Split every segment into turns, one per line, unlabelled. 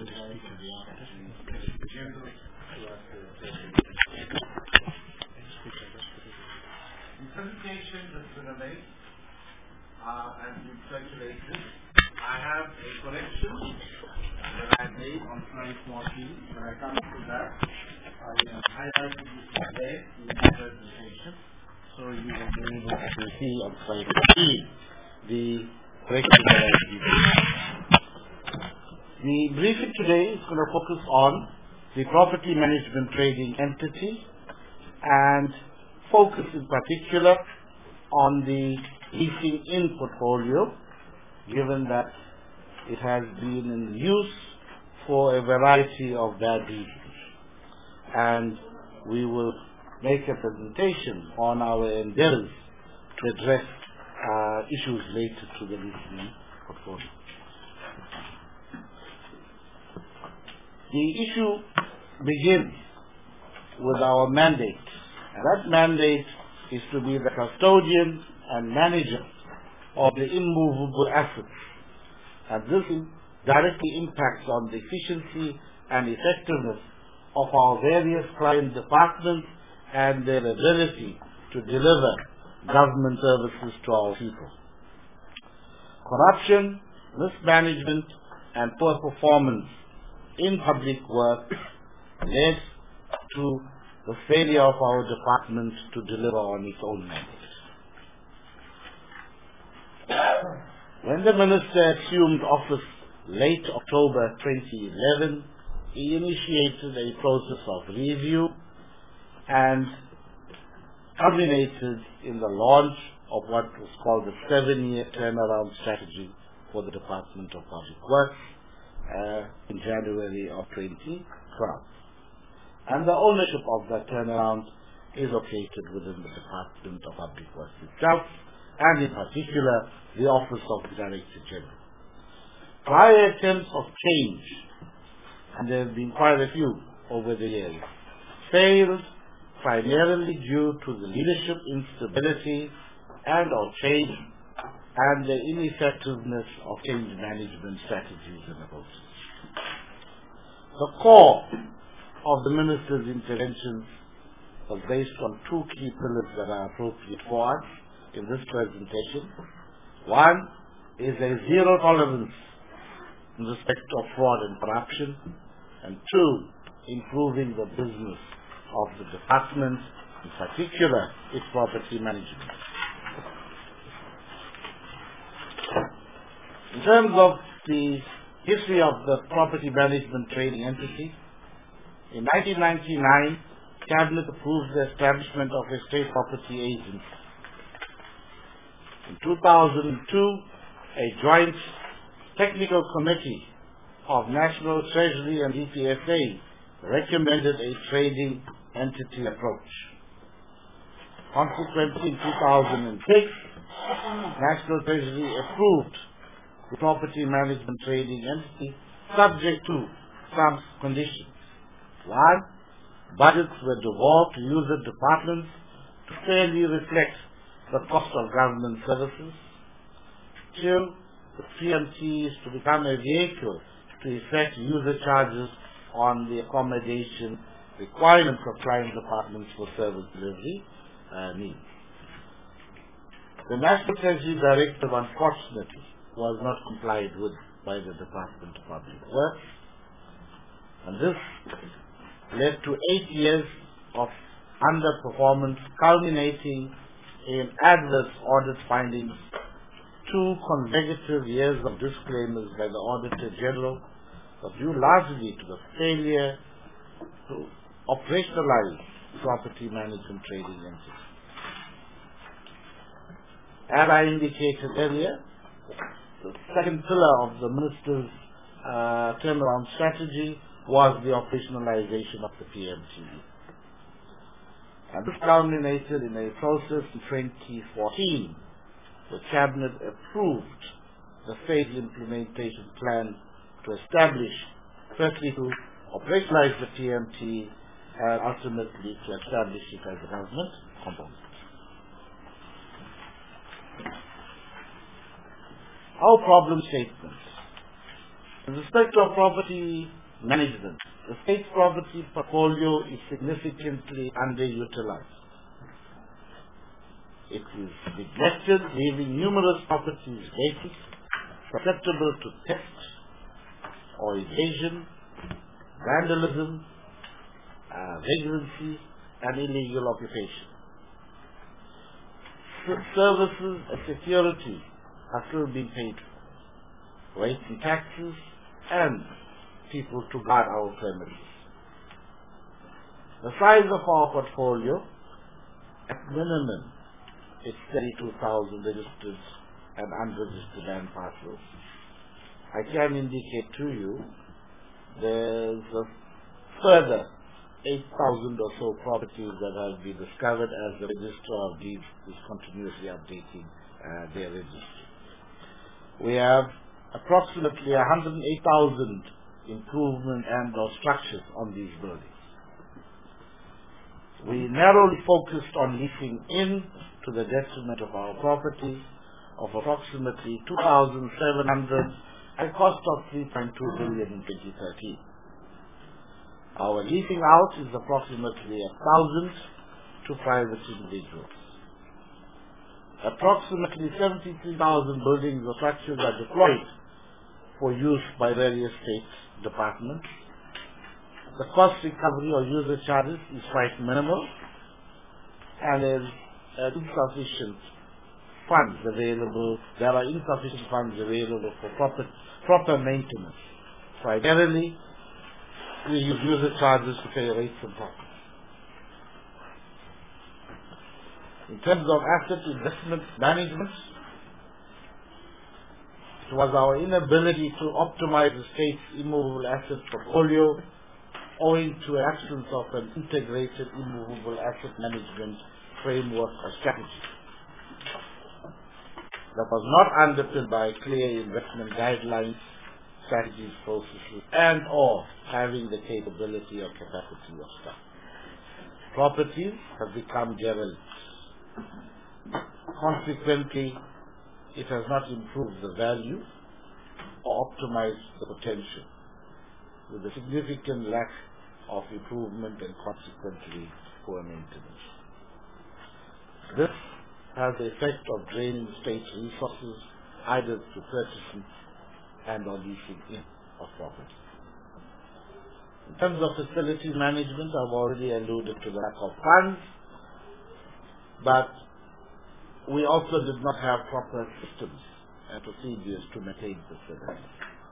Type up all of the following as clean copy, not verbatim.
presentation that's been made and been circulated, I have a correction that I made on slide 14. When I come to that, I have highlighted this there in the presentation, so you will be able to see on slide 14 the correction that I did. The briefing today is going to focus on the property management trading entity and focus in particular on the leasing in portfolio, given that it has been in use for a variety of bad reasons. And we will make a presentation on our endeavors to address issues related to the leasing portfolio. The issue begins with our mandate, and that mandate is to be the custodian and manager of the immovable assets, and this directly impacts on the efficiency and effectiveness of our various client departments and their ability to deliver government services to our people. Corruption, mismanagement, and poor performance in public work led to the failure of our department to deliver on its own mandate. When the minister assumed office late October 2011, he initiated a process of review and culminated in the launch of what was called the 7-year turnaround strategy for the Department of Public Works in January of 2012. And the ownership of that turnaround is located within the Department of Public Works itself, and in particular the Office of the Director General. Prior attempts of change, and there have been quite a few over the years, failed primarily due to the leadership instability and or change and the ineffectiveness of change management strategies and approaches. The core of the minister's interventions was based on two key pillars that are appropriate for us in this presentation. One is a zero tolerance in respect of fraud and corruption, and two, improving the business of the department, in particular its property management. In terms of the history of the property management trading entity, in 1999, Cabinet approved the establishment of a state property agency. In 2002, a joint technical committee of National Treasury and DPSA recommended a trading entity approach. Consequently, in 2006, National Treasury approved the property management trading entity subject to some conditions. One, budgets were devolved to user departments to fairly reflect the cost of government services. Two, the PMT is to become a vehicle to effect user charges on the accommodation requirements of client departments for service delivery needs. The National Treasury Directive, unfortunately, was not complied with by the Department of Public Works, and this led to 8 years of underperformance, culminating in adverse audit findings, 2 consecutive years of disclaimers by the Auditor General, but due largely to the failure to operationalize property management trading entities. As I indicated earlier, the second pillar of the Minister's turnaround strategy was the operationalization of the PMT. And this culminated in a process in 2014. The Cabinet approved the phased implementation plan to establish, firstly to operationalize the PMT and ultimately to establish it as a government component. Our problem statement In respect of property management, the state's property portfolio is significantly underutilized. It is neglected, leaving numerous properties vacant, susceptible to theft or evasion, vandalism, vagrancy, and illegal occupation. Services and security are still being paid for, rates and taxes, and people to guard our premises. The size of our portfolio, at minimum, is 32,000 registered and unregistered land parcels. I can indicate to you there's a further 8,000 or so properties that have been discovered as the Register of Deeds is continuously updating their registry. We have approximately 108,000 improvement and or structures on these buildings. We narrowly focused on leasing in to the detriment of our property of approximately 2,700 at a cost of 3.2 billion in 2013. Our leasing out is approximately 1,000 to private individuals. Approximately 73,000 buildings or structures are deployed for use by various state departments. The cost recovery or user charges is quite minimal, and there are insufficient funds available. There are insufficient funds available for proper maintenance. Primarily, we use user charges to pay rates and profits. In terms of asset investment management, it was our inability to optimize the state's immovable asset portfolio owing to an absence of an integrated immovable asset management framework or strategy that was not underpinned by clear investment guidelines, strategies, processes, and or having the capability or capacity of staff. Properties have become derelict. Consequently, it has not improved the value or optimized the potential, with a significant lack of improvement and consequently poor maintenance. This has the effect of draining state resources either through purchasing and or leasing in of property. In terms of facility management, I've already alluded to the lack of funds, but we also did not have proper systems and procedures to maintain facilities.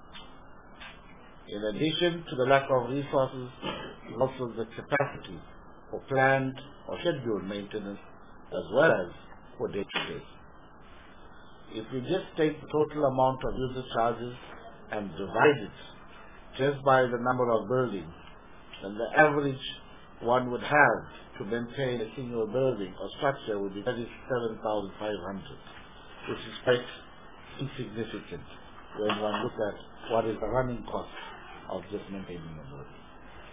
In addition to the lack of resources, also the capacity for planned or scheduled maintenance as well as for day-to-day. If we just take the total amount of user charges and divide it just by the number of buildings, then the average one would have to maintain a single building or structure would be 37,500, which is quite insignificant when one looks at what is the running cost of just maintaining a building.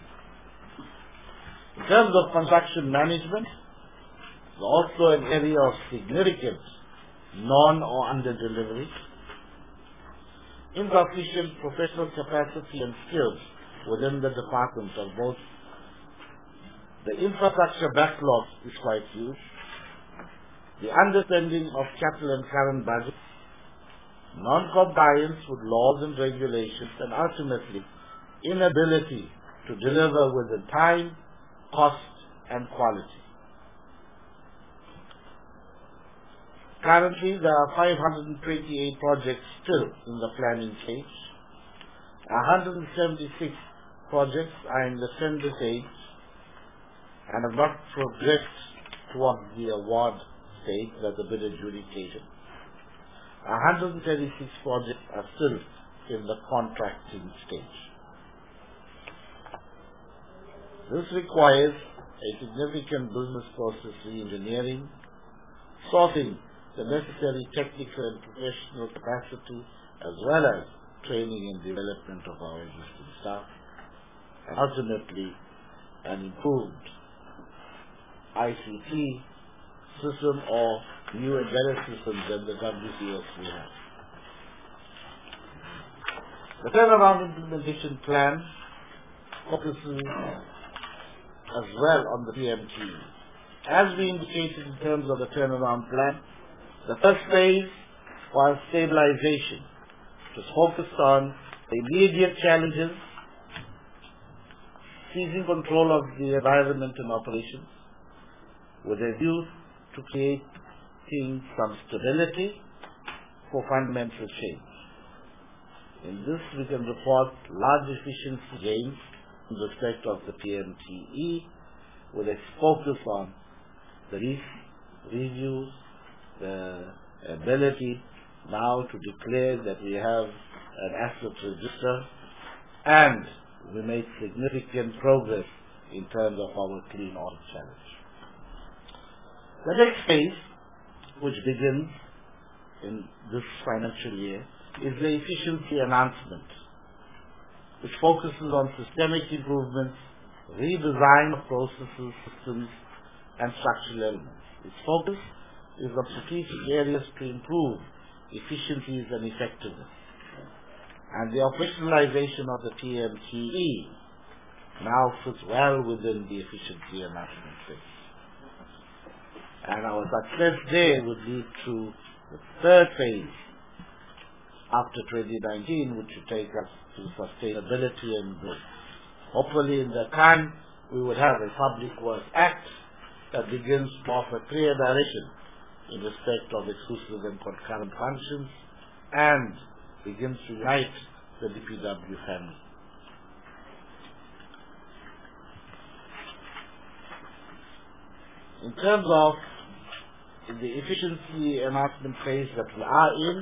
In terms of construction management, also an area of significant non or under delivery, insufficient professional capacity and skills within the department of both. The infrastructure backlog is quite huge. The underspending of capital and current budget, non-compliance with laws and regulations, and ultimately inability to deliver within time, cost, and quality. Currently, there are 528 projects still in the planning stage. 176 projects are in the tender stage and have not progressed towards the award stage, that's the bid adjudication. 136 projects are still in the contracting stage. This requires a significant business process re-engineering, sourcing the necessary technical and professional capacity, as well as training and development of our existing staff, and ultimately an improved ICT system or new and better systems than the WCS we have. The turnaround implementation plan focuses as well on the PMTE. As we indicated in terms of the turnaround plan, the first phase was stabilization. It was focused on the immediate challenges, seizing control of the environment and operations, with a view to creating some stability for fundamental change. In this, we can report large efficiency gains in respect of the PMTE, with a focus on the reviews, the ability now to declare that we have an asset register, and we made significant progress in terms of our clean audit challenge. The next phase, which begins in this financial year, is the efficiency enhancement, which focuses on systemic improvements, redesign of processes, systems, and structural elements. Its focus is on strategic areas to improve efficiencies and effectiveness. And the operationalization of the PMTE now fits well within the efficiency enhancement phase. And our success there would lead to the third phase after 2019, which would take us to sustainability and growth. Hopefully in that time we would have a Public Works Act that begins to offer clear direction in respect of exclusive and concurrent functions and begins to unite the DPW family. In terms of the efficiency enhancement phase that we are in,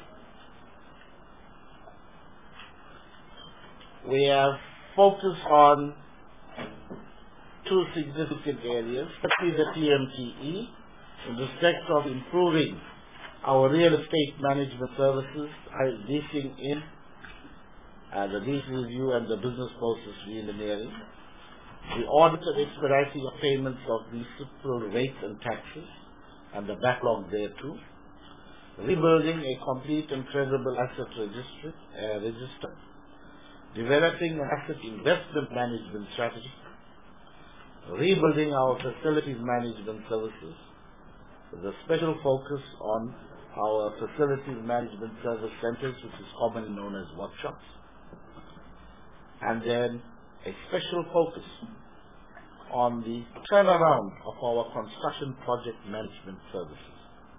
we have focused on two significant areas. Firstly, the PMTE, in respect of improving our real estate management services, leasing in, the lease review and the business process re-engineering, the audit and expediting of payments of municipal rates and taxes, and the backlog thereto, rebuilding a complete and credible asset register, developing an asset investment management strategy, rebuilding our facilities management services, with a special focus on our facilities management service centers, which is commonly known as workshops, and then a special focus on the turnaround of our construction project management services.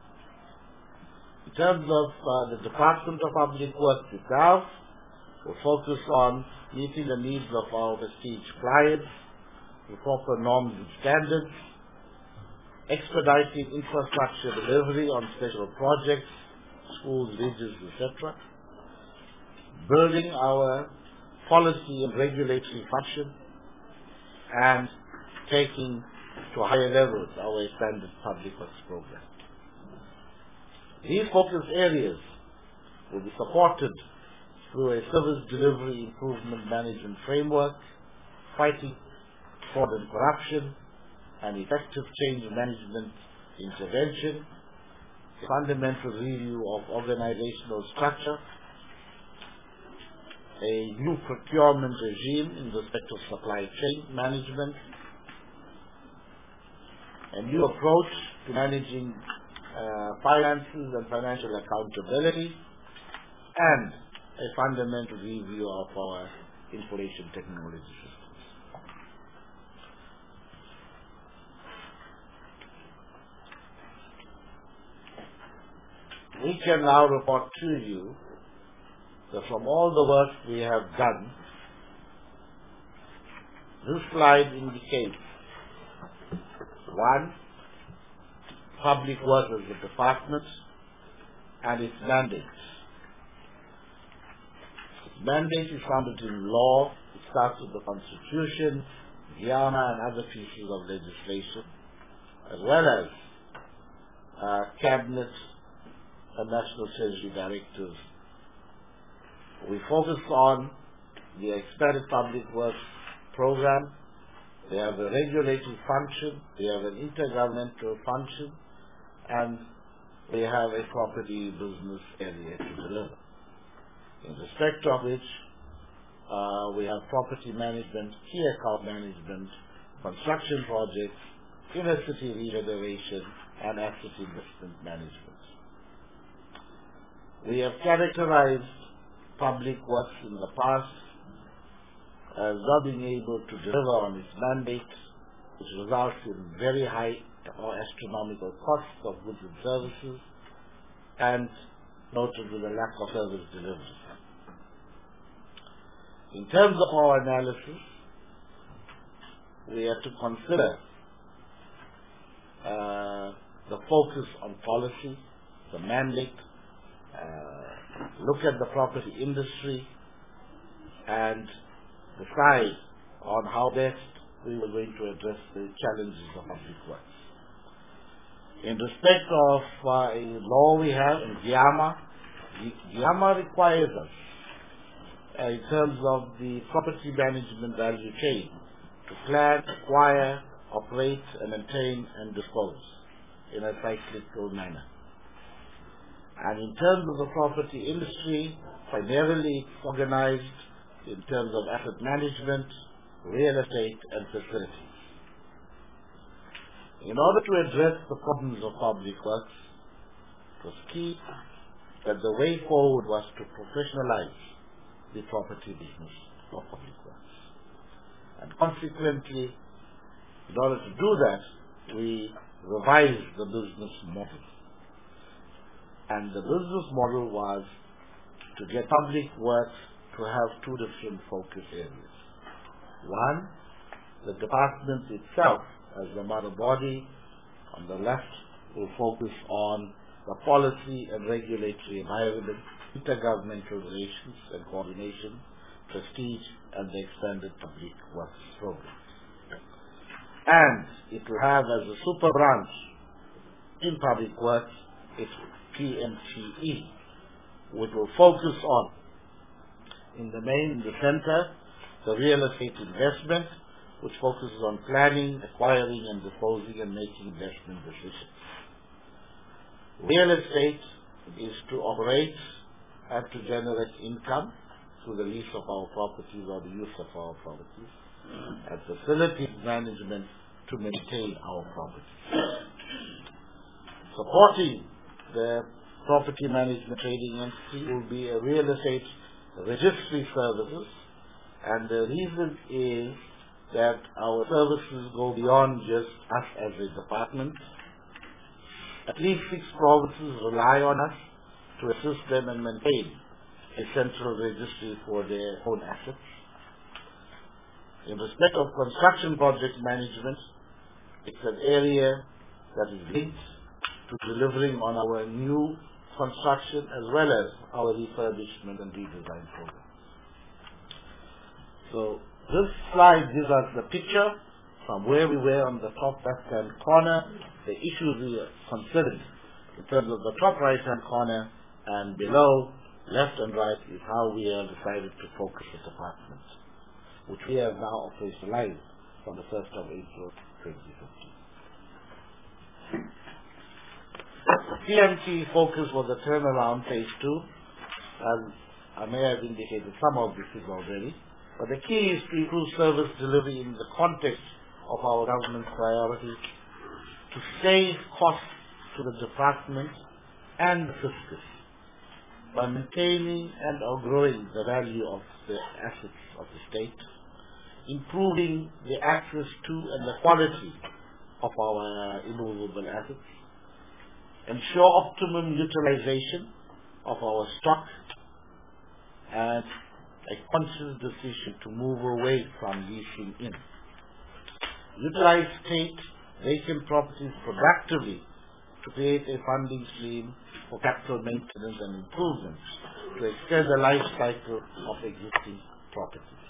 In terms of the Department of Public Works itself, we focus on meeting the needs of our prestige clients with proper norms and standards, expediting infrastructure delivery on special projects, schools, bridges, etc., building our policy and regulatory function, and taking to higher levels our expanded public works program. These focus areas will be supported through a service delivery improvement management framework, fighting fraud and corruption, and effective change management intervention, fundamental review of organizational structure, a new procurement regime in respect of supply chain management, a new approach to managing finances and financial accountability, and a fundamental review of our information technology systems. We can now report to you that from all the work we have done, this slide indicates: 1. Public Works as a department and its mandates. Its mandate is founded in law. It starts with the Constitution, GIAMA, and other pieces of legislation, as well as Cabinet and National Treasury directives. We focus on the expanded Public Works program. They have a regulatory function, they have an intergovernmental function, and they have a property business area to deliver. in respect of which we have property management, key account management, construction projects, inner city regeneration, and asset investment management. We have characterized public works in the past as not being able to deliver on its mandate, which results in very high or astronomical costs of goods and services, and notably the lack of service delivery. In terms of our analysis, we have to consider the focus on policy, the mandate, look at the property industry, and decide on how best we were going to address the challenges of public works. In respect of a law we have in GIAMA requires us, in terms of the property management value chain, to plan, acquire, operate, and maintain and dispose in a cyclical manner. And in terms of the property industry, primarily it's organized in terms of asset management, real estate, and facilities. In order to address the problems of public works, it was key that the way forward was to professionalize the property business of public works. And consequently, in order to do that, we revised the business model. And the business model was to get public works to have two different focus areas. One, the department itself as the mother body on the left will focus on the policy and regulatory environment, intergovernmental relations and coordination, prestige, and the expanded public works program. And it will have as a super branch in public works its PMTE, which will focus on, in the main, the center, the real estate investment, which focuses on planning, acquiring, and disposing and making investment decisions. Real estate is to operate and to generate income through the lease of our properties or the use of our properties, and facilities management to maintain our properties. Supporting the property management trading entity will be a real estate registry services, and the reason is that our services go beyond just us as a department. At least 6 provinces rely on us to assist them and maintain a central registry for their own assets. In respect of construction project management, it's an area that is linked to delivering on our new construction as well as our refurbishment and redesign program. So this slide gives us the picture from where we were on the top left-hand corner, the issues we considered in terms of the top right-hand corner, and below, left and right, is how we have decided to focus the department, which we have now operationalized from the 1st of April 2015. The PMT focus was a turnaround phase 2, and I may have indicated some of this is already, but the key is to improve service delivery in the context of our government's priorities, to save costs to the department and the fiscus by maintaining and or growing the value of the assets of the state, improving the access to and the quality of our immovable assets, ensure optimum utilization of our stock, and a conscious decision to move away from leasing in. Utilize state vacant properties productively to create a funding stream for capital maintenance and improvements to extend the life cycle of existing properties.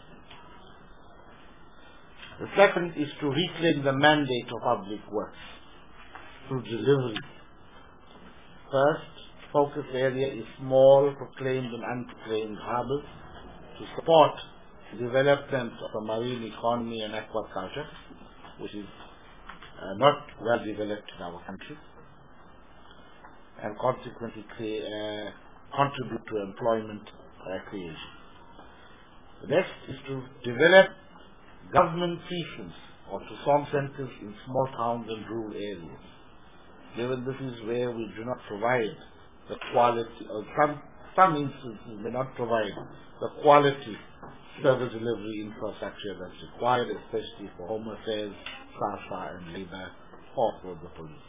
The second is to reclaim the mandate of public works through delivery. First, focus area is small, proclaimed and unproclaimed harbors to support the development of the marine economy and aquaculture, which is not well developed in our country, and consequently contribute to employment creation. The next is to develop government precincts or reform centers in small towns and rural areas. Given this is where we do not provide the quality, or some instances may not provide the quality service delivery infrastructure that's required, especially for Home Affairs, SASA and Labour, or for the police.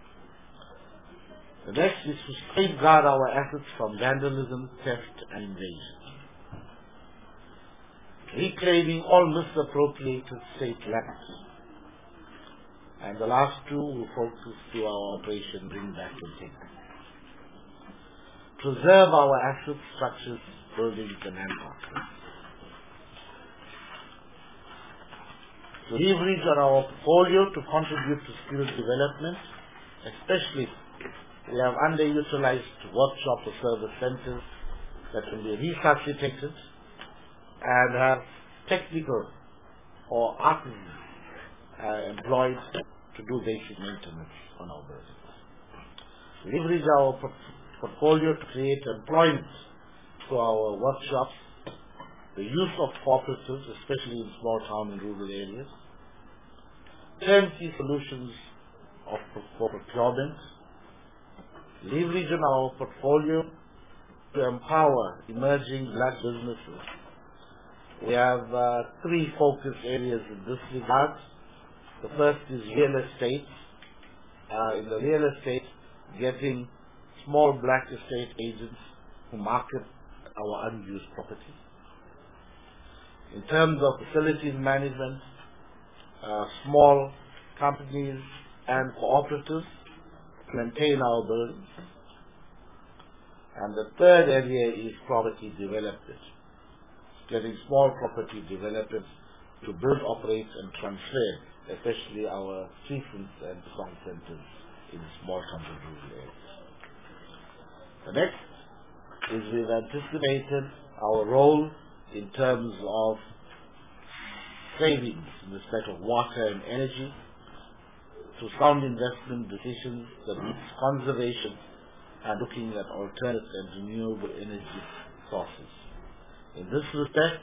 The next is to safeguard our assets from vandalism, theft and invasion. Reclaiming all misappropriated state lands. And the last two will focus to our operation Bring Back Integrity. Preserve our assets, structures, buildings and landmarks. To leverage on our portfolio to contribute to skills development, especially we have underutilized workshop or service centers that can be resuscitated and have technical or artisans employed to do basic maintenance on our buildings. Leverage our portfolio to create employment through our workshops, the use of cooperatives, especially in small town and rural areas, turnkey solutions for procurement, leverage on our portfolio to empower emerging black businesses. We have three focus areas in this regard. The first is real estate. In the real estate, getting small black estate agents who market our unused property. In terms of facilities management, small companies and cooperatives to maintain our buildings. And the third area is property development, getting small property developers to build, operate and transfer, especially our precincts and song centers in small country rural areas. The next is we've anticipated our role in terms of savings in respect of water and energy through sound investment decisions that means conservation and looking at alternate and renewable energy sources. In this respect,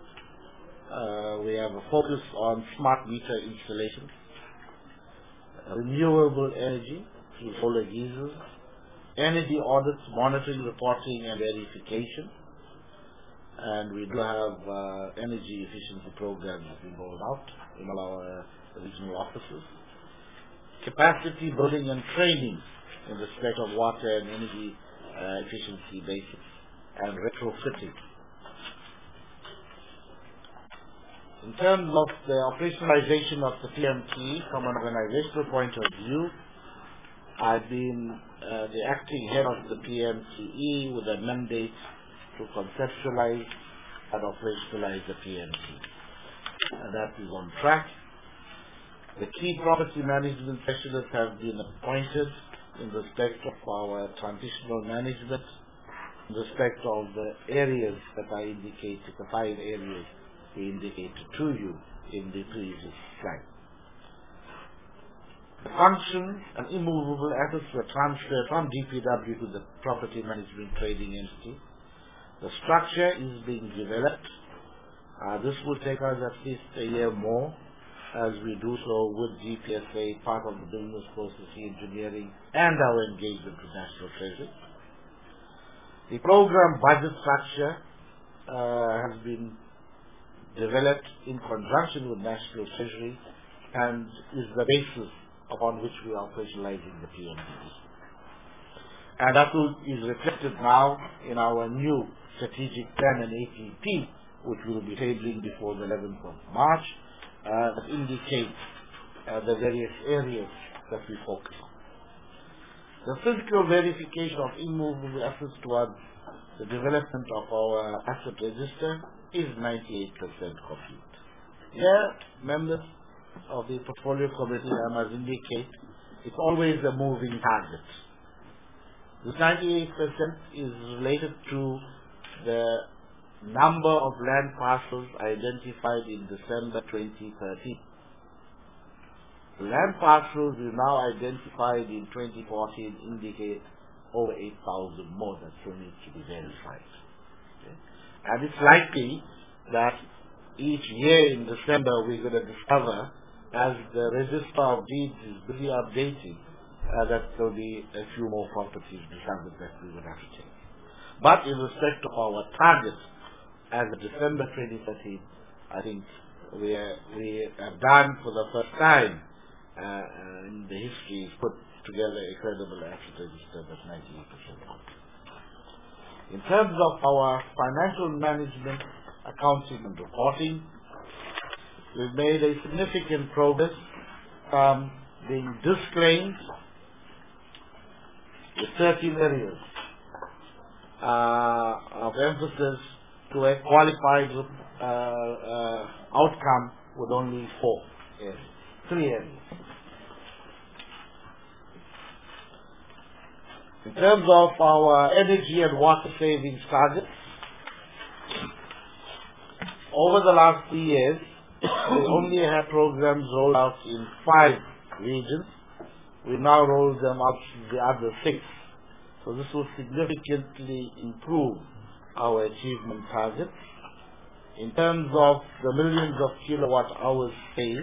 we have a focus on smart meter installations, renewable energy through solar geysers, energy audits, monitoring, reporting and verification, and we do have energy efficiency programs that we rolled out in all our regional offices. Capacity building and training in respect of water and energy efficiency basics and retrofitting. In terms of the operationalization of the PMTE from an organizational point of view, I've been the acting head of the PMTE with a mandate to conceptualize and operationalize the PMTE. And that is on track. The key property management specialists have been appointed in respect of our transitional management, in respect of the areas that I indicated, the 5 areas we indicated to you in the previous slide. The functions and immovable assets were transferred from DPW to the Property Management Trading Entity. The structure is being developed. This will take us at least a year more as we do so with GPSA, part of the business process engineering and our engagement with National Treasury. The program budget structure has been developed in conjunction with National Treasury and is the basis upon which we are operationalizing the PMTE. And that is reflected now in our new strategic plan and ATP, which we will be tabling before the 11th of March, that indicates the various areas that we focus on. The physical verification of immovable assets towards the development of our asset register is 98% complete. Here, members of the portfolio committee, I must indicate, it's always a moving target. This 98% is related to the number of land parcels identified in December 2013. The land parcels we now identified in 2014 indicate over 8,000 more that still need to be verified. Okay. And it's likely that each year in December we're going to discover, as the Register of Deeds is busy updating, that there'll be a few more properties discovered that we will have to take. But in respect of our target as of December 2013, I think we have done for the first time in the history, put together a credible asset register that's 98%. In terms of our financial management, accounting and reporting, we've made a significant progress being disclaimed with 13 areas of emphasis to a qualified outcome with only 4 areas, 3 areas. In terms of our energy and water savings targets, over the last 3 years, we only had programs rolled out in 5 regions. We now roll them out to the other 6. So this will significantly improve our achievement targets. In terms of the millions of kilowatt hours saved,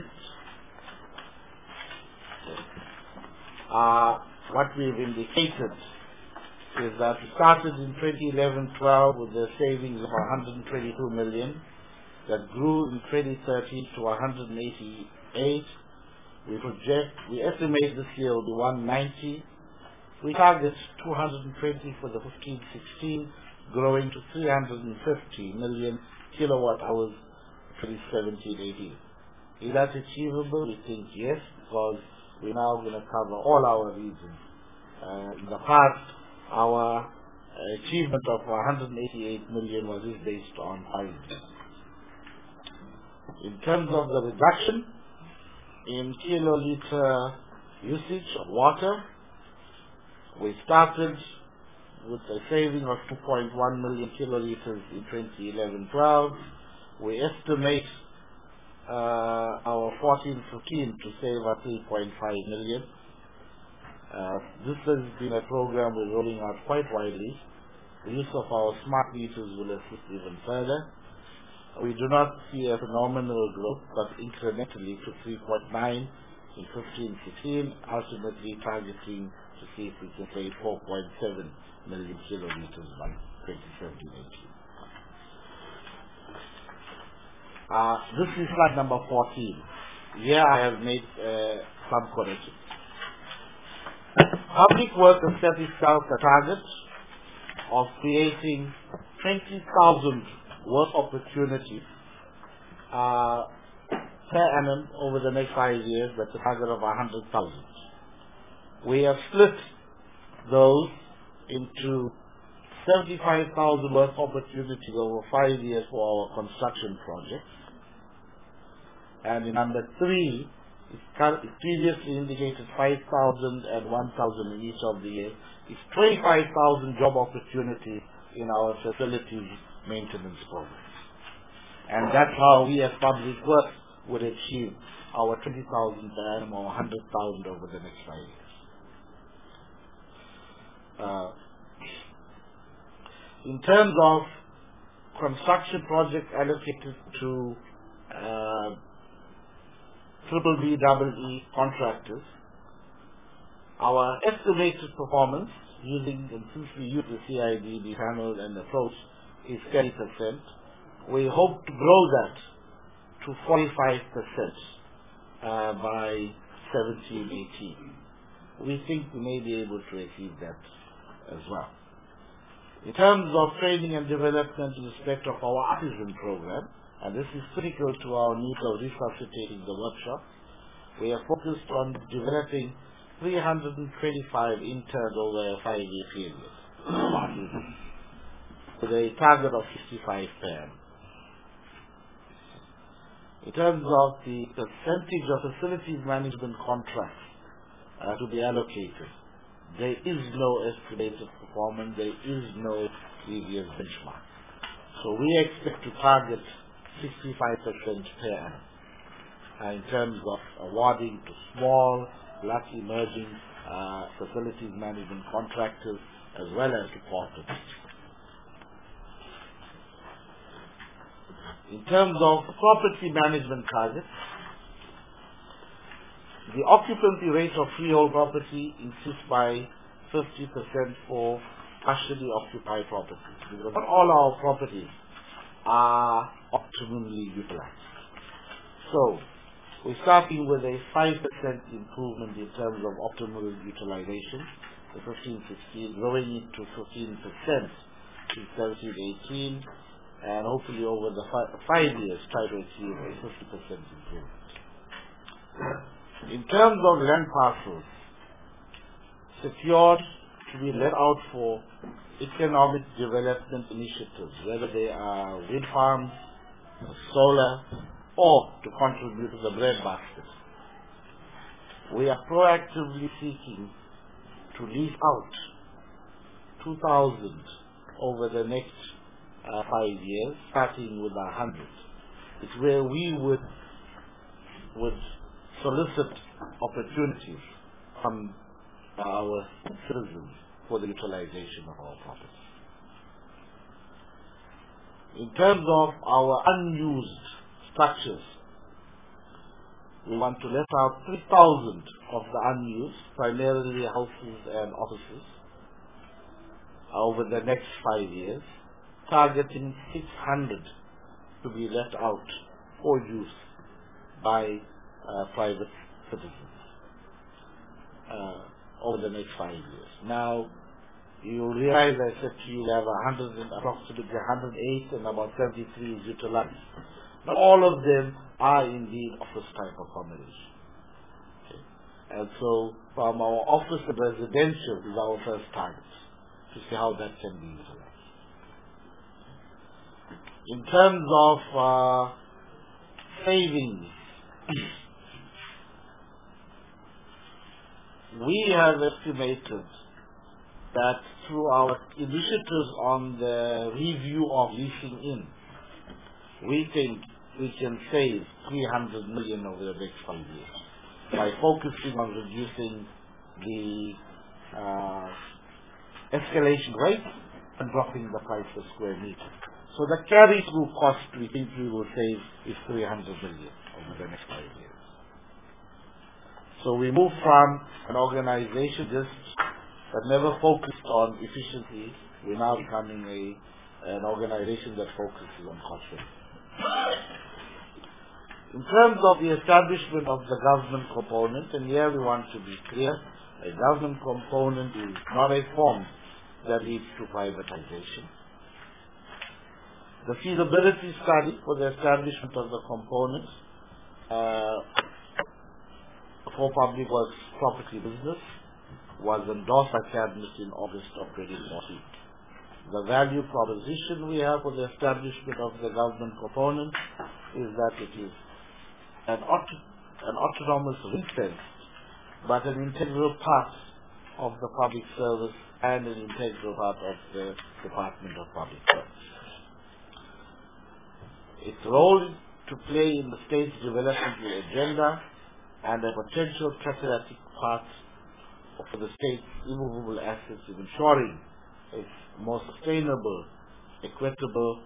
what we've indicated is that we started in 2011-12 with a savings of 122 million, that grew in 2013 to 188. We estimate this year will be 190. We target 220 for the 15-16, growing to 350 million kilowatt hours 2017-18. Is that achievable? We think yes, because we're now going to cover all our regions. In the past, our achievement of 188 million was based on 5 years. In terms of the reduction in kiloliter usage of water, we started with a saving of 2.1 million kiloliters in 2011-12. We estimate our 14-15 to save us 3.5 million. This has been a program we're rolling out quite widely. The use of our smart meters will assist even further. We do not see a phenomenal growth, but incrementally to 3.9 in 15-16, ultimately targeting to see if we can save 4.7 million kiloliters by 2017-18. This is slide number 14. Here I have made some corrections. Public Works has set itself a target of creating 20,000 work opportunities per annum over the next 5 years. That's a target of 100,000. We have split those into 75,000 work opportunities over 5 years for our construction projects. And in number 3, it previously indicated 5,000 and 1,000 in each of the years. It's 25,000 job opportunities in our facilities maintenance programs. And that's how we as Public Works would achieve our 20,000 per annum or 100,000 over the next 5 years. In terms of construction projects allocated to BBBEE contractors, our estimated performance using, and since we use the CIDB panel and approach, is 30%. We hope to grow that to 45% by 17-18. We think we may be able to achieve that as well. In terms of training and development in respect of our artisan program, and this is critical to our need of resuscitating the workshop, we are focused on developing 325 interns over a 5-year period, with a target of 65 per annum. In terms of the percentage of facilities management contracts to be allocated, there is no estimated performance, there is no previous benchmark. So we expect to target 65% per annum in terms of awarding to small, black emerging facilities management contractors as well as to corporates. In terms of property management targets, the occupancy rate of freehold property increased by 50% for partially occupied properties, because not all our properties are optimally utilized. So, we're starting with a 5% improvement in terms of optimal utilization, the 15-16, growing it to 15% in 17-18, and hopefully over the 5 years try to achieve a 50% improvement. In terms of land parcels secured to be let out for economic development initiatives, whether they are wind farms, solar, or to contribute to the breadbasket, we are proactively seeking to lease out 2,000 over the next 5 years, starting with 100. It's where we would solicit opportunities from our citizens for the utilization of our property. In terms of our unused structures, we want to let out 3,000 of the unused, primarily houses and offices, over the next 5 years, targeting 600 to be let out for use by private citizens over the next 5 years. Now, you realize I said to you we have approximately 108 and about 73 is utilized. Not all of them are indeed office type accommodation. Okay. And so from our office and residential is our first target to see how that can be utilized. In terms of savings, we have estimated that through our initiatives on the review of leasing in, we think we can save 300 million over the next 5 years by focusing on reducing the escalation rate and dropping the price per square meter. So the carry-through cost we think we will save is 300 million over the next 5 years. So we move from an organization that never focused on efficiency, we're now becoming an organization that focuses on cost saving. In terms of the establishment of the government component, and here we want to be clear, a government component is not a form that leads to privatization. The feasibility study for the establishment of the component for public works property business was endorsed by Cabinet in August of 2014. The value proposition we have for the establishment of the government component is that it is an autonomous ring-fence, but an integral part of the public service and an integral part of the Department of Public Works. Its role to play in the state's developmental agenda and a potential catalytic part for the state's immovable assets in ensuring a more sustainable, equitable,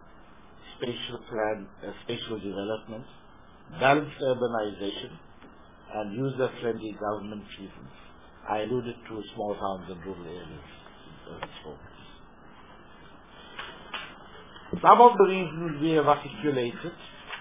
spatial development, balanced urbanization, and user-friendly government treatment. I alluded to small towns and rural areas in its focus. Some of the reasons we have articulated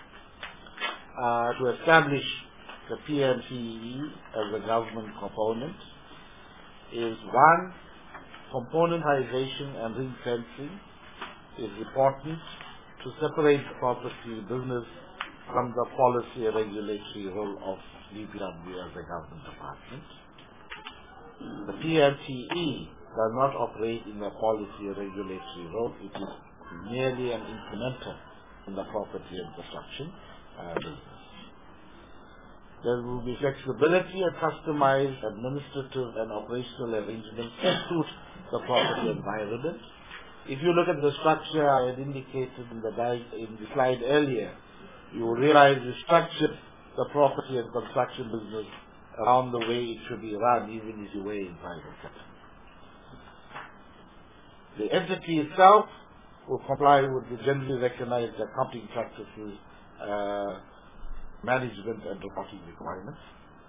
to establish the PMTE as a government component is one, componentization and ring fencing is important to separate the property business from the policy and regulatory role of DPW as a government department. The PMTE does not operate in the policy and regulatory role. It is merely an implementer in the property and construction business. There will be flexibility and customized administrative and operational arrangements to suit the property environment. If you look at the structure I had indicated in the slide earlier, you will realize we structured the property and construction business around the way it should be run, even if you were in private sector. The entity itself will comply with the generally recognized accounting practices, management and reporting requirements.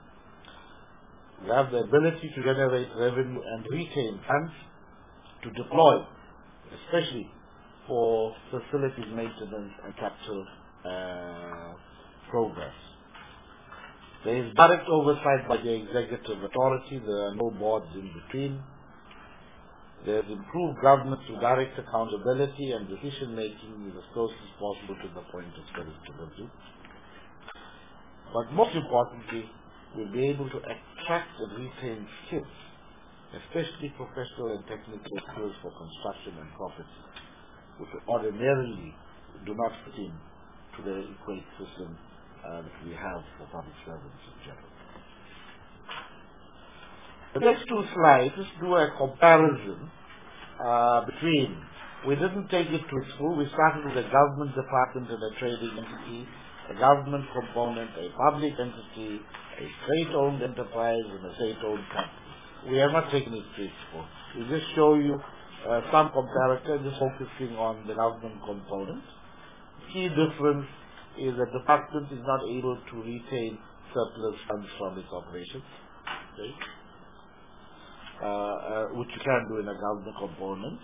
We have the ability to generate revenue and retain funds to deploy, especially for facilities maintenance and capital progress. There is direct oversight by the executive authority. There are no boards in between. There is improved governance through direct accountability, and decision making is as close as possible to the point of service delivery. But most importantly, we'll be able to attract and retain skills, especially professional and technical skills for construction and property, which ordinarily do not fit in to the equate system that we have for public servants in general. The next two slides just do a comparison between, we didn't take it to its full, we started with a government department and a trading entity, a government component, a public entity, a state-owned enterprise, and a state-owned company. We have not taken it to its full. We just show you some comparison, just focusing on the government component. The key difference is that the department is not able to retain surplus funds from its operations, okay? Which you can do in a government component.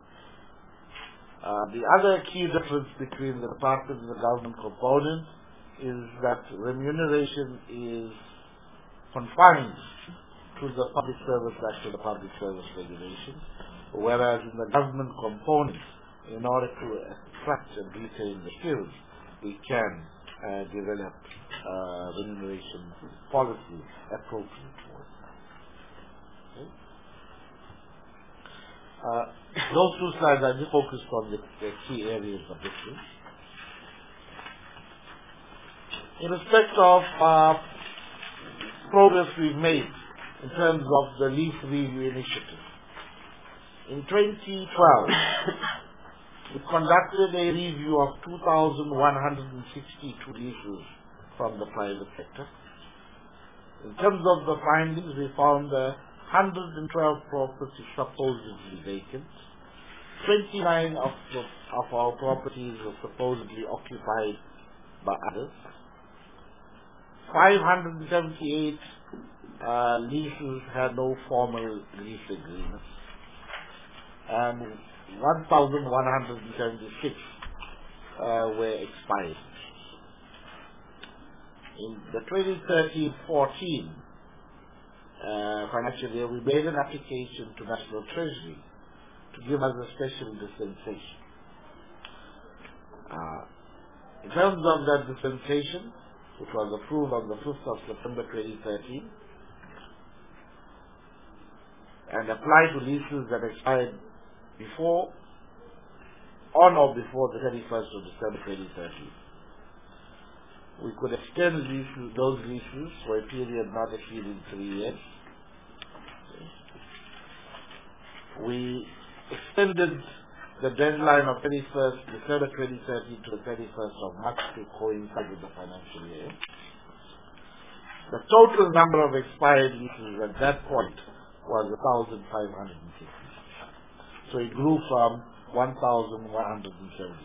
The other key difference between the department and the government component is that remuneration is confined to the Public Service Act or the Public Service Regulations, whereas in the government component, in order to attract and retain the skills, we can develop remuneration policy appropriate for it. Okay? Those two slides I just focused on the key areas of difference. In respect of progress we've made in terms of the lease review initiative, in 2012, we conducted a review of 2,162 leases from the private sector. In terms of the findings, we found 112 properties supposedly vacant. 29 of our properties were supposedly occupied by others. 578 leases had no formal lease agreements, and 1,176 were expired. In the 2013-14 financial year, we made an application to National Treasury to give us a special dispensation. In terms of that dispensation, which was approved on the 5th of September 2013, and applied to leases that expired on or before the 31st of December 2013. We could extend those leases for a period not exceeding 3 years. We extended the deadline of 31st December 2013 to the 31st of March to coincide with the financial year. The total number of expired leases at that point was 1,560. So it grew from 1,176.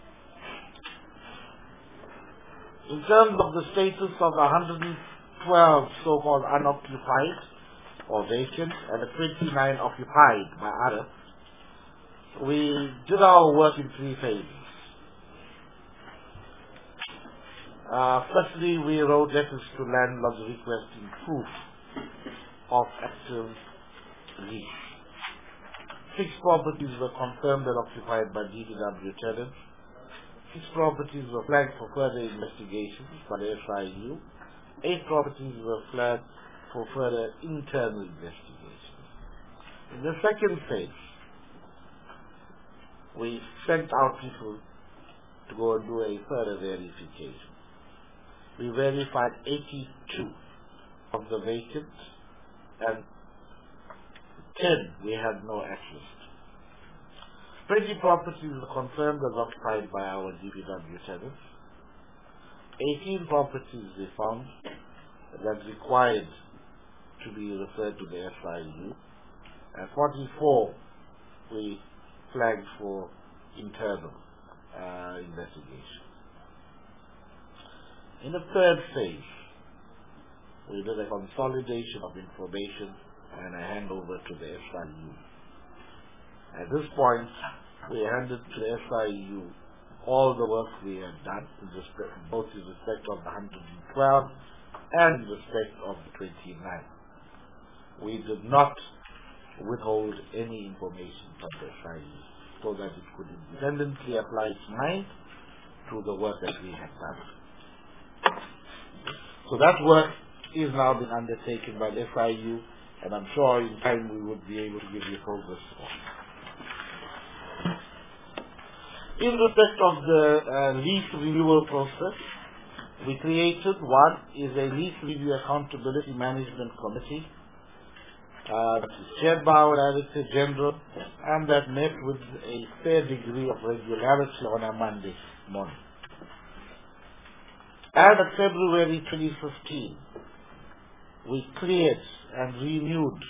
In terms of the status of 112 so-called unoccupied or vacant and the 29 occupied by others, we did our work in 3 phases. Firstly, we wrote letters to landlords requesting proof of active lease. 6 properties were confirmed and occupied by DPW tenants. 6 properties were flagged for further investigations by the SIU. 8 properties were flagged for further internal investigations. In the second phase, we sent out people to go and do a further verification. We verified 82 of the vacant and 10 we had no access to. 20 properties were confirmed as occupied by our DPW tenants. 18 properties we found that required to be referred to the SIU, and 44 we flagged for internal investigation. In the third phase, we did a consolidation of information and a handover to the SIU. At this point, we handed to the SIU all the work we had done, both in respect of the 112 and in respect of the 29. We did not withhold any information from the SIU so that it could independently apply its mind to the work that we had done. So that work is now being undertaken by the SIU, and I'm sure in time we would be able to give you progress report. In respect of the lease renewal process, we created one is a lease review accountability management committee that is chaired by our Director General and that met with a fair degree of regularity on a Monday morning. As of February 2015, we cleared and renewed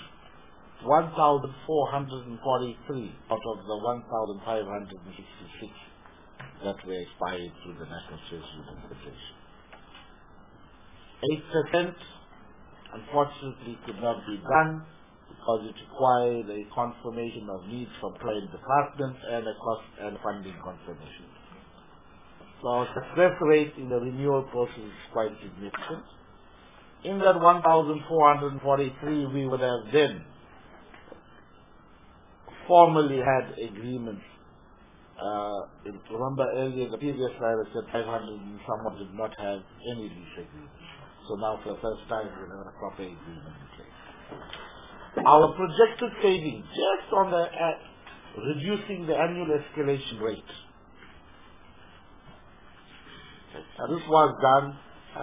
1,443 out of the 1,566 that were expired through the National Treasury Administration. 8% unfortunately could not be done because it required a confirmation of needs from private departments and a cost and funding confirmation. So our success rate in the renewal process is quite significant. In that 1,443, we would have then formally had agreements. Remember earlier, the previous slide I said 500 and someone did not have any lease agreement. So now for the first time we have a proper agreement in place. Our projected savings just on the reducing the annual escalation rate. This was done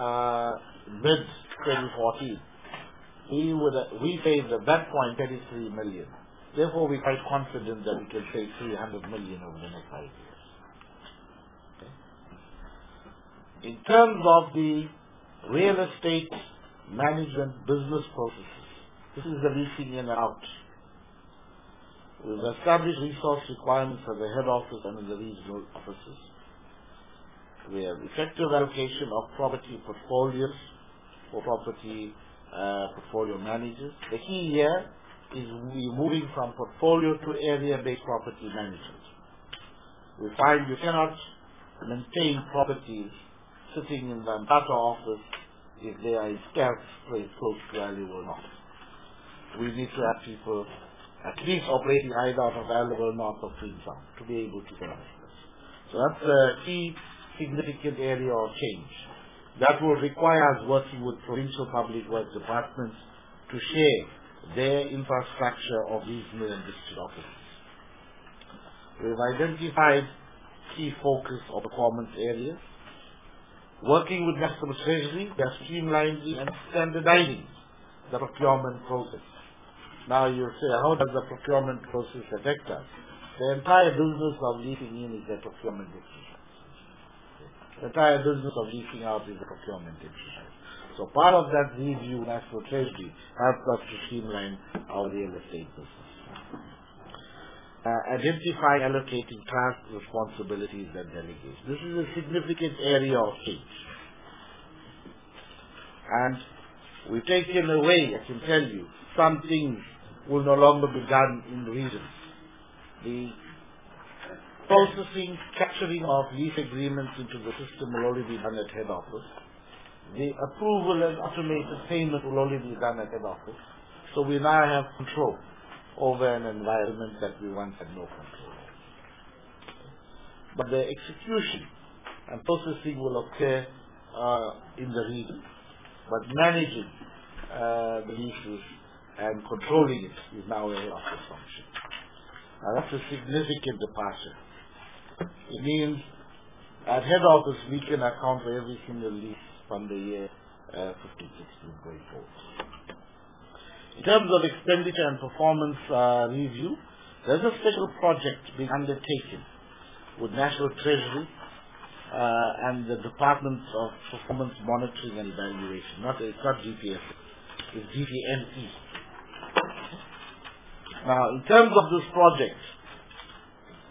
mid-2014. We paid at that point 33 million. Therefore, we're quite confident that we can save 300 million over the next 5 years. Okay. In terms of the real estate management business processes, this is the leasing in and out. We've established resource requirements for the head office and in the regional offices. We have effective allocation of property portfolios for property portfolio managers. The key here is we're moving from portfolio to area-based property management. We find you cannot maintain properties sitting in the Mpata office if they are in scarce place close to valuable north. We need to have people at least operating either out of valuable north or Queenstown to be able to manage this. So that's a key significant area of change. That will require us working with provincial public works departments to share their infrastructure of regional and district offices. We've identified key focus or performance areas. Working with National Treasury, they are streamlining and standardizing the procurement process. Now you'll say, how does the procurement process affect us? The entire business of leasing in is a procurement exercise. The entire business of leasing out is a procurement exercise. So part of that review, National Treasury, helps us to streamline our real estate business. Identify allocating tasks, responsibilities, and delegates. This is a significant area of change. And we've taken away, I can tell you, some things will no longer be done in the regions. The processing, capturing of lease agreements into the system will only be done at head office. The approval and automated payment will only be done at head office. So we now have control over an environment that we once had no control over. But the execution and processing will occur in the region. But managing the leases and controlling it is now a head office function. Now that's a significant departure. It means at head office we can account for every single lease from the year 15-16 going forward. In terms of expenditure and performance review, there's a special project being undertaken with National Treasury and the Department of Performance Monitoring and Evaluation. It's not GPS, it's DPME. Now, in terms of this project,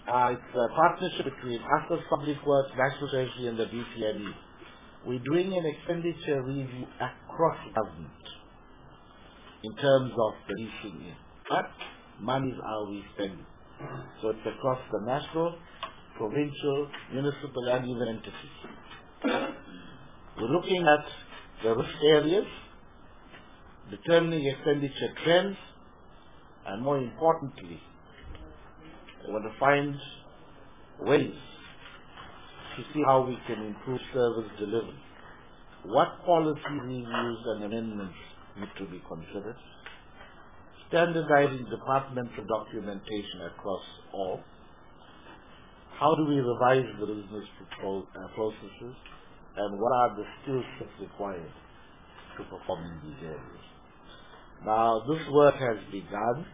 It's a partnership between us as Public Works, National Treasury and the DPME. We're doing an expenditure review across government in terms of the leasing in. But monies are we spending. So it's across the national, provincial, municipal and even entities. We're looking at the risk areas, determining expenditure trends, and more importantly, we want to find ways to see how we can improve service delivery. What policy reviews and amendments need to be considered? Standardizing departmental documentation across all. How do we revise the business processes? And what are the skill sets required to perform in these areas? Now, this work has begun.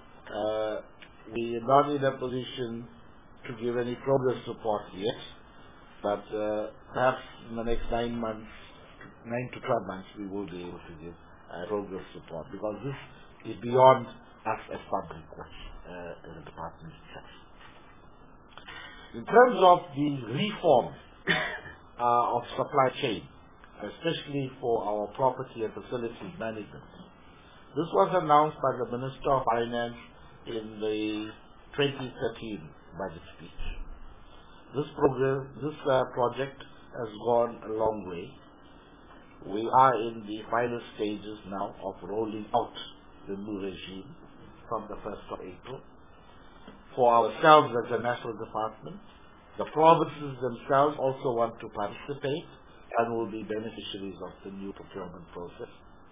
We are not in a position to give any progress report yet, but perhaps in the next 9 to 12 months, we will be able to give a progress report, because this is beyond us as Public Works as a department itself. In terms of the reform of supply chain, especially for our property and facilities management, this was announced by the Minister of Finance in the 2013 budget speech. This project has gone a long way. We are in the final stages now of rolling out the new regime from the 1st of April. For ourselves as a national department, the provinces themselves also want to participate and will be beneficiaries of the new procurement process.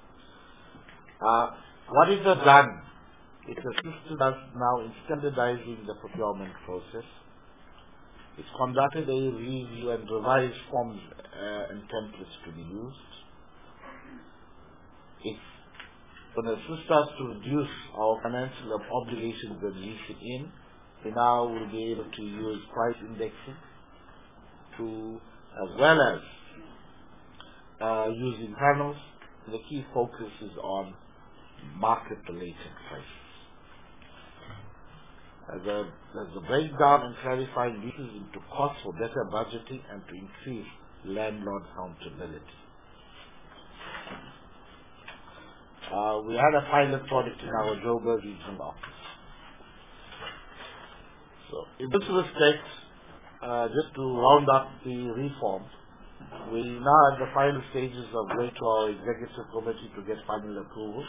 What is done? It assisted us now in standardizing the procurement process. It's conducted a review and revised forms and templates to be used. It's going to assist us to reduce our financial obligations when leasing in. We now will be able to use price indexing as well as using panels. The key focus is on market-related prices. As a breakdown and clarifying leases into costs for better budgeting and to increase landlord accountability. We had a pilot project in our Joburg regional office. So in this respect, just to round up the reform, we now at the final stages of going to our executive committee to get final approval.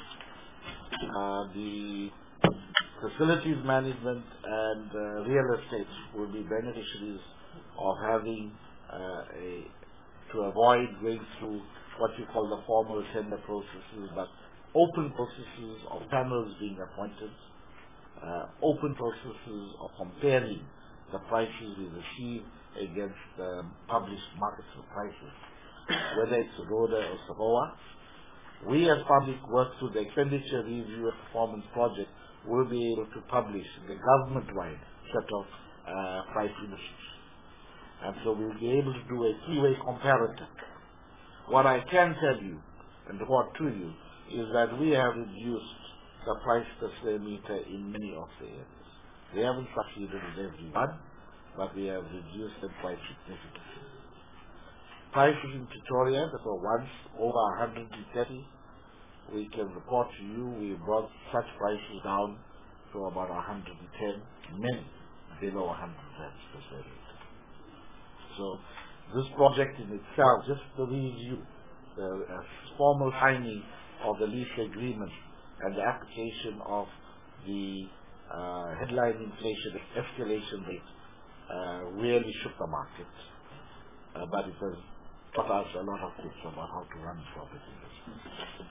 The facilities management and real estate will be beneficiaries of having to avoid going through what you call the formal tender processes, but open processes of panels being appointed, open processes of comparing the prices we receive against published market prices, whether it's RODA or SABOA. We as Public Works, through the expenditure review and performance project, will be able to publish the government-wide set of price indices. And so we'll be able to do a three-way comparator. What I can tell you and report to you is that we have reduced the price per square meter in many of the areas. We haven't succeeded in every one, but we have reduced them quite significantly. Prices in Pretoria that were once over 130, we can report to you we brought such prices down to about 110, many below 100 rands per square meter. So this project in itself, just the review, the formal signing of the lease agreement and the application of the headline inflation escalation rate really shook the market. But it has taught us a lot of things about how to run property business.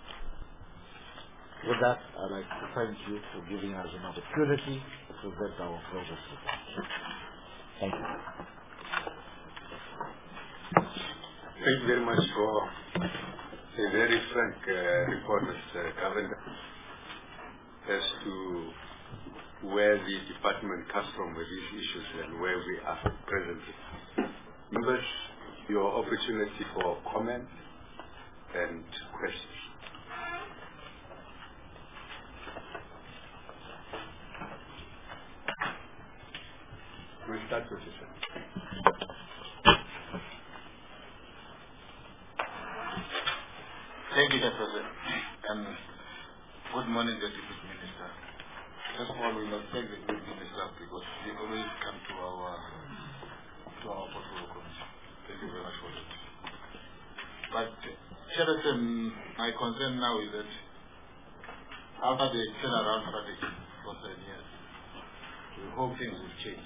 With that, I'd like to thank you for giving us an opportunity to present our progress report. Thank you.
Thank you very much for a very frank report, Mr. Governor, as to where the department comes from with these issues and where we are presently. Members, your opportunity for comment and questions. That's what you said.
Thank you, Mr. President. And good morning, the Deputy Minister. First of all, we must thank the Deputy Minister because he always come to our portfolio committee. Thank you very much for that. But, Chairman, my concern now is that after the turnaround strategy for 7 years, we hope things will change.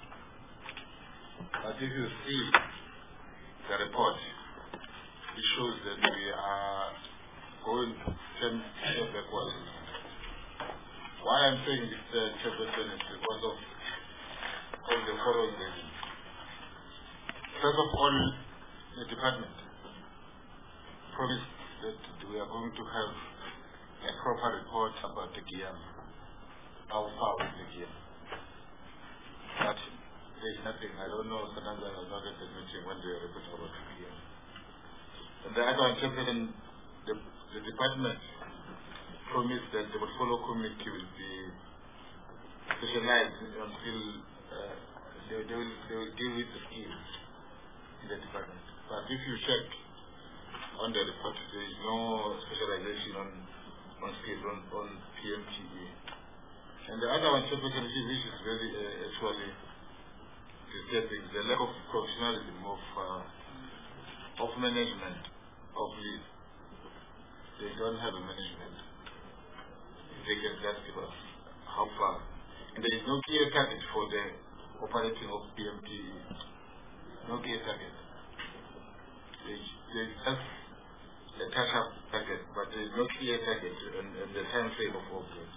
But if you see the report, it shows that we are going 10 steps backwards. Why I'm saying this, Chairperson, is because of all the following reasons. First of all, the department promised that we are going to have a proper report about the GM, how far is the GM. But there's nothing. I don't know, sometimes I was not at the meeting when they report about the GM. And the other interpretation, the department promised that the portfolio committee will be specialized until they will deal with the schemes in the department. But if you check on the report, there is no specialization on skills, on PMTE. And the other interpretation, which is very actually disturbing, the lack of professionalism of management of lead. They don't have a management. They can just give us how far. And there is no clear target for the operating of PMTE. No clear target. There is just a touch-up target, but there is no clear target and the time frame of operation.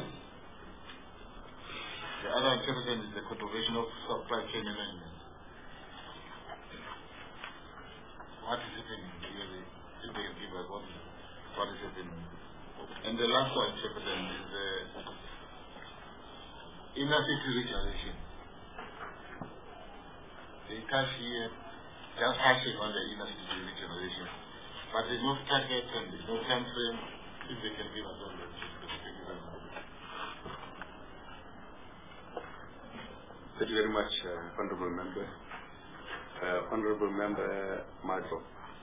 The other interpretation is the contribution of supply chain management. What is happening really? If they give us what is happening. And the last one, Chairman, is the inner city regionalization. They touch here, just touching on the inner city regionalization. But there's no target and there's no time frame if they can give us all the
Thank you very much, Honorable Member. Honorable Member Marco.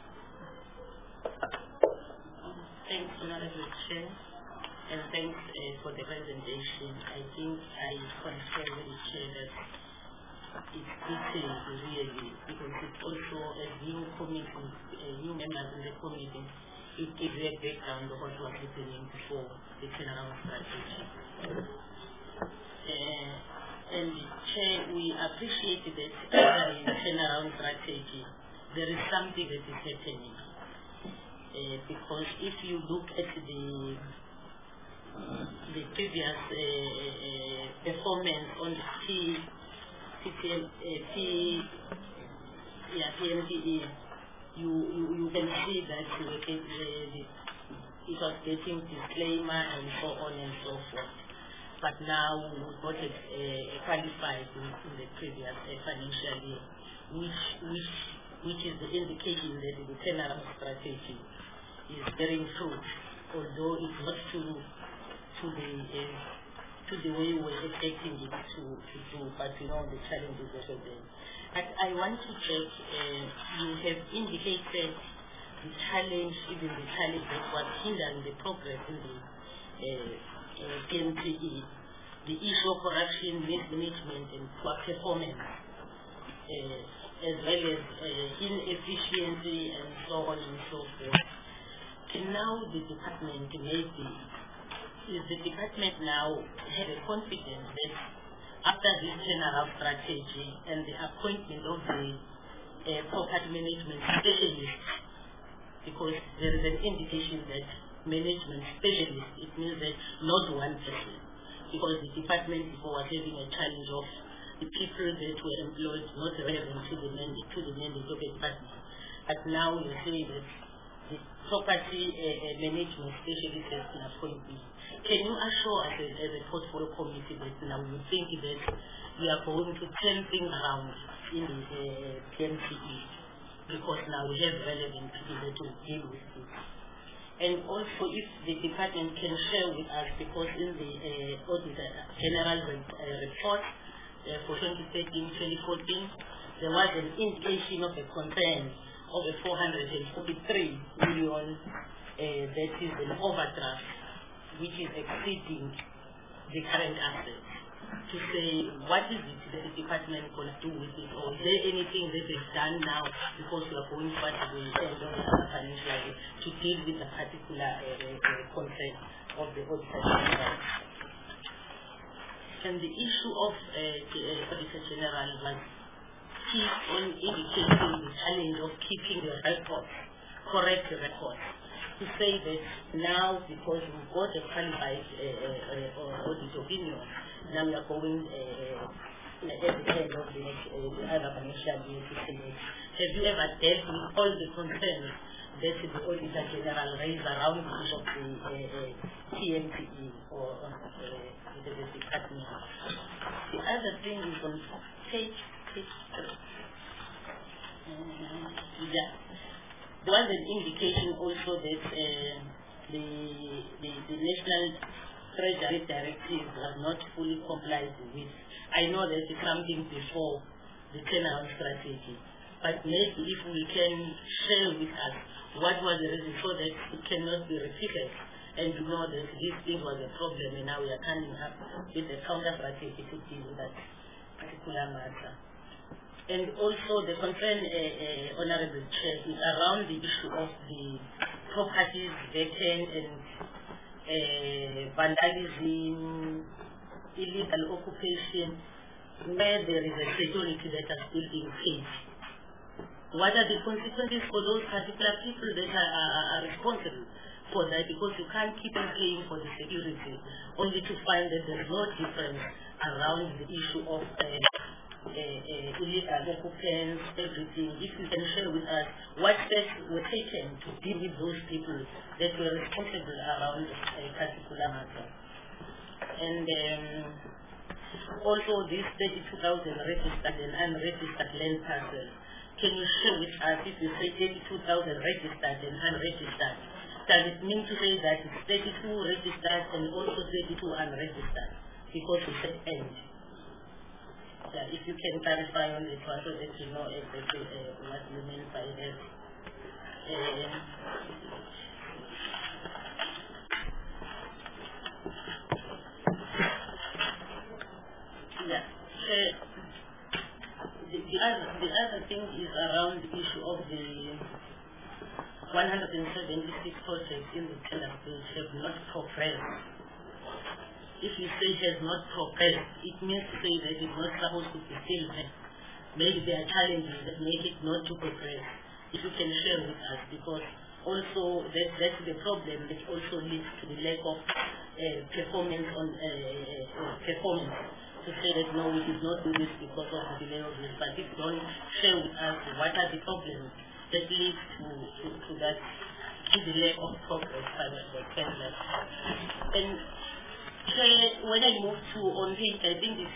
Thanks, Honorable Chair, and thanks for the presentation. I think I concur with the Chair that it's detailed really, because it's also a new committee, new members in the committee. It gives a background of what was happening before the turnaround strategy. And Chair, we appreciate that under the turnaround strategy, there is something that is happening. Because if you look at the previous performance on the PMTE, you can see that it was getting disclaimer and so on and so forth. But now we got it qualified in the previous financial year, which is the indication that the turnaround strategy is bearing fruit, although it's not to the way we were expecting it to do, but the challenges that are there. But I want to check, you have indicated the challenge, even the challenge that was hindering the progress in the PMTE, the issue of corruption, mismanagement, and poor performance, as well as inefficiency and so on and so forth. And now the department is the department now have a confidence that after this turnaround strategy and the appointment of the property management specialist, because there is an indication that management specialist, it means that not one person, because the department before was having a challenge of the people that were employed not relevant to the mandate of the department. But now you say that the property management specialist has been appointed. Can you assure us as a portfolio committee that now you think that we are going to turn things around in the PMTE, because now we have relevant people that will deal with this? And also, if the department can share with us, because in the Auditor General report, for 2013-2014, there was an indication of a concern of a 443 million that is an overdraft, which is exceeding the current assets. To say, what is it that the department going to do with it, or is there anything that is done now because we are going to what we intend on the financial year to deal with the particular concern of the Auditor General? And the issue of the Auditor General was keep on indicating the challenge of keeping the records, correct records. To say that now, because we've got a qualified audit opinion, now we are going at the end of the other financial year to say, have you ever dealt with all the concerns that the Auditor General raised around the issue of the TMPE or the department? The other thing is on page 3. There was an indication also that the National Treasury Directive was not fully complied with. I know that it's something before the turnaround strategy, but maybe if we can share with us what was the reason so that it cannot be repeated, and we know that this thing was a problem and now we are coming up with the counter strategy to deal with that particular matter. And also the concern, Honorable Chair, is around the issue of the properties vacant and vandalism, illegal occupation, where there is a security that are still being paid. What are the consequences for those particular people that are responsible for that? Because you can't keep on paying for the security, only to find that there is no difference around the issue of illegal occupants, everything. If you can share with us what steps were taken to deal with those people that were responsible around a particular matter. And also this 32,000 registered and unregistered land parcels. Can you share with us, if you say 32,000 registered and unregistered, does it mean to say that it's 32 registered and also 32 unregistered? Because you said end. Yeah, if you can clarify on this one so that you know exactly what you mean by that. Yeah. The other thing is around the issue of the 176 projects in the tender which have not progressed. If you say it has not progressed, it means to say that it's not supposed to be still there. Maybe there are challenges that make it not to progress. If you can share with us, because also that's the problem that also leads to the lack of performance on performance. To say that no, we did not do this because of the delay of this, but if you don't share with us what are the problems that lead to that, to the lack of progress by the pendulum. And when I move to on page, I think it's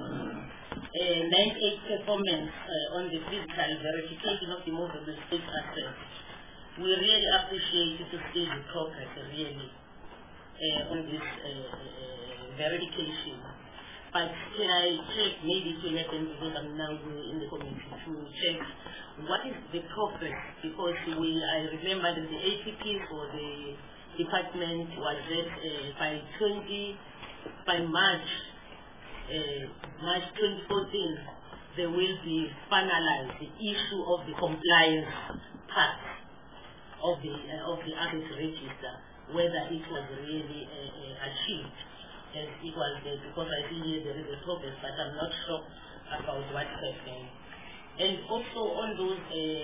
98 performance on the physical verification of the movable state assets. We really appreciate to see the progress really on this verification. But can I check, maybe to happen because I'm now in the committee, to check what is the progress? Because I remember that the ATP for the department was that by March 2014, there will be finalized the issue of the compliance part of the asset register, whether it was really achieved. As it was there, because I see here there is a progress, but I'm not sure about what's happening. And also on those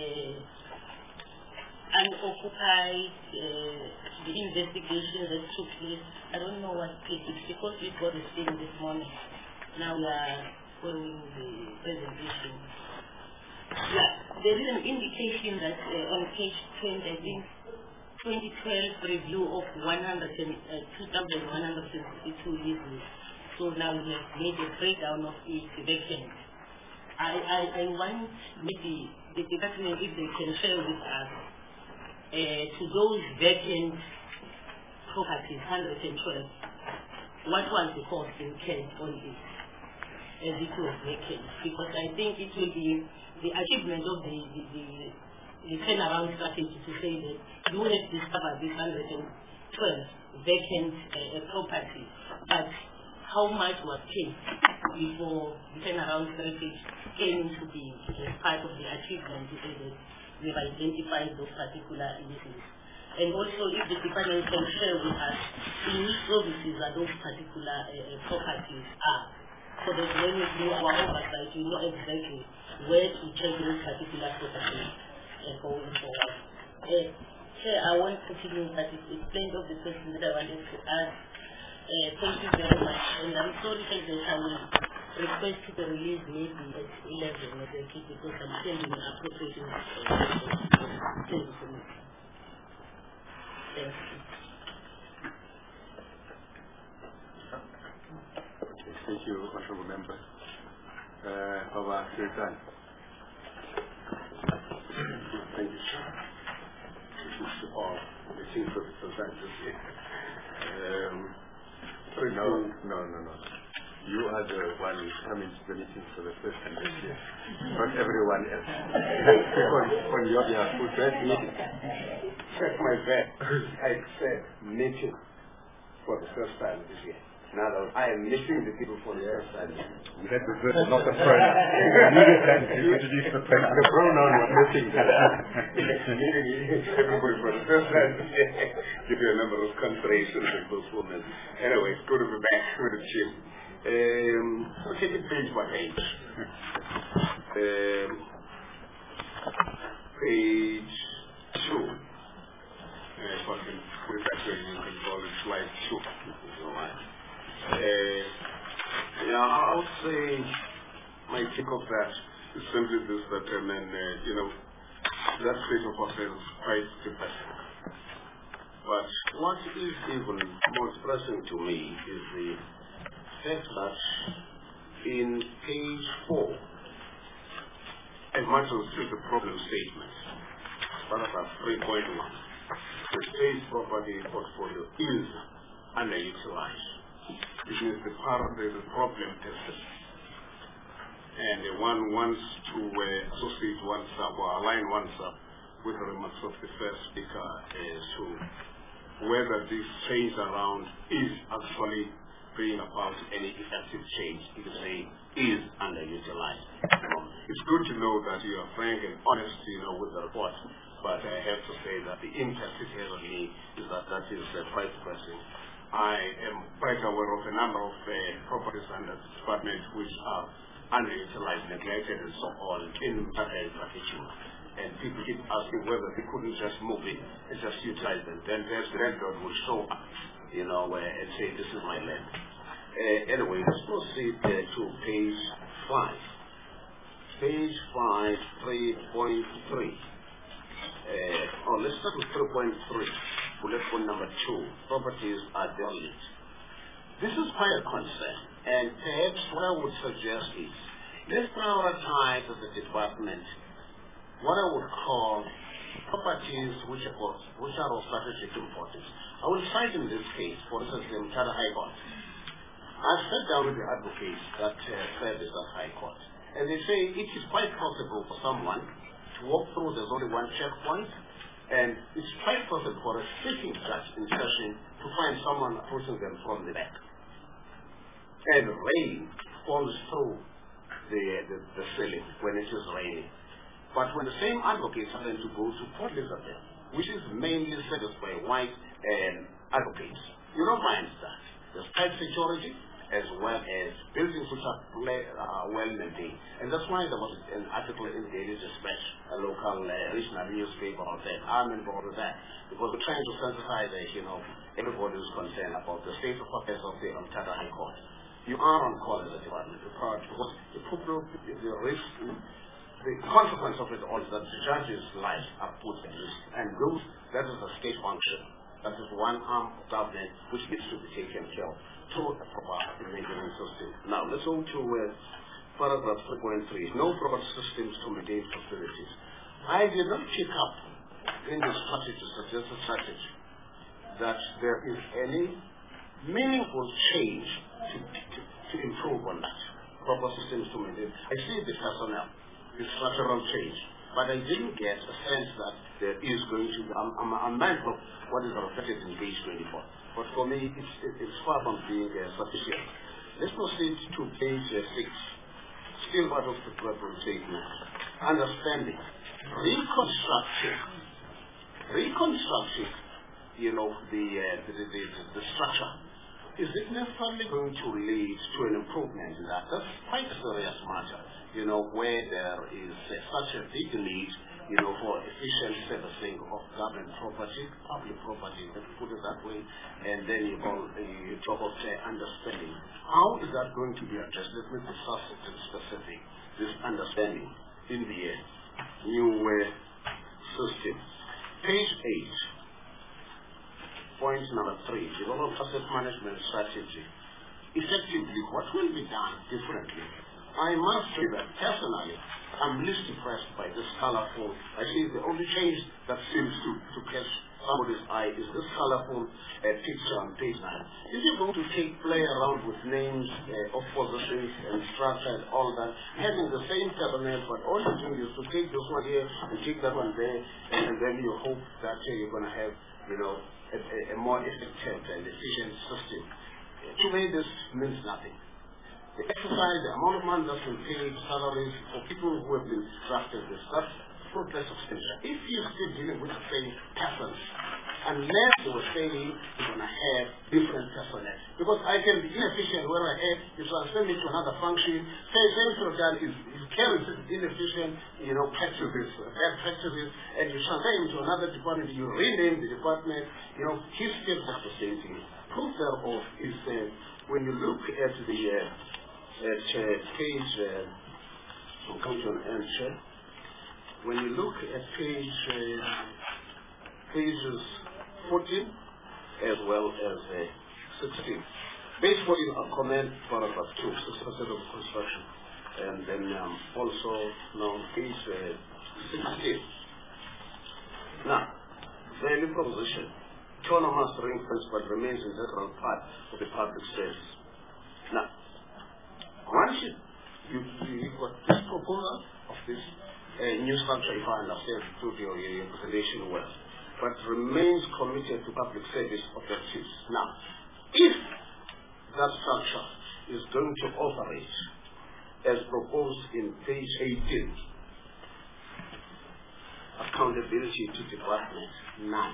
unoccupied, the investigation that took place, I don't know what it is, because we got a thing this morning. Now we are following the presentation. Yeah, there is an indication that on page 20, I think, 2012 review of 2,162 leases. So now we have made a breakdown of each vacant. I want maybe the department, if they can share with us, to those vacant properties, 112, what was the cost incurred on this? as it was vacant, because I think it will be the achievement of the turnaround strategy to say that you have discovered this 112 vacant properties, but how much was paid before the turnaround strategy came into being as part of the achievement to say that we've identified those particular issues. And also if the department can share with us in which provinces are those particular properties are, so that when we do our oversight, we know exactly where to check those particular properties going forward. Chair, I won't continue, but it's plenty of the questions that I wanted to ask. Thank you very much. And I'm sorry that I will request to be released maybe at 11 at the key, because I'm sending an appropriate Thank you so much. Thank you.
Thank you, Honorable Member. Baba Sirtan. Thank you, sir. This is all the chief of the society. No. You are the one who's coming to the meeting for the first time this year, not everyone else. On your behalf, who said meeting? Check my bag. I said meeting for the first time this year. Now I am meeting the people for the first time.
That was not the pronoun. You introduced the pronoun.
The pronoun was meeting. Meeting everybody for the first time this year. Give you a number of considerations and postponements. Anyway, it's good to be back with the chief. So take it page by page. Page 2. If I can put it back there, you can call it slide 2. I would say my take of that is simply this, that that state of affairs is quite depressing. But what is even more depressing to me is the fact that in page 4, as much as it's a problem statement, paragraph 3.1, the state property portfolio is underutilized. It is the problem tested. And one wants to associate oneself or align oneself with the remarks of the first speaker as to whether this change around is actually bringing about any effective change. You can say is underutilized. It's good to know that you are frank and honest, with the report, but I have to say that the impact it has on me is that is quite depressing. I am quite aware of a number of properties under the department which are underutilized, neglected, and so on in particular. And people keep asking whether they couldn't just move it and just utilize them. Then perhaps the landlord will show up, and say, this is my land. Anyway, let's proceed to page 5. Page 5, 3.3. Let's start with 3.3. Bullet point number 2, properties are derelict. This is quite a concern, and perhaps what I would suggest is, let's prioritize as a department what I would call properties which are of strategic importance. I will cite in this case, for instance, the Mthatha High Court. I've sat down with the advocates that serve as at High Court, and they say it is quite possible for someone to walk through, there's only one checkpoint, and it's quite possible for a sitting judge in session to find someone approaching them from the back. And rain falls through the ceiling when it is raining. But when the same advocates happen to go to Port Elizabeth, which is mainly serviced by white advocates, you don't find that. There's tight security as well as buildings which are well maintained. And that's why there was an article in Daily Dispatch, a local regional newspaper on that. I'm involved with that because we're trying to sensitize, everybody who's concerned about the state of affairs of the Mthatha High Court. You are on call as a department because the risk, the consequence of it all is that the judge's life are put at risk. And that is a state function. That is one arm of government which needs to be taken care of through a proper maintenance system. Now, let's go to paragraph 3.3. No proper systems to maintain facilities. I did not pick up in the strategy, suggested strategy, that there is any meaningful change to improve on that.
proper systems to maintain. I see the personnel, the structural change, but I didn't get a sense that there is going to be, I'm mindful of what is reflected in page 24. But for me, it's far from being sufficient. Let's proceed to page 6. Still part of the proper statement. Understanding. Reconstructing, you know, the structure. Is it necessarily going to lead to an improvement in that? That's quite a serious matter, you know, where there is such a big need, you know, for efficient servicing of government property, public property, let's put it that way, and then you talk of understanding. How is that going to be addressed? Let me be specific. This understanding in the new system. Page 8. Point number 3, develop asset management strategy. Effectively, what will be done differently? I must say that personally, I'm least impressed by this colorful. I think the only change that seems to catch somebody's eye is this colorful picture on page 9. Is it going to play around with names of positions and structure and all that, having the same personnel, but all you're doing is to take this one here and take that one there, and then you hope that you're going to have, you know, a more effective and efficient system. To me, this means nothing. The exercise, the amount of money that's been paid, salaries for people who have been drafted this, that's fruitless expenditure. If you're still dealing with the same persons, unless they were saying you're going to have different personnel. Because I can be inefficient where I have, you transfer me to another function, say same sort of guy is carries inefficient, you know, practices, bad practices, and you transfer him to another department, you rename the department, you know, he still does the same thing. Proof thereof is when you look at the page, I'll come to an end, when you look at pages 14 as well as 16. Page 14, I'll comment paragraph 2, 6% of construction. And then also now page 16. Now, value proposition. Autonomous ring fence but remains an integral part of the public service. Now, once you've got this proposal of this new structure, if I understand through your presentation well, but remains committed to public service objectives. Now, if that structure is going to operate as proposed in page 18, accountability to department, none.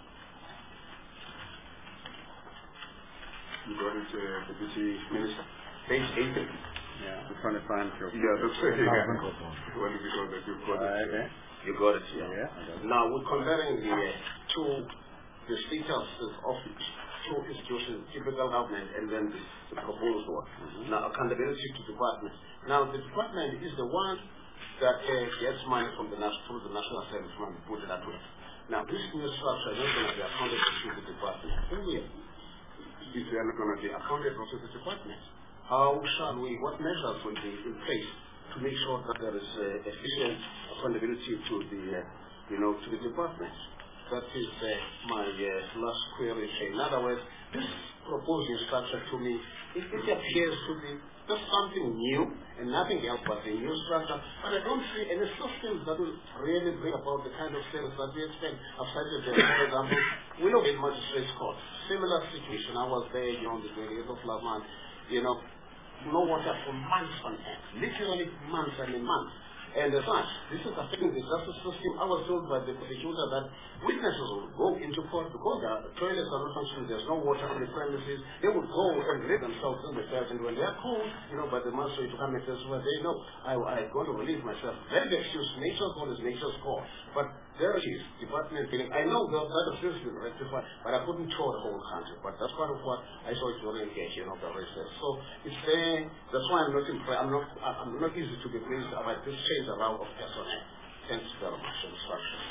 You got it, Deputy Minister.
Page 18.
Yeah, I'm trying to find your...
Yeah, that's right. You want to be told that you've got it.
Okay.
You got it, yeah.
Yeah.
Now, we're comparing the statuses of two institutions, typical government, and then the proposed one. Now, accountability to department. Now, the department is the one that gets money from through the National Service Fund, put it that way. Now, this new structure is not going to be accounted to the department.
If they are not going to be accounted to the department,
what measures will be in place to make sure that there is efficient accountability to the department? That is my last query. In other words, this proposed structure to me, it appears to be just something new and nothing else but a new structure. But I don't see any systems that will really bring about the kind of service that we expect. I've cited there, for example, we look at magistrates' court. Similar situation. I was there on the 28th of last month. You know, no water for months on end. Literally months and months. And as such, this is affecting the justice system. I was told by the prosecutor that witnesses will go into court because the toilets are not functioning, there's no water on the premises. They would go and lay themselves in the bed, and when they are called, by the magistrate to come and test where they know, I'm going to relieve myself. Very excuse, nature's call is nature's call. But there it is, department feeling. I know that has been rectified, but I couldn't tour the whole country. But that's part of what I saw it during the research. So it's there. That's why I'm not easy to be pleased about this change around of personnel. Thanks very much for the instructions.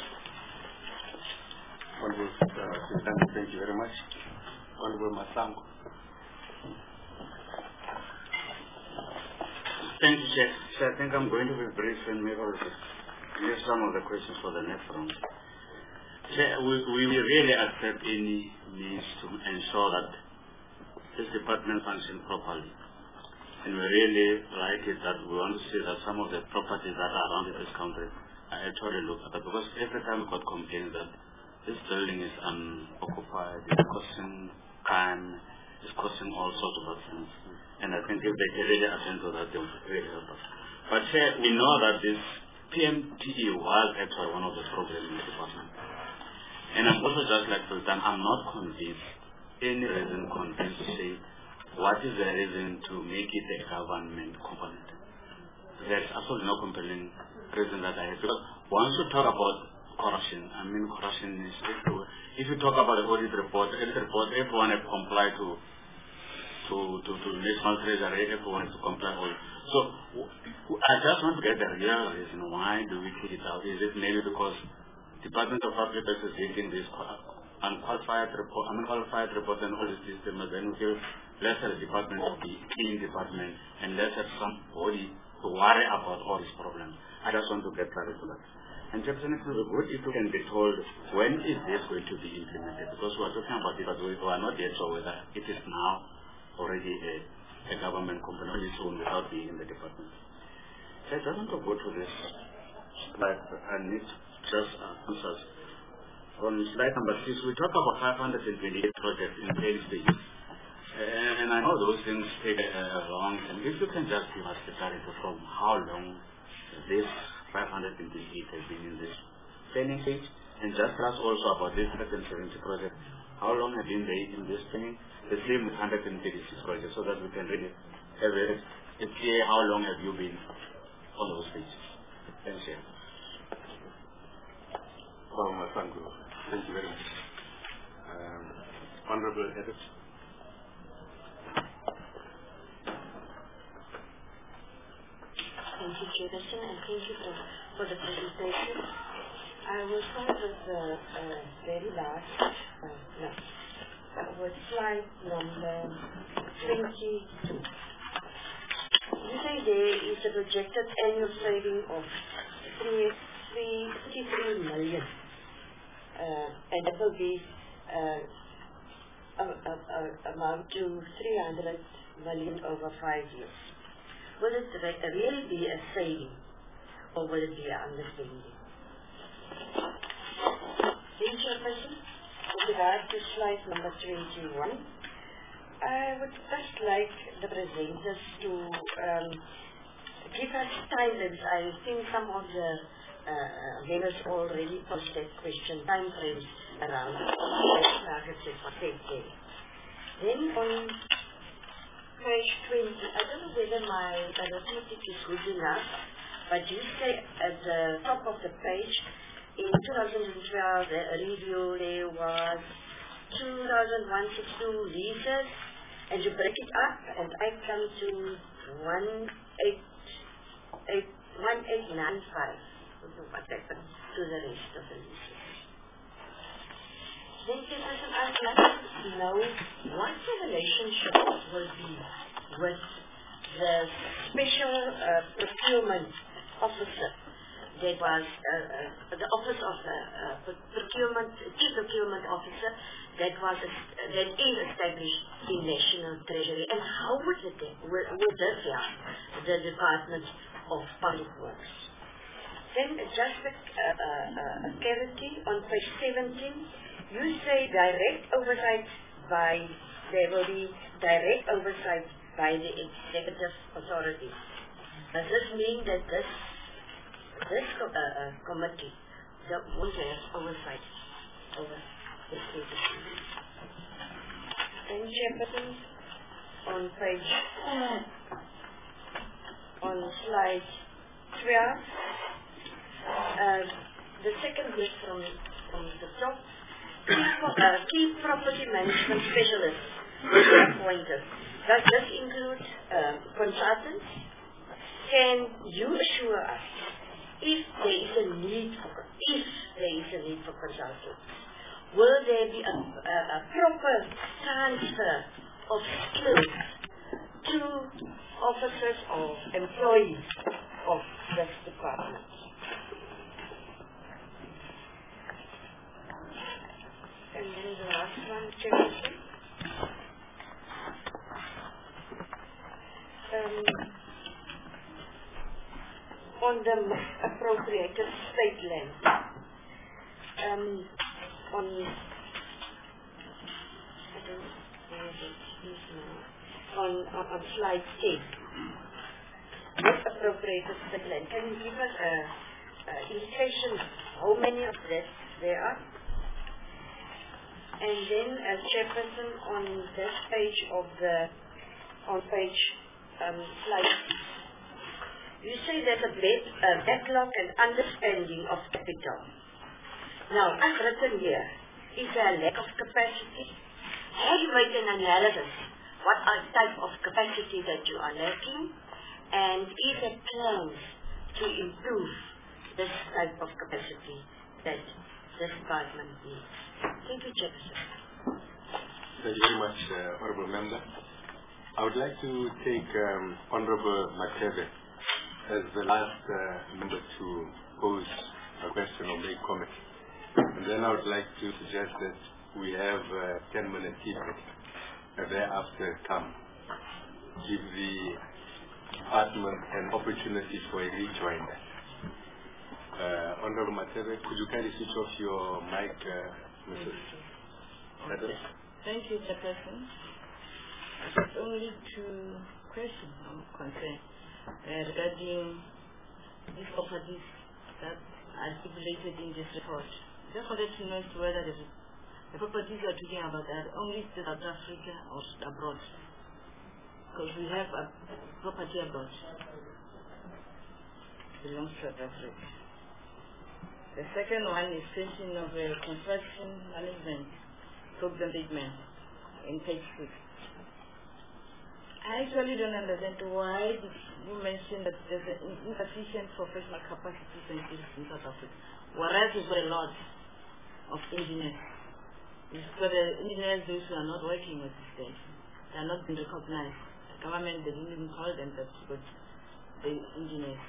Thank you very much.
Honorable Masango.
Thank you, Chair. So I think I'm going to be brief and maybe I'll leave some of the questions for the next round. Chair, we really accept any means to ensure that this department functions properly. and we really like it that we want to see that some of the properties that are around this country are actually looked at, because every time we got complaints that this building is unoccupied, it's causing crime, it's causing all sorts of things. And I think if they really attend to that, they will really help us. But we know that this PMTE was actually one of the problems in the department. And I'm also just like Sultan, I'm not convinced, any reason convinced to say what is the reason to make it a government component. There's absolutely no compelling reason that I have. Because once you talk about corruption, I mean corruption is everywhere. If you talk about the audit report, everyone has complied to National Treasury, everyone has to comply all. So I just want to get the real reason. Why do we kick it out? Is it maybe because Department of Public Affairs is taking this unqualified report and all these systems, then we feel let's have the department of the clean department and let's have somebody to worry about all these problems. I just want to get clarity to that. And Chairperson, it would be good if you can be told when is this going to be implemented, because we are talking about it, but we are not yet sure whether it is now already a government company only soon without being in the department. So I just want to go to this slide. I need just answers. On slide number 6, we talk about 528 projects in 10 stages. And I know those things take a long time. If you can just give us the clarity from how long this 528 has been in this planning stage, and just tell us also about this 170 projects. How long have been they in this planning? The same with 136 projects, so that we can really have a clear how long have you been on those stages. Thank you.
Thank you very much. Honorable Edith.
Thank you, Chairperson, and thank you for the presentation. I will start with the very last, with slide number 22. You say there is a projected annual saving of 33 million, and that will be amount to 300 million over 5 years. Will it really be a saving, or will it be an understanding? Then, Chairperson, with regard to slide number 21, I would just like the presenters to give us timelines. I think some of the members already posed that question, time frames around targets for take day. Then on page 20, I don't know whether my arithmetic is good enough, but you say at the top of the page, in 2012, the review there was 2,162 leases, and you break it up, and I come to 1895. What happened to the rest of the leases? Then, Chairperson, I'd like to know what the relationship will be with the special procurement officer that was the office of the chief procurement officer that is established in National Treasury, and how would this help the Department of Public Works? Then just a clarity on page 17. You say there will be direct oversight by the executive authority. Does this mean that this committee won't have oversight over this agency? Then, Chairperson, on slide 12, the second list from the top, key property management specialists appointed. Does this include consultants? Can you assure us if there is a need for consultants, will there be a proper transfer of skills to officers or employees of this department? And then the last one, Chairperson. on the appropriated state land. On slide 10. Misappropriated state land. Can you give us an indication how many of that there are? And then, Chairperson, on this page of slide, you say there's a backlog and understanding of capital. Now, I've written here, is there a lack of capacity? Have you made an analysis? What are type of capacity that you are lacking? And is there plans to improve this type of capacity that this department needs? Thank you, Chairperson.
Thank you very much, Honourable Member. I would like to take Honourable Matebe as the last member to pose a question or make comment. And then I would like to suggest that we have a 10-minute tea break, and thereafter give the department an opportunity for a rejoinder. Honourable Matebe, could you kindly switch off your mic, Mrs. Madam?
Thank you, Chairperson. Just only two questions I'm concerned regarding these properties that are stipulated in this report. Just wanted to know whether the properties you are talking about are only in South Africa or abroad. Because we have a property abroad. Belongs to South Africa. The second one is question of construction management program statement in page 6. I actually don't understand why did you mention that there's an insufficient professional capacity in South Africa, whereas we've got a lot of engineers. We've got engineers those who are not working with the state. They are not being recognized. The government, they didn't even call them, but the engineers.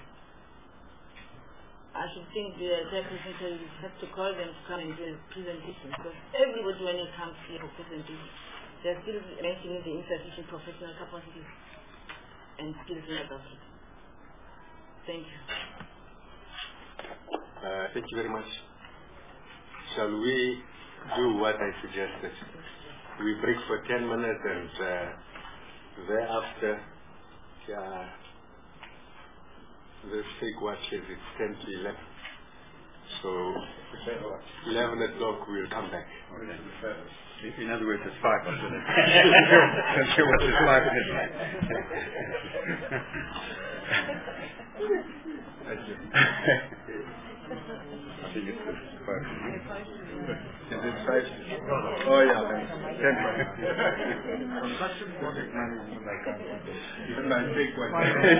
I should think the chairperson have to call them to come and do a presentation, because everybody when it comes here for presentation, they're still mentioning the insufficient professional capacity and skills in South Africa. Thank you.
Thank you very much. Shall we do what I suggested? We break for 10 minutes and thereafter, let's take what is it, 10 to 11. So, 11 o'clock we'll come back.
Okay. In other words, it's 5 minutes. Until it's 5 minutes. Thank you. I think it's 5 minutes. Is it 5? Oh yeah, 10 minutes. Construction project management, I can't. Even I take one.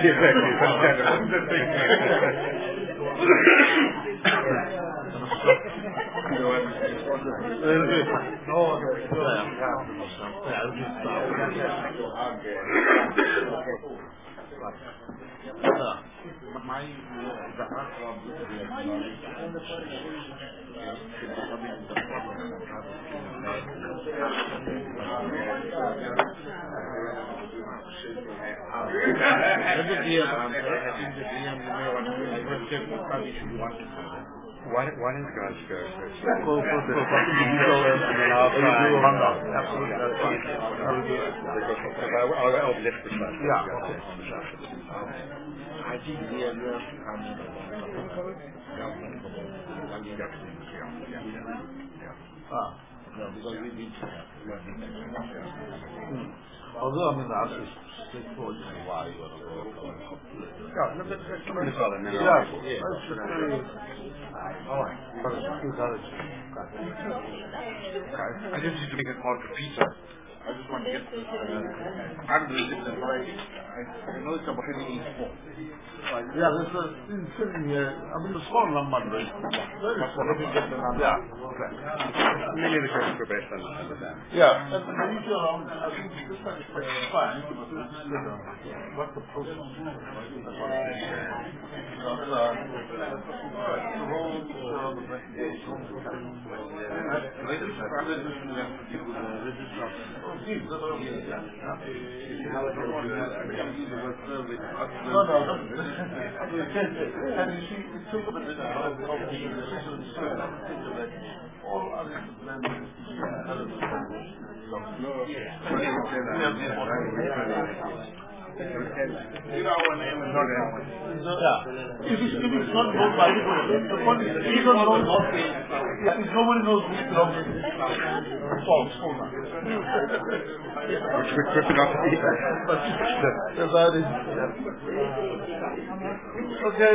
Why don't you guys go first? Go for the details and then I'll try and run out. Absolutely, that's fine. I'll lift the slide. Yeah, okay. I think the area because we need to although I mean the answer is straightforward, you know why you want to go. Yeah, let's come in. Alright. I just need to make it part of the pizza. I just want to get I'm the variety. I know it's about 15 small. Yeah, there's a sitting here. I mean, the small number is very small. Let me get the number. Yeah, okay. Many of the questions were based on that. Yeah, and the issue around, I think this one is fine. What's the process? The roads, the If it's not known by anybody, the point is he don't know if nobody knows who belongs to it. False. That's how it is. Okay,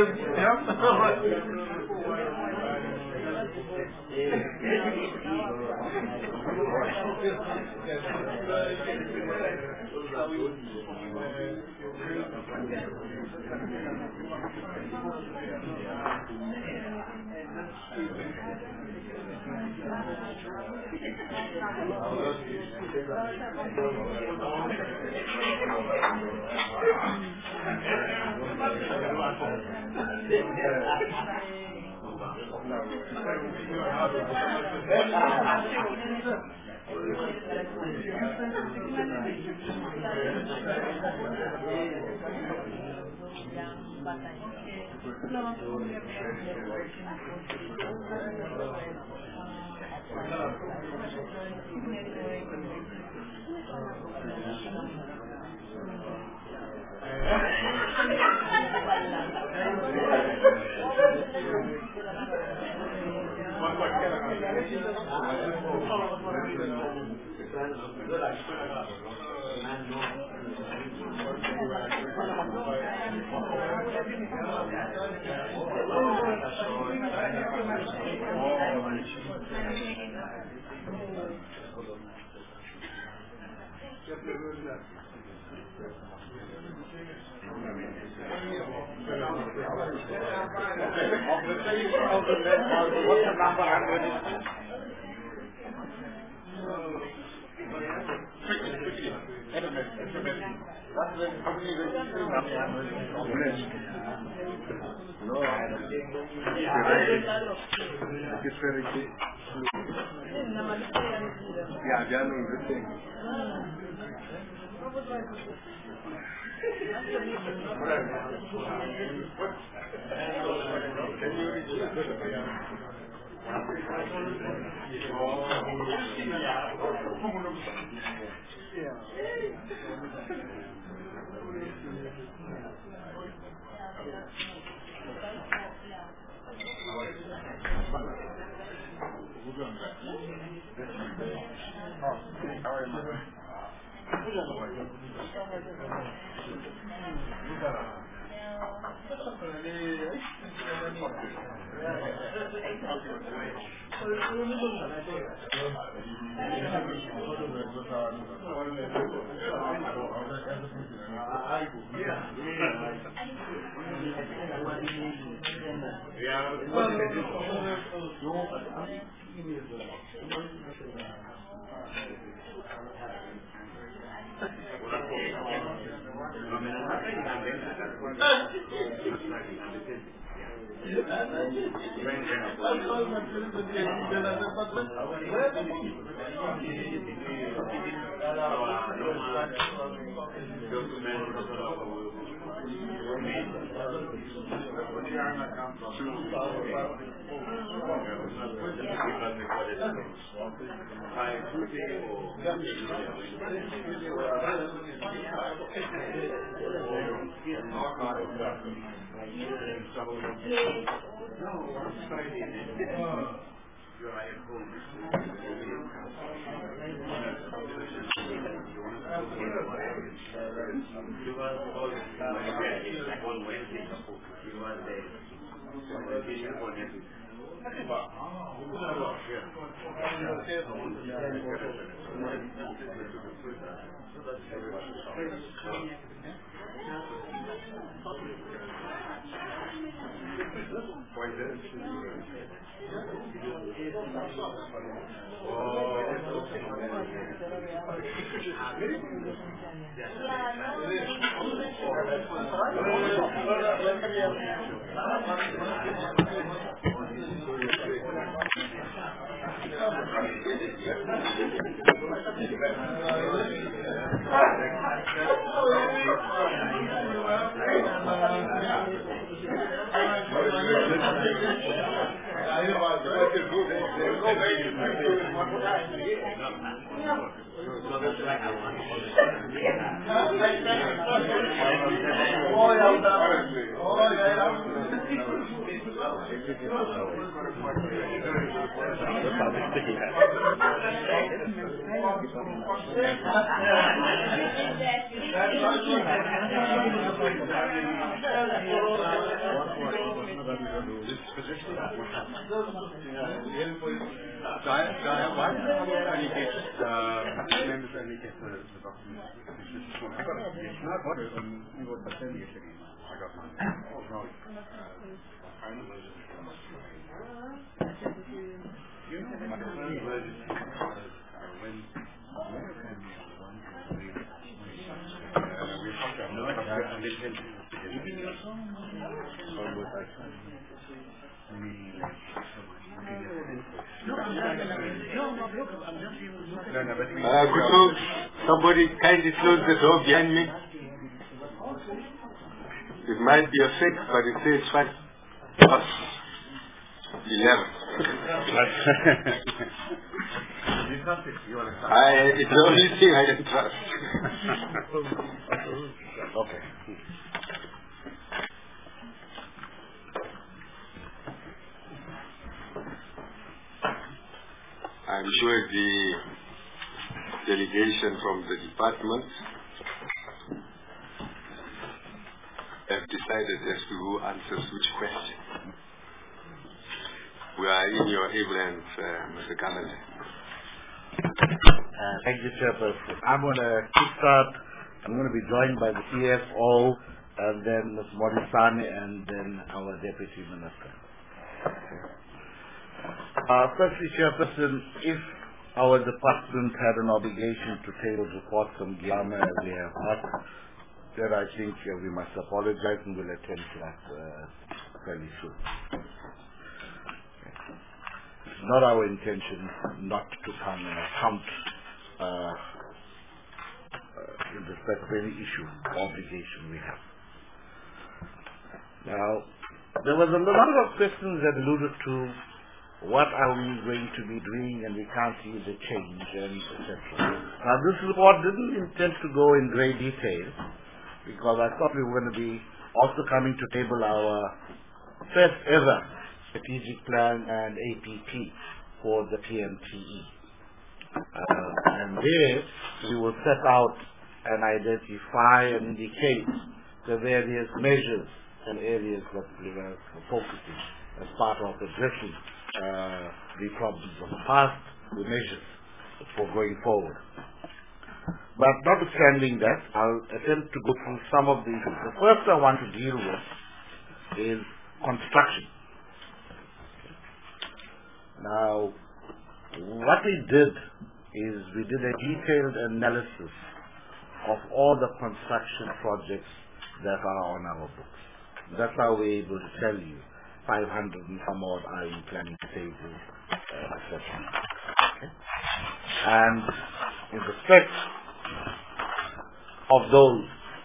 Somebody kindly close the door behind me. It might be a fake, but it says 5 past 11. It's the only thing I can trust.
Okay.
I'm sure the delegation from the department have decided as to who answers which question. We are in your able hands, Mr. Calendar.
Thank you, Chairperson. I'm going to kickstart. I'm going to be joined by the CFO, and then Ms. Morisani, and then our Deputy Minister. Firstly, Chairperson, if our department had an obligation to table reports from Guyana as we have not, then I think we must apologize and will attend to that fairly soon. It's not our intention not to come and account in respect of any issue or obligation we have. Now, there was a lot of questions that alluded to what are we going to be doing, and we can't see the change, and etc. Now, this report didn't intend to go in great detail, because I thought we were going to be also coming to table our first ever strategic plan and APP for the TMTE. And there, we will set out and identify and indicate the various measures and areas that we are focusing as part of addressing the problems of the past, the measures for going forward. But notwithstanding that, I'll attempt to go through some of the issues. The first I want to deal with is construction. Now, what we did is we did a detailed analysis of all the construction projects that are on our books. That's how we're able to tell you 500 and some odd are in planning stages, etc. Okay. And in respect of those,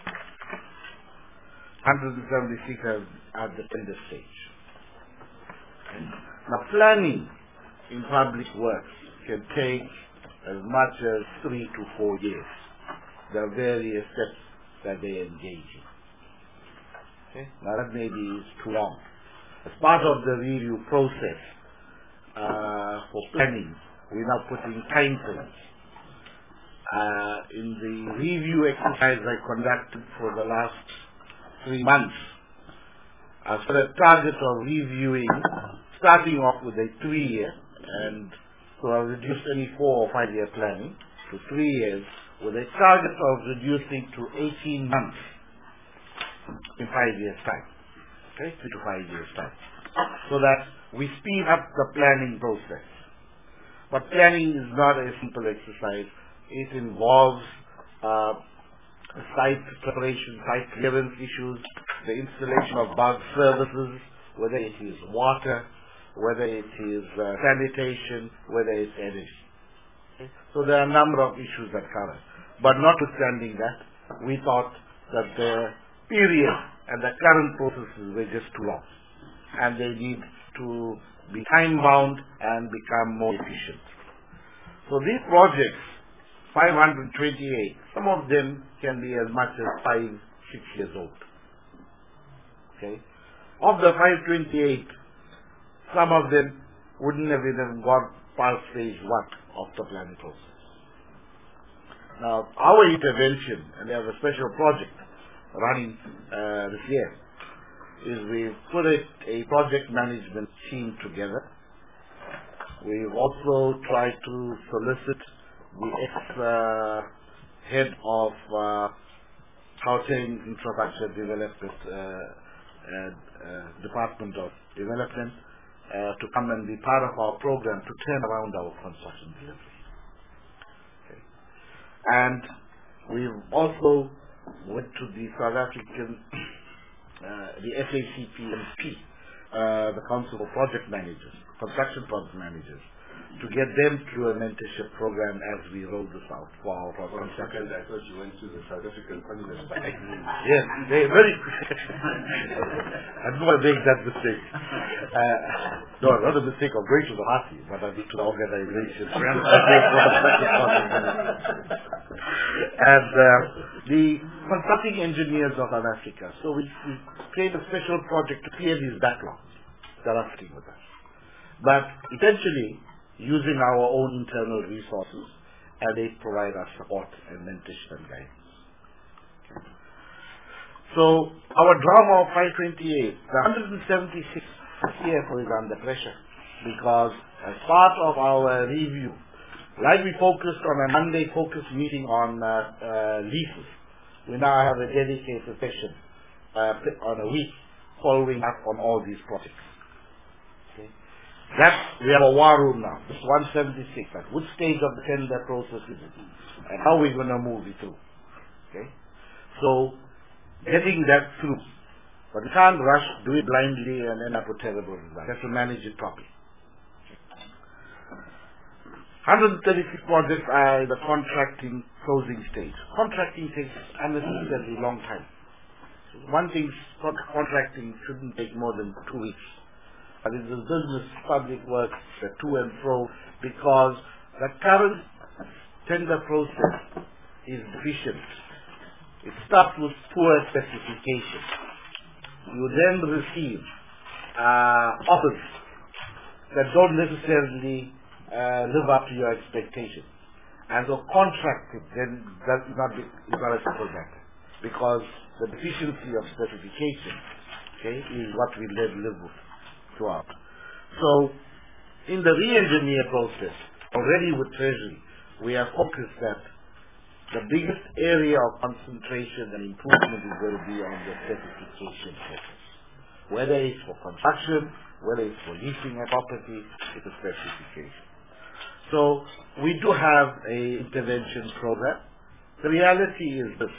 176 are at the tender stage. Okay. Now, planning in public works can take as much as 3 to 4 years. There are various steps that they engage in. Okay. Now, that maybe is too long. As part of the review process for planning, we're now putting time frames. In the review exercise I conducted for the last 3 months, I set a target of reviewing, starting off with a 3-year, and so I reduced any 4 or 5 year planning to 3 years, with a target of reducing to 18 months in 5 years' time. Okay, 3 to 5 years' time. So that we speed up the planning process. But planning is not a simple exercise. It involves site preparation, site clearance issues, the installation of bulk services, whether it is water, whether it is sanitation, whether it's energy. Okay? So there are a number of issues that cover. But notwithstanding that, we thought that the period and the current processes were just too long, and they need to be time-bound, and become more efficient. So these projects, 528, some of them can be as much as 5-6 years old. Okay? Of the 528, some of them wouldn't have even gone past phase 1 of the planning process. Now, our intervention, and we have a special project running this year, is we've put a project management team together. We've also tried to solicit the ex-head of Gauteng Infrastructure Development Department of Development to come and be part of our program to turn around our construction delivery. And we've also went to the South African, the SACPMP, the Council of Project Managers, Construction Project Managers, to get them through a mentorship program as we roll this out for our construction.
I thought you went to the South African Congress.
Yes, they're very I don't want to make that mistake. No, not the mistake of going to the party, but I think to the organization. And the consulting engineers of South Africa. So we create a special project to clear these backlogs that are sitting with us. But essentially, using our own internal resources, and they provide us support and mentorship and guidance. So our drama of 528, the 176 here is under pressure, because as part of our review, like we focused on a Monday focus meeting on leases, we now have a dedicated session on a week following up on all these projects. We have a war room now. It's 176. At which stage of the tender process is it? And how are we going to move it through? Okay? So, getting that through. But we can't rush, do it blindly, and end up with terrible results. We have to manage it properly. 136 projects are in the contracting closing stage. Contracting takes unnecessarily long time. One thing, contracting shouldn't take more than 2 weeks. But in the business, public works, the to and fro, because the current tender process is deficient. It starts with poor specification. You then receive offers that don't necessarily live up to your expectations. And so contracting then is not a simple matter, because the deficiency of specification, okay, is what we live with throughout. So, in the re-engineer process, already with Treasury, we are focused that the biggest area of concentration and improvement is going to be on the specification process. Whether it's for construction, whether it's for leasing a property, it's a specification. So, we do have an intervention program. The reality is this: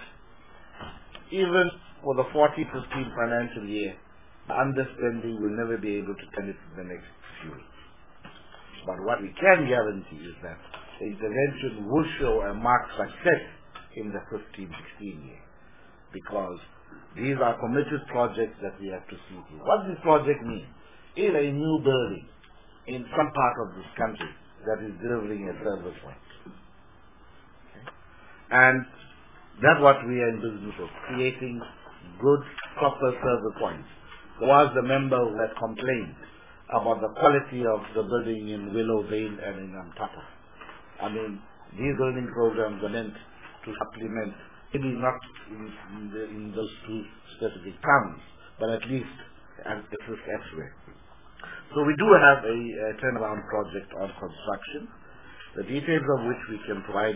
even for the 14-15 financial year, understanding will never be able to turn it in the next few weeks. But what we can guarantee is that the intervention will show a marked success in the 15-16 year, because these are committed projects that we have to see through. What does this project mean? Is a new building in some part of this country that is delivering a service line. Okay. And that's what we are in business of, creating good, proper service points. There was the member who had complained about the quality of the building in Willow Vale and in Amtata. I mean, these building programs are meant to supplement, maybe not in those two specific towns, but at least assist elsewhere. So we do have a turnaround project on construction, the details of which we can provide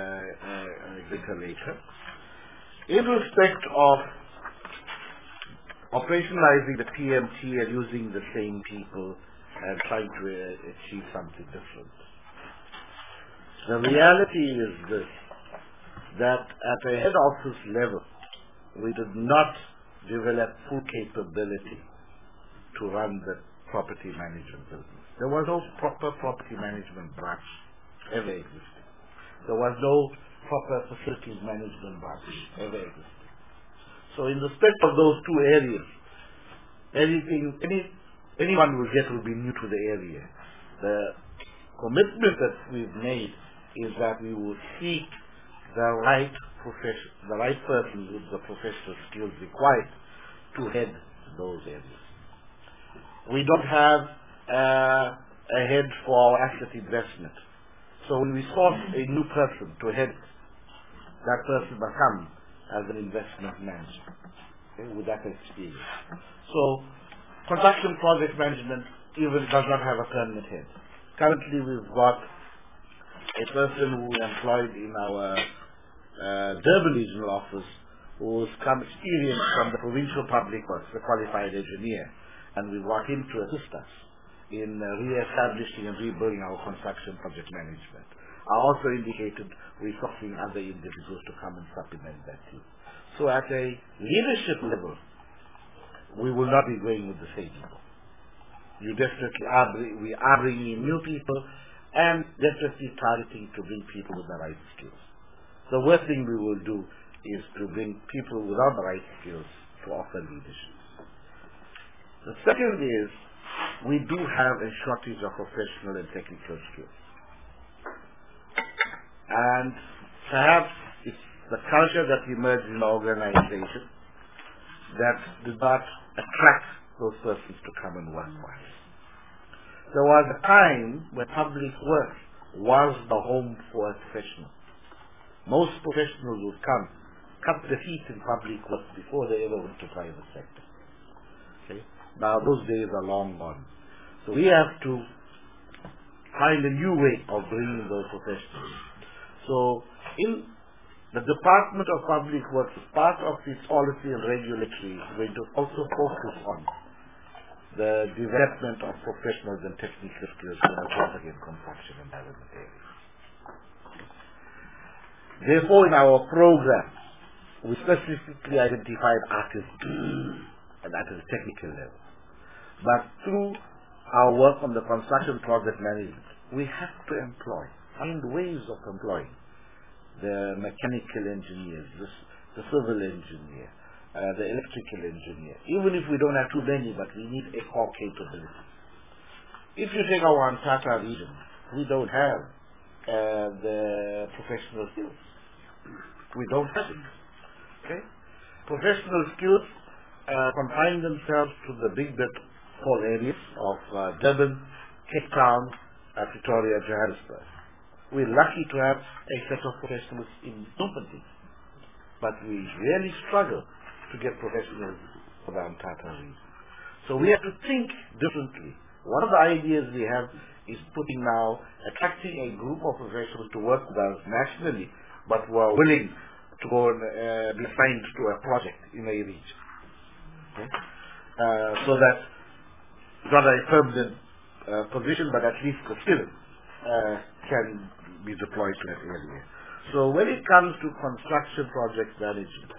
later. In respect of operationalizing the PMT and using the same people and trying to achieve something different. The reality is this, that at a head office level, we did not develop full capability to run the property management business. There was no proper property management branch ever existing. There was no proper facilities management branch ever existing. So in respect of those two areas, any anyone will be new to the area. The commitment that we've made is that we will seek the right person with the professional skills required to head those areas. We don't have a head for our asset investment. So when we source a new person to head, that person must come as an investment manager, okay, with that experience. So construction project management even does not have a permanent head. Currently we've got a person who we employed in our Durban regional office who's come experienced from the provincial public works, a qualified engineer, and we brought him to assist us in re-establishing and rebuilding our construction project management. I also indicated we're sourcing other individuals to come and supplement that team. So at a leadership level, we will not be going with the same people. We are bringing in new people and definitely targeting to bring people with the right skills. The worst thing we will do is to bring people without the right skills to offer leadership. The second is we do have a shortage of professional and technical skills. And perhaps it's the culture that emerged in the organization that did not attract those persons to come and work for us. There was a time when public work was the home for a professional. Most professionals would come, cut their feet in public work before they ever went to private sector. Okay? Now those days are long gone. So we have to find a new way of bringing those professionals. So in the Department of Public Works, part of its policy and regulatory is going to also focus on the development of professionals and technical skills in the property and construction environment area. Therefore, in our program, we specifically identified artists and at a technical level. But through our work on the construction project management, we have to find ways of employing the mechanical engineers, the civil engineer, the electrical engineer. Even if we don't have too many, but we need a core capability. If you take our Antata region, we don't have the professional skills. We don't have it. Okay? Professional skills confine themselves to the big metropolitan areas of Durban, Cape Town, Pretoria, Johannesburg. We're lucky to have a set of professionals in Bloemfontein, but we really struggle to get professionals for the Antata region. So we have to think differently. One of the ideas we have is attracting a group of professionals to work with us nationally, but who are willing to go and be assigned to a project in a region. Okay? So that it's not a permanent position, but at least the skill can be deployed to that area. So when it comes to construction project management,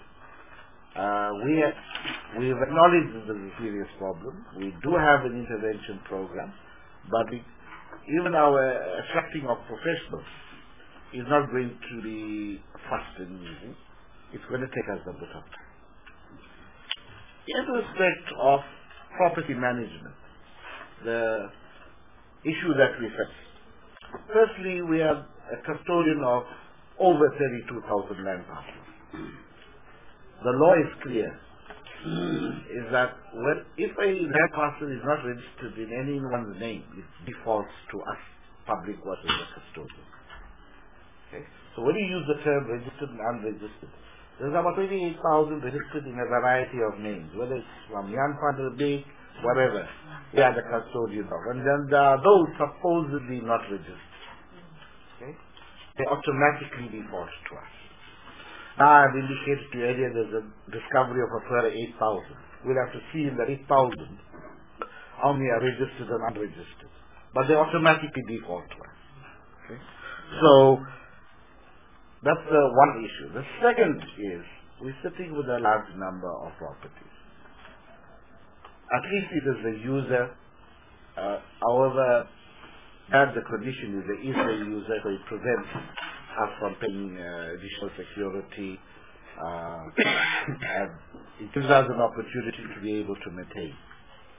we have acknowledged this is a serious problem. We do have an intervention program, but even our attracting of professionals is not going to be fast and easy. It's going to take us a bit of time. In respect of property management, the issue that we face. Firstly, we are a custodian of over 32,000 land parcels. The law is clear, is that if a land parcel is not registered in anyone's name, it defaults to us, public works as a custodian. Okay? So when you use the term registered and unregistered, there's about 28,000 registered in a variety of names, whether it's from Jan van der Beek, whatever. We are the custodian of. And then there are those supposedly not registered. Okay? They automatically default to us. Now I've indicated to you earlier there's a discovery of a further 8,000. We'll have to see in the 8,000 how many are registered and unregistered. But they automatically default to us. Okay? So that's the one issue. The second is we're sitting with a large number of properties. At least it is the user. However bad the condition is, there is a user, so it prevents us from paying additional security. And it gives us an opportunity to be able to maintain.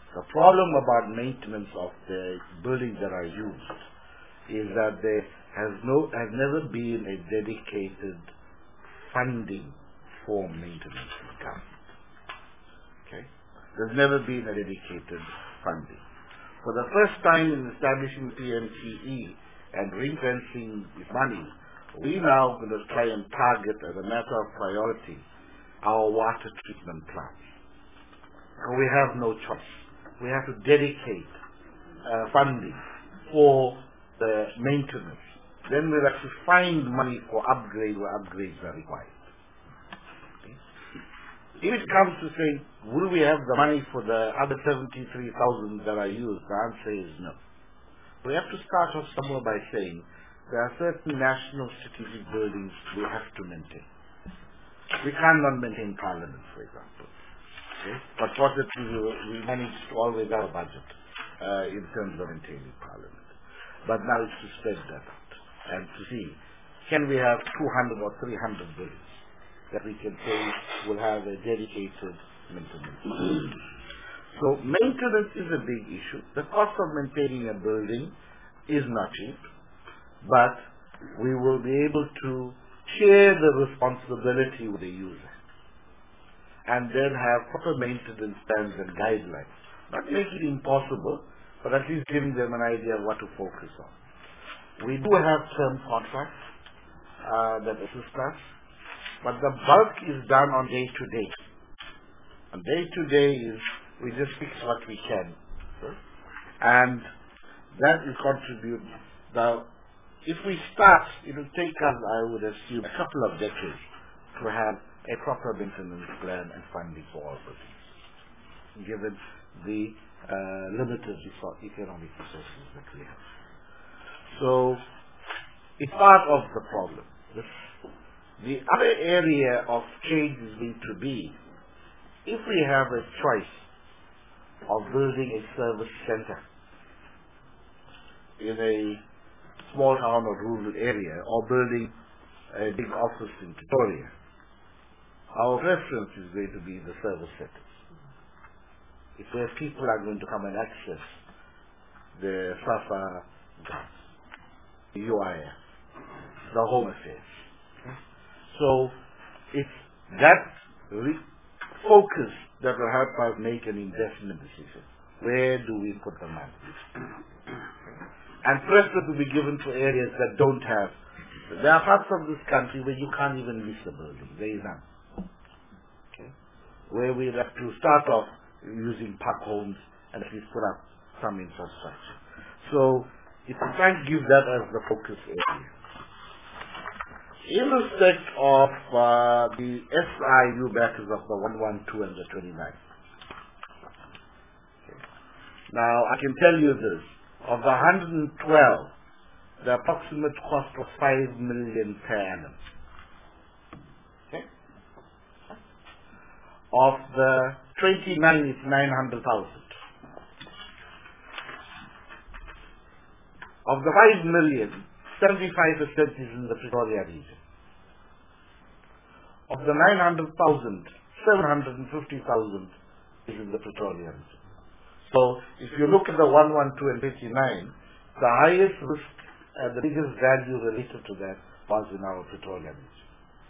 The problem about maintenance of the buildings that are used is that there has never been a dedicated funding for maintenance in Ghana. Okay? There's never been a dedicated funding. For the first time in establishing PMTE and ring-fencing money, we now going to try and target as a matter of priority our water treatment plants. So we have no choice. We have to dedicate funding for the maintenance. Then we'll have to find money for upgrade where upgrades are required. Okay. If it comes to saying, will we have the money for the other 73,000 that are used, the answer is no. We have to start off somewhere by saying there are certain national strategic buildings we have to maintain. We cannot maintain Parliament, for example. Okay? But fortunately, we managed to always have a budget in terms of maintaining Parliament. But now it's to spread that out and to see, can we have 200 or 300 buildings that we can say will have a dedicated maintenance. So maintenance is a big issue. The cost of maintaining a building is not cheap, but we will be able to share the responsibility with the user and then have proper maintenance plans and guidelines. Not make it impossible, but at least giving them an idea of what to focus on. We do have term contracts that assist us, but the bulk is done on day-to-day. On day-to-day is we just fix what we can. And that will contribute. Now, if we start, it will take us, I would assume, a couple of decades to have a proper maintenance plan and funding for all buildings, given the limited economic resources that we have. So, it's part of the problem. The other area of change is going to be, if we have a choice of building a service center in a small town or rural area, or building a big office in Pretoria, our preference is going to be the service centers. It's where people are going to come and access the SAFA grants, the UIF, the Home Affairs. So it's that focus that will help us make an investment decision. Where do we put the money? And preference will be given to areas that don't have. There are parts of this country where you can't even lease a building. There is none. Okay. Where we have to start off using park homes and at least put up some infrastructure. So if we can't give that as the focus area. In respect of the SI new batches of the 112 and the 29. Okay. Now I can tell you this. Of the 112, the approximate cost was 5 million per annum. Okay. Of the 29, it's 900,000. Of the 5 million, 75% is in the Pretoria region. Of the 900,000, 750,000 is in the Pretoria region. So, if you look at the 112 and 59, the highest risk and the biggest value related to that was in our Pretoria region.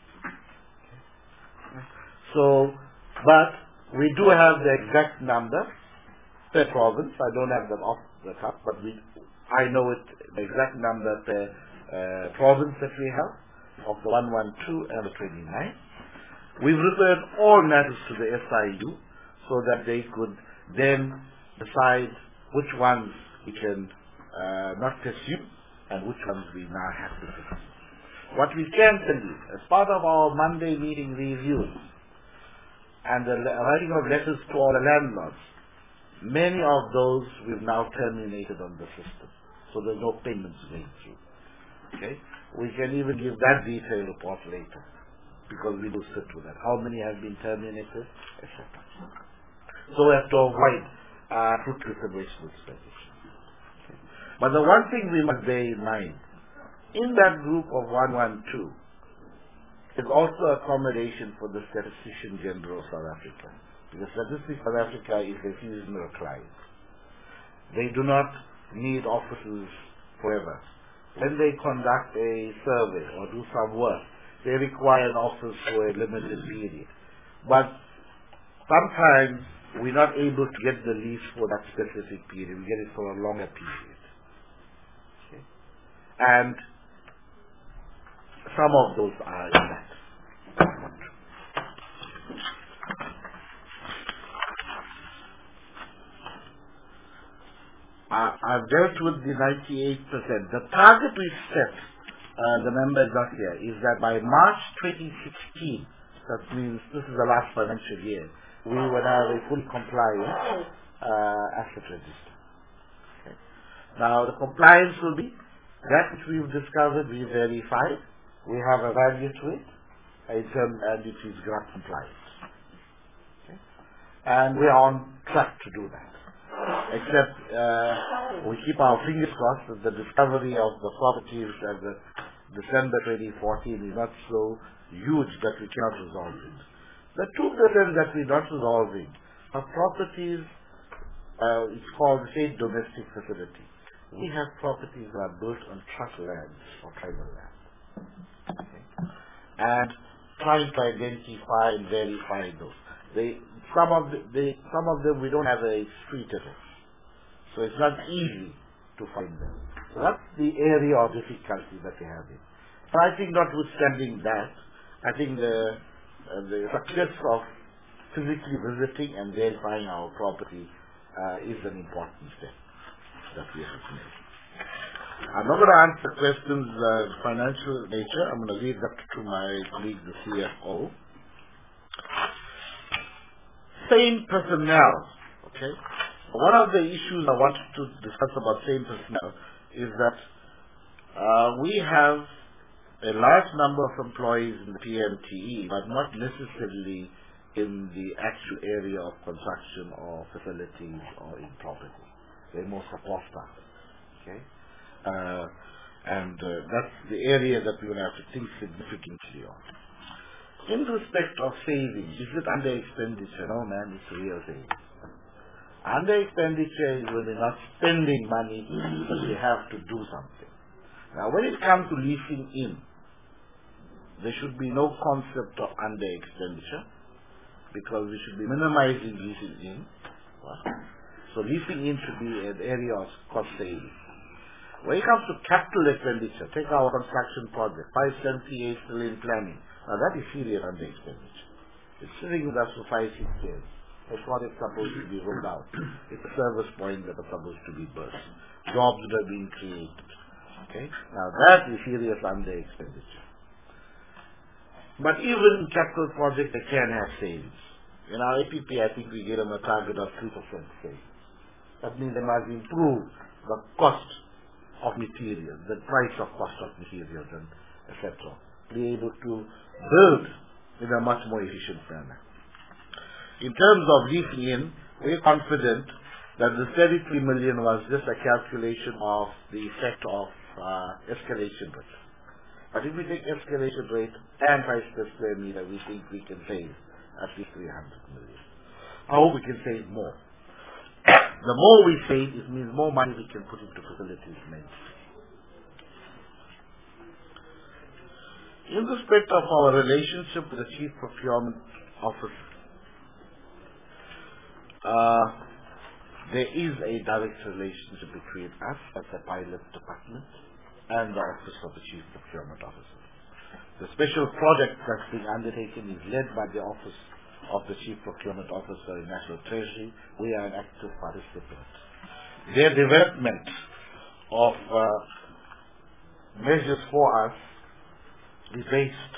So, but we do have the exact number per province. I don't have them off the top, but I know it, the exact number per province that we have of the 112 and the 29. We've referred all matters to the SIU so that they could then decide which ones we can not pursue and which ones we now have to pursue. What we can tell you, as part of our Monday meeting reviews and the writing of letters to all the landlords, many of those we've now terminated on the system. So there's no payments going through. Okay? We can even give that detailed report later because we do sit with that. How many have been terminated, etc. So we have to avoid fruitless and wasteful expenditure. Okay. But the one thing we must bear in mind, in that group of 112 is also accommodation for the Statistician General of South Africa, because Statistics South Africa is a seasonal client. They do not need offices forever. When they conduct a survey or do some work, they require an office for a limited period. But sometimes we're not able to get the lease for that specific period. We get it for a longer period. Okay? And some of those are in that. I've dealt with the 98%. The target we set, the member got here, is that by March 2016, that means this is the last financial year, we would have a fully compliant asset register. Okay. Now the compliance will be that which we've discovered, we verified, we have a value to it, in terms and it is grant compliant. Okay. And we are on track to do that. Except we keep our fingers crossed that the discovery of the properties at the December 2014 is not so huge that we cannot resolve it. The 2% that we're not resolving are properties, it's called state domestic facility. We have properties that are built on trust lands or tribal land. Okay. And trying to identify and verify those. Some of them we don't have a street address. So it's not easy to find them. So that's the area of difficulty that we have in. But I think notwithstanding that, I think the success of physically visiting and verifying our property is an important step that we have made. I'm not going to answer questions of financial nature. I'm going to leave that to my colleague, the CFO. Same personnel, okay? One of the issues I wanted to discuss about same personnel is that we have a large number of employees in the PMTE, but not necessarily in the actual area of construction or facilities or in property. They're more support staff, okay? That's the area that we will have to think significantly on. In respect of savings, is it under expenditure? No, man, it's real savings. Under expenditure is when we're not spending money, but we have to do something. Now, when it comes to leasing in, there should be no concept of under expenditure, because we should be minimizing leasing in. So leasing in should be an area of cost saving. When it comes to capital expenditure, take our construction project, 578 still in planning. Now that is serious under expenditure. It's sitting with us for 5-6 years. That's what it's supposed to be rolled out. It's a service point that is supposed to be burst. Jobs that are being created. Okay? Now that is serious under expenditure. But even in capital projects, they can have savings. In our APP, I think we give them a target of 3% savings. That means they must improve the cost of materials, the price of cost of materials, and etc. Be able to build in a much more efficient manner. In terms of leasing in, we are confident that the 33 million was just a calculation of the effect of escalation rate. But if we take escalation rate and price per square meter, we think we can save at least 300 million. I hope we can save more. The more we save, it means more money we can put into facilities maintenance. In respect of our relationship with the Chief Procurement Officer, there is a direct relationship between us as a pilot department and the Office of the Chief Procurement Officer. The special project that's being undertaken is led by the Office of the Chief Procurement Officer in National Treasury. We are an active participant. Their development of measures for us is based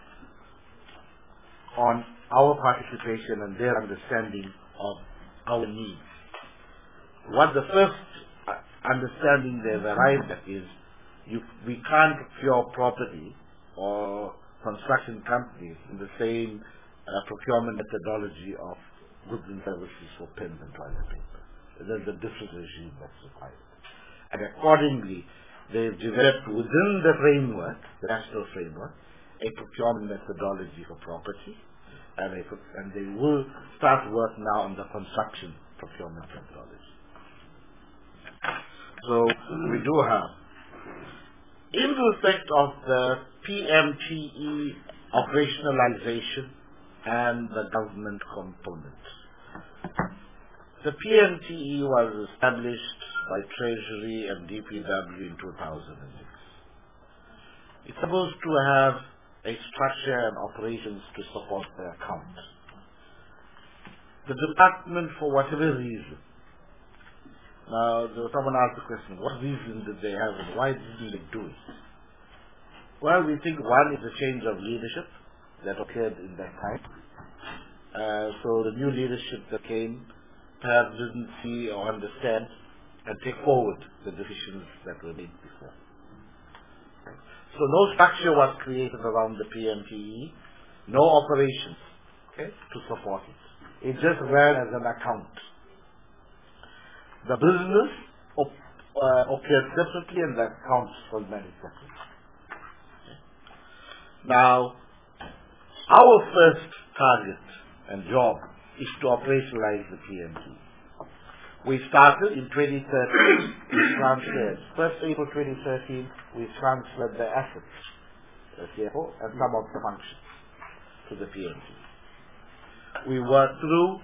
on our participation and their understanding of our needs. What the first understanding they've arrived at is we can't procure property or construction companies in the same procurement methodology of goods and services for pens and toilet paper. There's a different regime that's required. And accordingly, they've developed within the framework, the national framework, a procurement methodology for property, and they will start work now on the construction procurement methodology. So we do have, in respect of the PMTE operationalization and the government component. The PMTE was established by Treasury and DPW in 2006. It's supposed to have a structure and operations to support the account. The department, for whatever reason, now someone asked the question, what reason did they have and why didn't they do it? Well, we think one is a change of leadership that occurred in that time. So the new leadership that came perhaps didn't see or understand and take forward the decisions that were made before. So no structure was created around the PMTE, no operations to support it. It just ran as an account. The business occurred separately and the account was managed separately. Now, our first target and job is to operationalize the PMTE. We started in 2013, we transferred. 1st April 2013, we transferred the assets, the CFO, and some of the functions to the PMTE. We worked through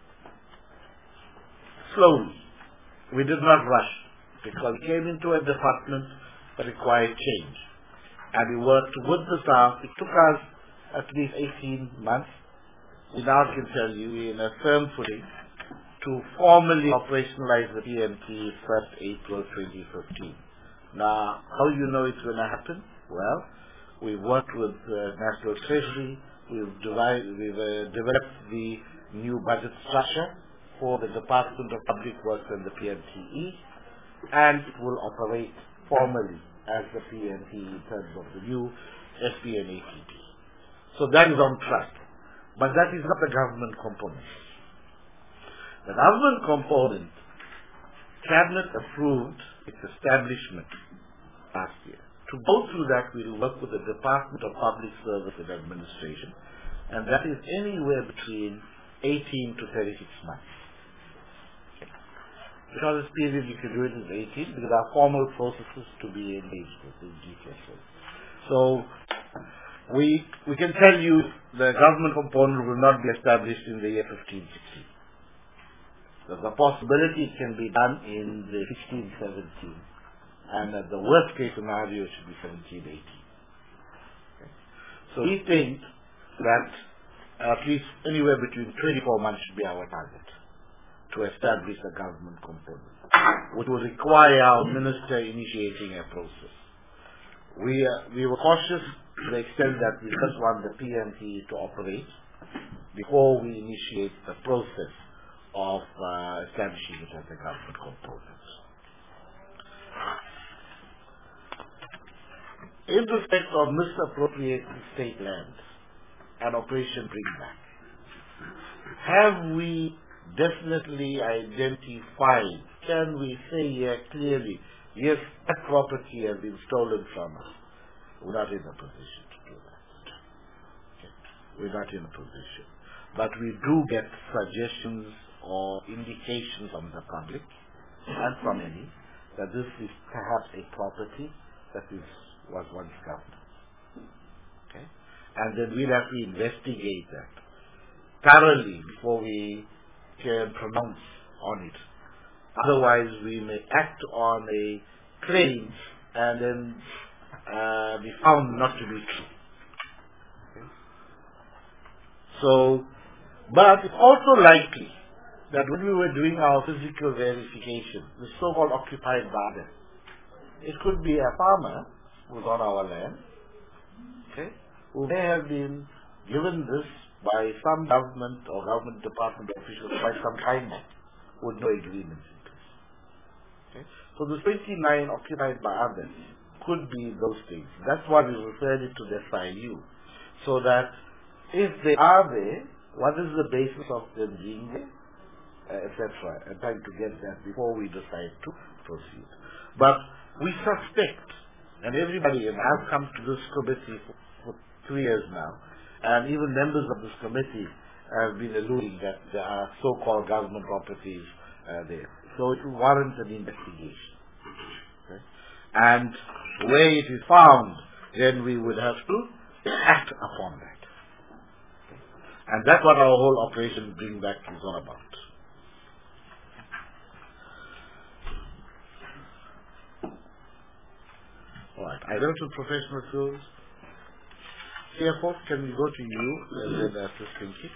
slowly. We did not rush because we came into a department that required change. And we worked with the staff. It took us at least 18 months. We now can tell you we're in a firm footing to formally operationalize the PMTE 1st April 2015. Now, how you know it's going to happen? Well, we've worked with National Treasury. We've developed the new budget structure for the Department of Public Works and the PMTE, and it will operate formally as the PMTE in terms of the new SP and ATP. So that is on track. But that is not the government component. The government component, Cabinet approved its establishment last year. To go through that, we will work with the Department of Public Service and Administration, and that is anywhere between 18 to 36 months. The shortest period you can do it is 18 because there are formal processes to be engaged with in GTSO. So we can tell you the government component will not be established in the year 15-16. There's a possibility it can be done in the 16-17, and at the worst case scenario it should be 17-18. Okay. So we think that at least anywhere between 24 months should be our target to establish a government component, which will require our minister initiating a process. We were cautious to the extent that we just want the PMTE to operate before we initiate the process of establishing it as a government component. In respect of misappropriating state land and Operation Bring Back, have we definitely identified, can we say here clearly, yes, that property has been stolen from us? We're not in a position to do that. Okay. We're not in a position. But we do get suggestions or indications from the public and from many that this is perhaps a property that was once governed. Okay? And then we'll have to investigate that thoroughly before we can pronounce on it. Otherwise, we may act on a claim and then be found not to be true. Okay? So, but it's also likely that when we were doing our physical verification, the so-called occupied garden, it could be a farmer who's on our land, okay, who may have been given this by some government or government department officials quite some time now, with no agreements in place. Okay? So the 29 occupied by others could be those things. That's why we referred it to the SIU, so that if they are there, what is the basis of them being there, etc., and trying to get that before we decide to proceed. But we suspect, and everybody, and I've come to this committee for 3 years now, And even members of this committee have been alluding that there are so-called government properties there. So it will warrant an investigation. Okay? And where it is found, then we would have to act upon that. Okay? And that's what our whole operation Bring Back is all about. All right, identical professional skills. CFO, can we go to you and then Assistant Chief?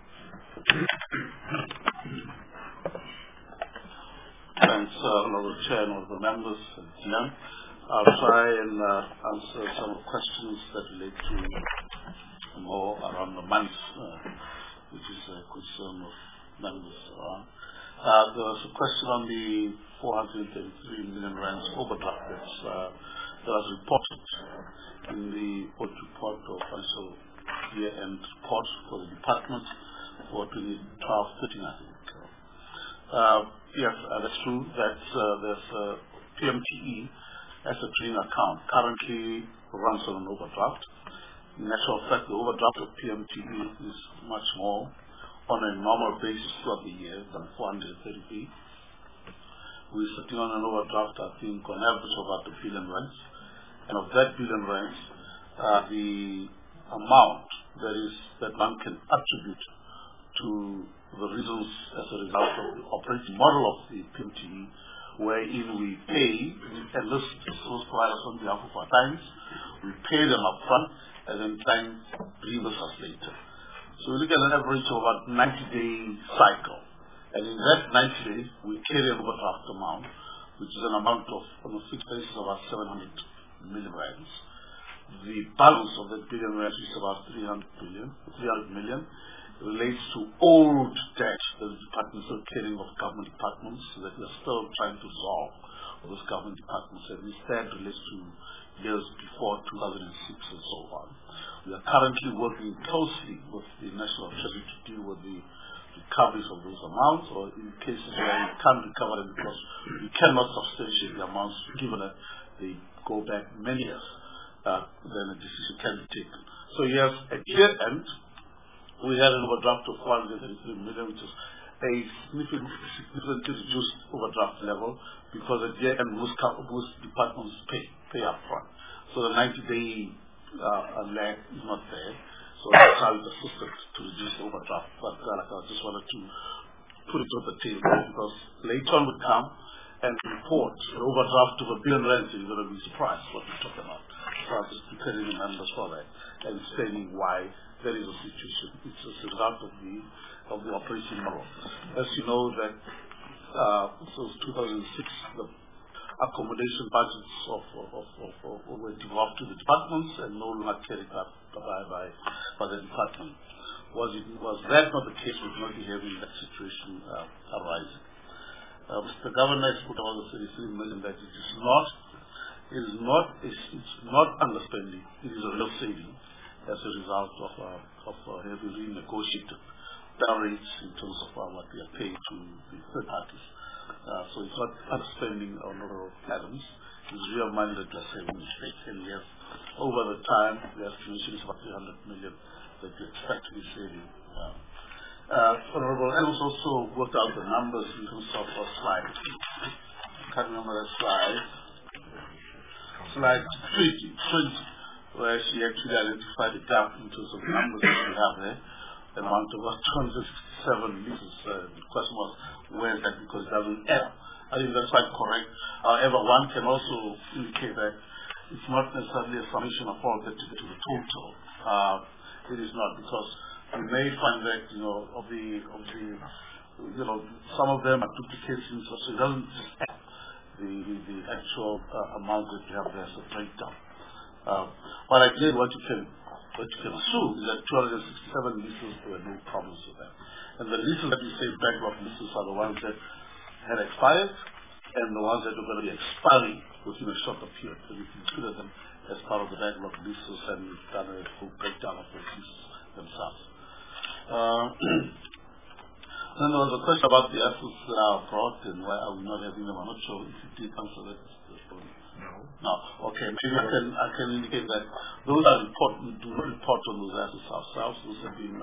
Thanks, Honorable Chair and all the members. I'll try and answer some of the questions that relate to more around the month, which is a concern of members. There was a question on the 433 million rands overdraft that was reported in the audit report or financial year-end report for the department for 2012-13, I think. Yes, that's true that there's a PMTE as a trading account currently runs on an overdraft. In actual fact, the overdraft of PMTE is much more on a normal basis throughout the year than 433. We're sitting on an overdraft, I think, on average of about 1 billion rands. And of that billion rands, the amount that one can attribute to the reasons as a result of the operating model of the PMTE, wherein we pay enlist service providers on behalf of our clients, we pay them up front, and then clients reimburse us later. So we look at an average of about 90-day cycle. And in that 90 days, we carry an overdraft amount, which is an amount of, on a fixed basis, about 700 million rands. The balance of that billion rands is about 300 million, relates to old debt that the departments are carrying of government departments that we are still trying to resolve for those government departments, and instead relates to years before 2006 and so on. We are currently working closely with the National Treasury to deal with the recoveries of those amounts, or in cases where we can't recover them because we cannot substantiate the amounts given that they go back many years, then a decision can be taken. So yes, at year end, we had an overdraft of 433 million, which is a significantly reduced overdraft level, because at year end, most departments pay up front. So the 90-day lag is not there. So that's how it's assisted to reduce the overdraft. But like I just wanted to put it on the table, because later on would come and report an overdraft of 1 billion rands, and you're going to be surprised what we're talking about. So I'll just preparing the numbers for that and explaining why there is a situation. It's a result of the operating model. As you know that since 2006, the accommodation budgets were devolved to the departments and no longer carried up by the department. Was that not the case, we would not be having that situation arising. Mr. Governor has put all the 33 million that it's not understanding, it is a real saving as a result of having renegotiated down rates in terms of what we are paying to the third parties. So it's not understanding our number of items, it's real money that we are saving in state. And we have, over the time, the estimation is about 300 million that we expect to be saving. Honorable Ellis also worked out the numbers in terms of a slide. I can't remember that slide. Slide 20, where she actually identified the gap in terms of the numbers that we have there. The amount of 267 liters. The question was, where is that, because it doesn't add. I think that's quite correct. However, one can also indicate that it's not necessarily a summation of all that to get to the total. It is not, because you may find that, some of them are duplications, so it doesn't just add the actual amount that you have there as a breakdown. But again, what you can assume is that 267 leases, there were no problems with that. And the leases that we say backlog leases are the ones that had expired and the ones that are going to be expiring within a shorter period. So we consider them as part of the backlog leases, and we've done a full breakdown of the leases themselves. Then there was a question about the assets that are brought and why are we not having them. I'm not sure if you did answer that. No. Okay. Maybe I can indicate that those are important. Do not report on those assets ourselves. Those have been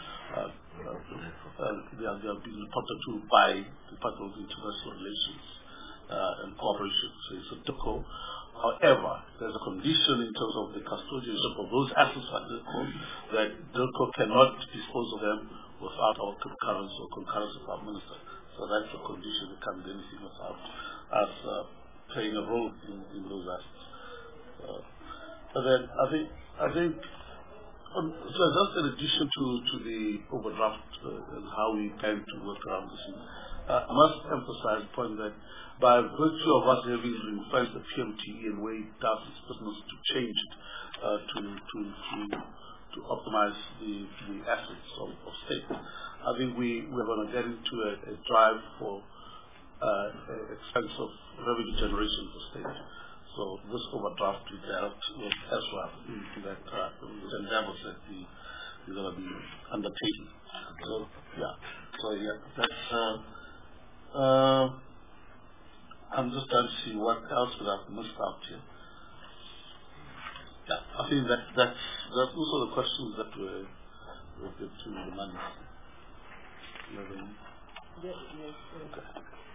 they have been reported to by the Department of International Relations and Cooperation. So it's a DIRCO. However, there's a condition in terms of the custodianship of those assets at DIRCO that DIRCO cannot dispose of them without our concurrence or concurrence of our minister. So that's a condition. It can't be anything without us playing a role in those assets. But then I think so just in addition to the overdraft and how we plan to work around this, I must emphasize the point that by virtue of us having ring-fenced the PMTE and way it does its business to change it to optimize the assets of state, I think we're going to get into a drive for expense of revenue generation for state. So this overdraft we dealt with as well into that endeavors that we're going to be undertaking. So that's I'm just trying to see what else we have missed out here. Yeah, I think that's also the questions that were related to the money.
Yes.
Okay.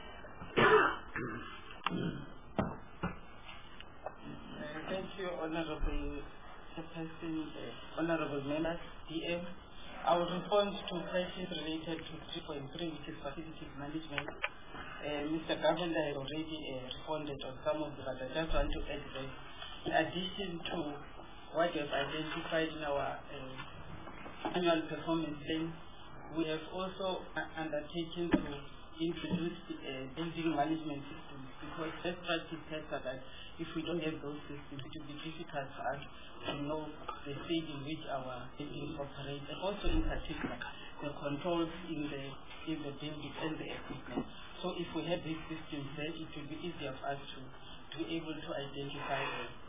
Thank you, Honorable Chairperson, Honorable Members, DM. I will respond to questions related to 3.3, which is facilities management. Mr. Governor has already responded on some of them, but I just want to add that in addition to what we have identified in our annual performance plan, we have also undertaken to introduce building management systems, because best practice tells us that if we don't have those systems, it will be difficult for us to know the state in which our buildings operate, and also in particular the controls in the building and the equipment. So if we have these systems, then it will be easier for us to be able to identify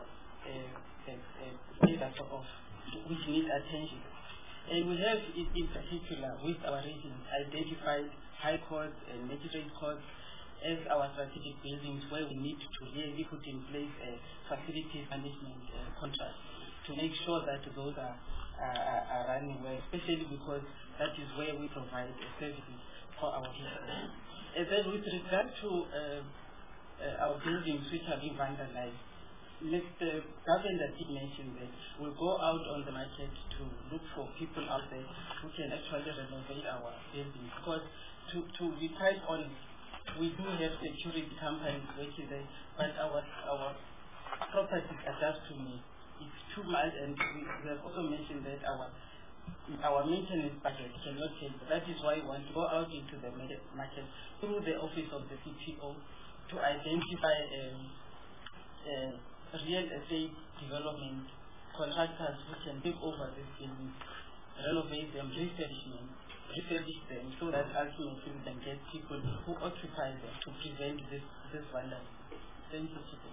areas of which need attention. And we have, in particular, with our regions, identified high costs and magistrate costs as our strategic buildings, where we need to really put in place a facilities management contract to make sure that those are running well, especially because that is where we provide services for our residents. And then with regard to our buildings which are being vandalized, Mr. Governor did mention that we'll go out on the market to look for people out there who can actually renovate our buildings. Because to be quite honest, we do have security companies working there, but our properties are just too many. It's too much, and we have also mentioned that our maintenance budget cannot change. That is why we want to go out into the market through the office of the CTO to identify real estate development contractors who can take over these buildings, renovate them, refurbish them, so that ultimately we can get people who occupy them to prevent this vandalism. Thank you, Chief.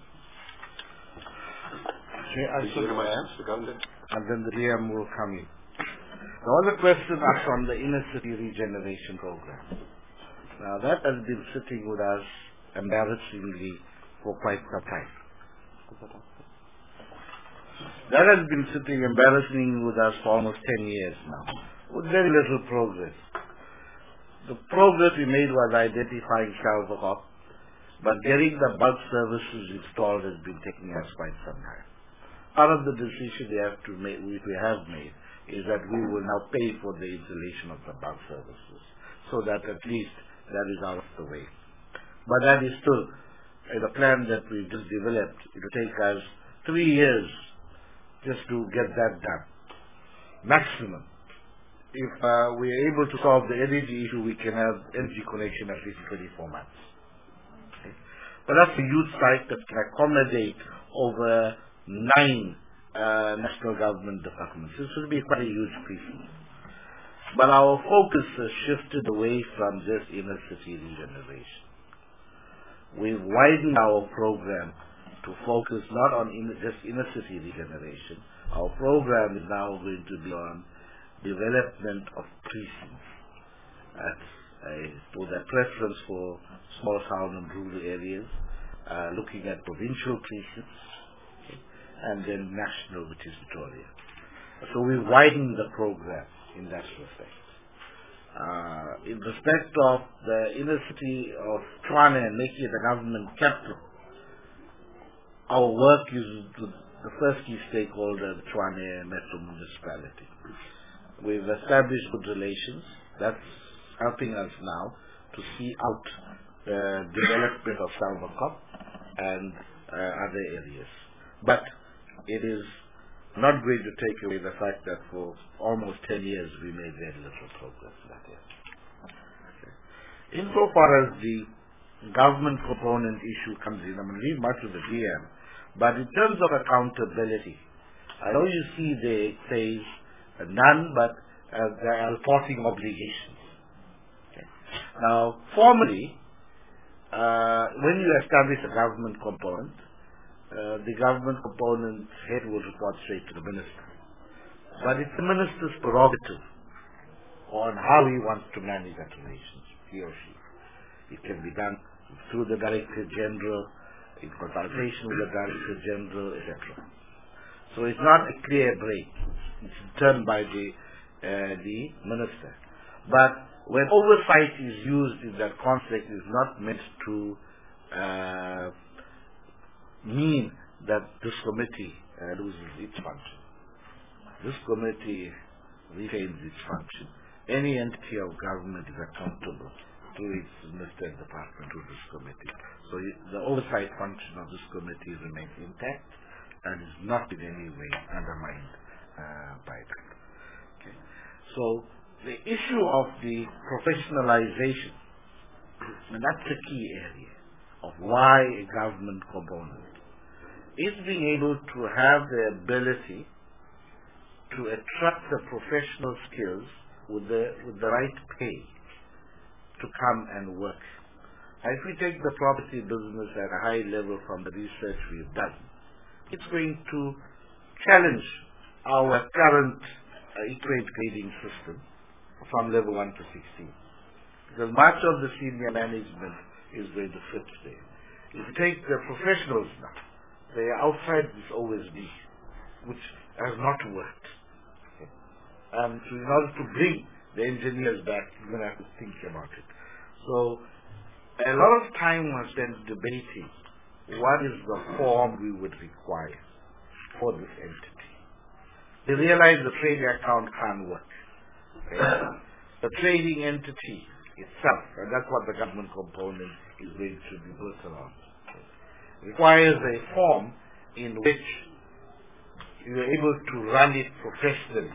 And then the DM will come in. There was a question asked on the inner city regeneration program. Now that has been sitting with us embarrassingly for quite some time. That has been sitting embarrassingly with us for almost 10 years now, with very little progress. The progress we made was identifying Shalva, but getting the bug services installed has been taking us quite some time. Part of the decision we have made is that we will now pay for the installation of the bug services, so that at least that is out of the way. But that is still the plan that we just developed. It will take us 3 years just to get that done, maximum. If we are able to solve the energy issue, we can have energy connection at least 24 months. Okay? But that's a huge site that can accommodate over 9 national government departments. This will be quite a huge piece. But our focus has shifted away from just inner city regeneration. We've widened our program to focus not on just inner city regeneration. Our program is now going to be on development of precincts with a preference for small town and rural areas, looking at provincial precincts, and then national, which is Victoria. So we widened the program in that respect. In respect of the inner city of Tshwane and making it the government capital, our work is with the first key stakeholder, the Tshwane Metro Municipality. We've established good relations. That's helping us now to see out the development of Salvacop and other areas. But it is not going to take away the fact that for almost 10 years we made very little progress in that area. Okay. Insofar as the government component issue comes in, I'm going to leave much of the DM, but in terms of accountability, I know you see there it says none, but there are reporting obligations. Okay. Now, formally, when you establish a government component, the government component head will report straight to the minister. But it's the minister's prerogative on how he wants to manage that relationship, he or she. It can be done through the Director General, in consultation with the Director General, etc. So it's not a clear break. It's done by the minister. But when oversight is used in that context, it's not meant to mean that this committee loses its function. This committee retains its function. Any entity of government is accountable to its minister and department to this committee. So the oversight function of this committee remains intact and is not in any way undermined by that. Okay. So the issue of the professionalization, and that's the key area of why a government component is being able to have the ability to attract the professional skills with the right pay to come and work. If we take the property business at a high level from the research we've done, it's going to challenge our current equate grading system from level 1 to 16. Because much of the senior management is going to fit there. If you take the professionals now, they are outside this OSB, which has not worked. Okay. And so in order to bring the engineers back, you're going to have to think about it. So a lot of time was spent debating what is the form we would require for this entity. They realized the trading account can't work. Okay. The trading entity itself, and that's what the government component is going to be built around, requires a form in which you are able to run it professionally.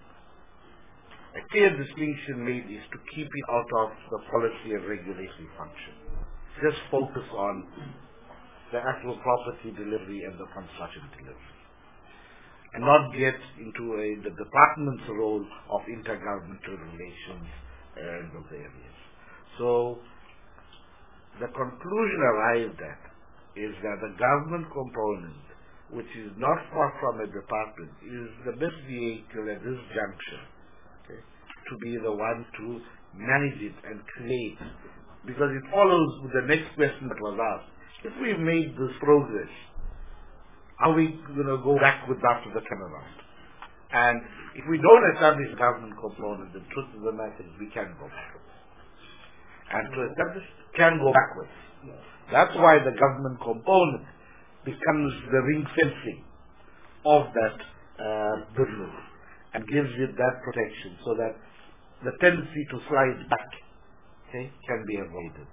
A clear distinction made is to keep it out of the policy and regulatory function. Just focus on the actual property delivery and the construction delivery, and not get into the department's role of intergovernmental relations and those areas. So the conclusion arrived at is that the government component, which is not far from a department, is the best vehicle at this juncture, okay, to be the one to manage it and create. Because it follows with the next question that was asked. If we've made this progress, are we going to go backwards after the turnaround? And if we don't establish a government component, the truth of the matter is we can go backwards. And to establish, can go backwards. That's why the government component becomes the ring fencing of that business and gives it that protection so that the tendency to slide back, okay, can be avoided.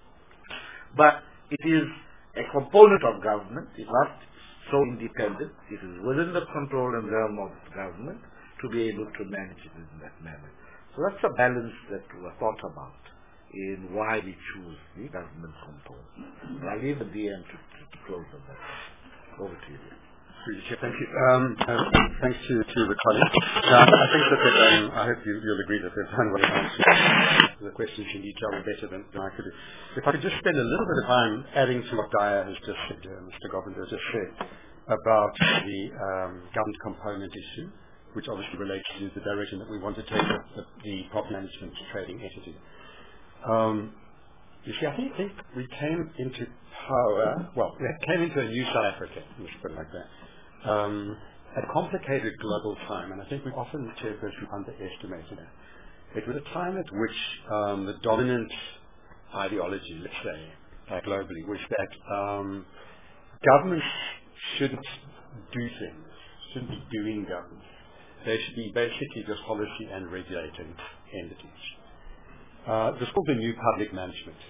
But it is a component of government. It's not so independent. It is within the control and realm of government to be able to manage it in that manner. So that's a balance that was thought about in why we choose the government component. I'll leave the DM to close on that. Over to you.
Thank you. Thanks to the colleagues. I think that I hope you'll agree that they've done well answered the questions in detail better than I could do. If I could just spend a little bit of time adding to what Daya has just said, Mr. Govinder has just said, about the government component issue, which obviously relates to the direction that we want to take the property management trading entity. You see, I think we came into power, well, we came into a new South Africa, let's put it like that, at a complicated global time, and I think we've often underestimated that. It was a time at which the dominant ideology, let's say, globally, was that governments shouldn't do things, shouldn't be doing government. They should be basically just policy and regulating entities. This is called the new public management.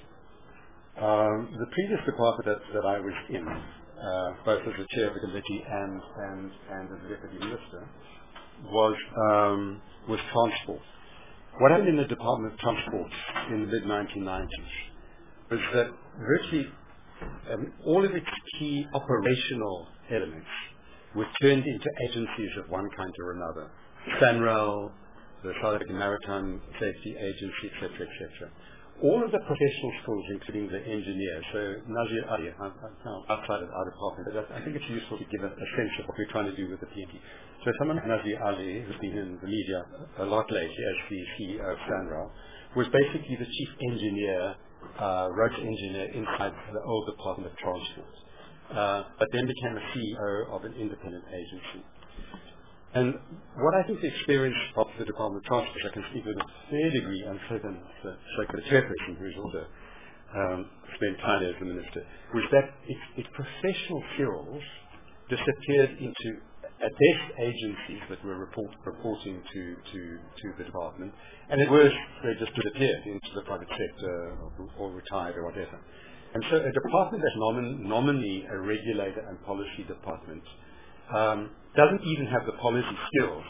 The previous department that I was in, both as the chair of the committee and as the deputy minister, was transport. What happened in the Department of Transport in the mid-1990s was that virtually all of its key operational elements were turned into agencies of one kind or another. SANRAL, the South African Maritime Safety Agency, etc., etc. All of the professional schools, including the engineers, so Nazir Ali, outside of our department, but I think it's useful to give a sense of what we're trying to do with the PNP. So someone like Nazir Ali, who's been in the media a lot lately as the CEO of SANRAL, was basically the chief engineer, road engineer inside the old Department of Transport, but then became a CEO of an independent agency. And what I think the experience of the Department of Transport, I can speak with a fair degree, and so can the chairperson, who's also spent time as the minister, was that its professional skills disappeared into, at best, agencies that were reporting to the department, and at worst, they just disappeared into the private sector or retired or whatever. And so a department that's nominally a regulator and policy department doesn't even have the policy skills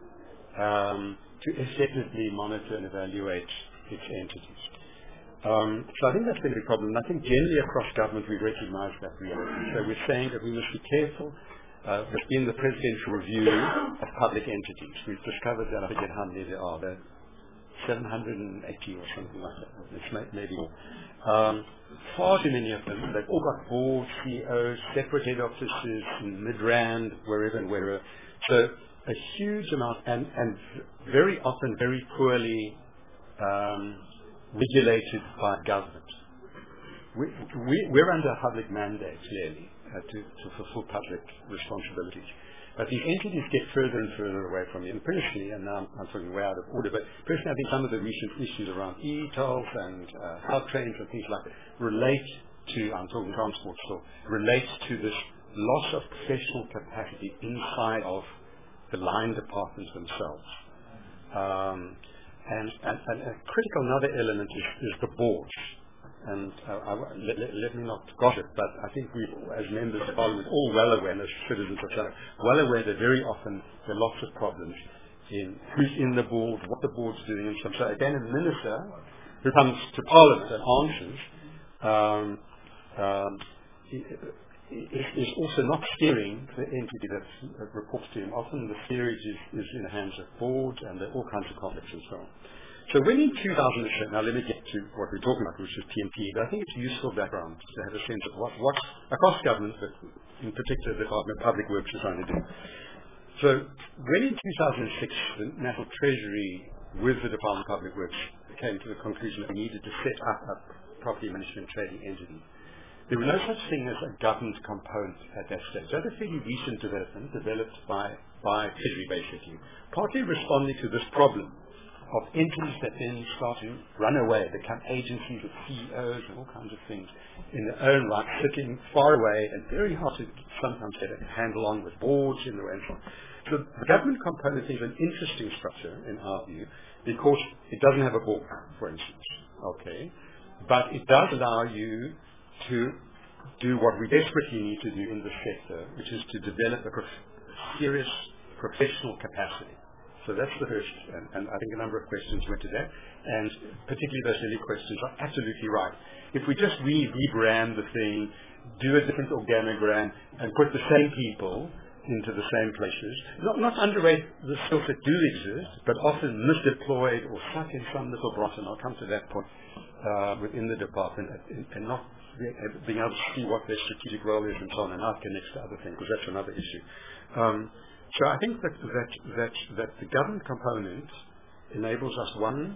to effectively monitor and evaluate its entities. So I think that's been a problem. And I think generally across government we recognize that reality. So we're saying that we must be careful. In the presidential review of public entities, we've discovered that, I forget how many there are, there are 780 or something like that. It's maybe more. Far too many of them. They've all got boards, CEOs, separate head offices in Midrand, wherever and wherever. So a huge amount, and very often very poorly regulated by government. We're under a public mandate, clearly, to fulfill public responsibilities. But these entities get further and further away from you. And personally, and now I'm talking way out of order, but personally I think some of the recent issues around e-tolls and hub trains and things like that relate to, I'm talking transport still, relates to this loss of professional capacity inside of the line departments themselves. And a critical another element is the boards. And let me not gossip, but I think we, as members of Parliament, all well aware, and as citizens of South Africa, well aware that very often there are lots of problems in who's in the board, what the board's doing, and so on. So again, a minister who comes to Parliament and answers is also not steering the entity that reports to him. Often the steerage is in the hands of boards, and there are all kinds of conflicts and so on. So when in 2007, now let me get to what we're talking about, which is PNP, but I think it's useful background to have a sense of what across government, but in particular the Department of Public Works is trying to do. So when in 2006 the National Treasury with the Department of Public Works came to the conclusion that we needed to set up a property management trading entity, there was no such thing as a government component at that stage. That was a fairly recent development developed by Treasury basically, partly responding to this problem of entities that then start to run away, become agencies with CEOs and all kinds of things in their own right, sitting far away and very hard to sometimes get a handle on with boards in the way and so on. So the government component is an interesting structure in our view because it doesn't have a board, for instance, okay, but it does allow you to do what we desperately need to do in the sector, which is to develop a serious professional capacity. So that's the first, and I think a number of questions went to that, and particularly those early questions are absolutely right. If we just rebrand the thing, do a different organogram, and put the same people into the same places, not underrate the skills that do exist, but often misdeployed or stuck in some little box, and I'll come to that point within the department, and not being able to see what their strategic role is and so on, and how it connects to other things, because that's another issue. So I think that the government component enables us, one,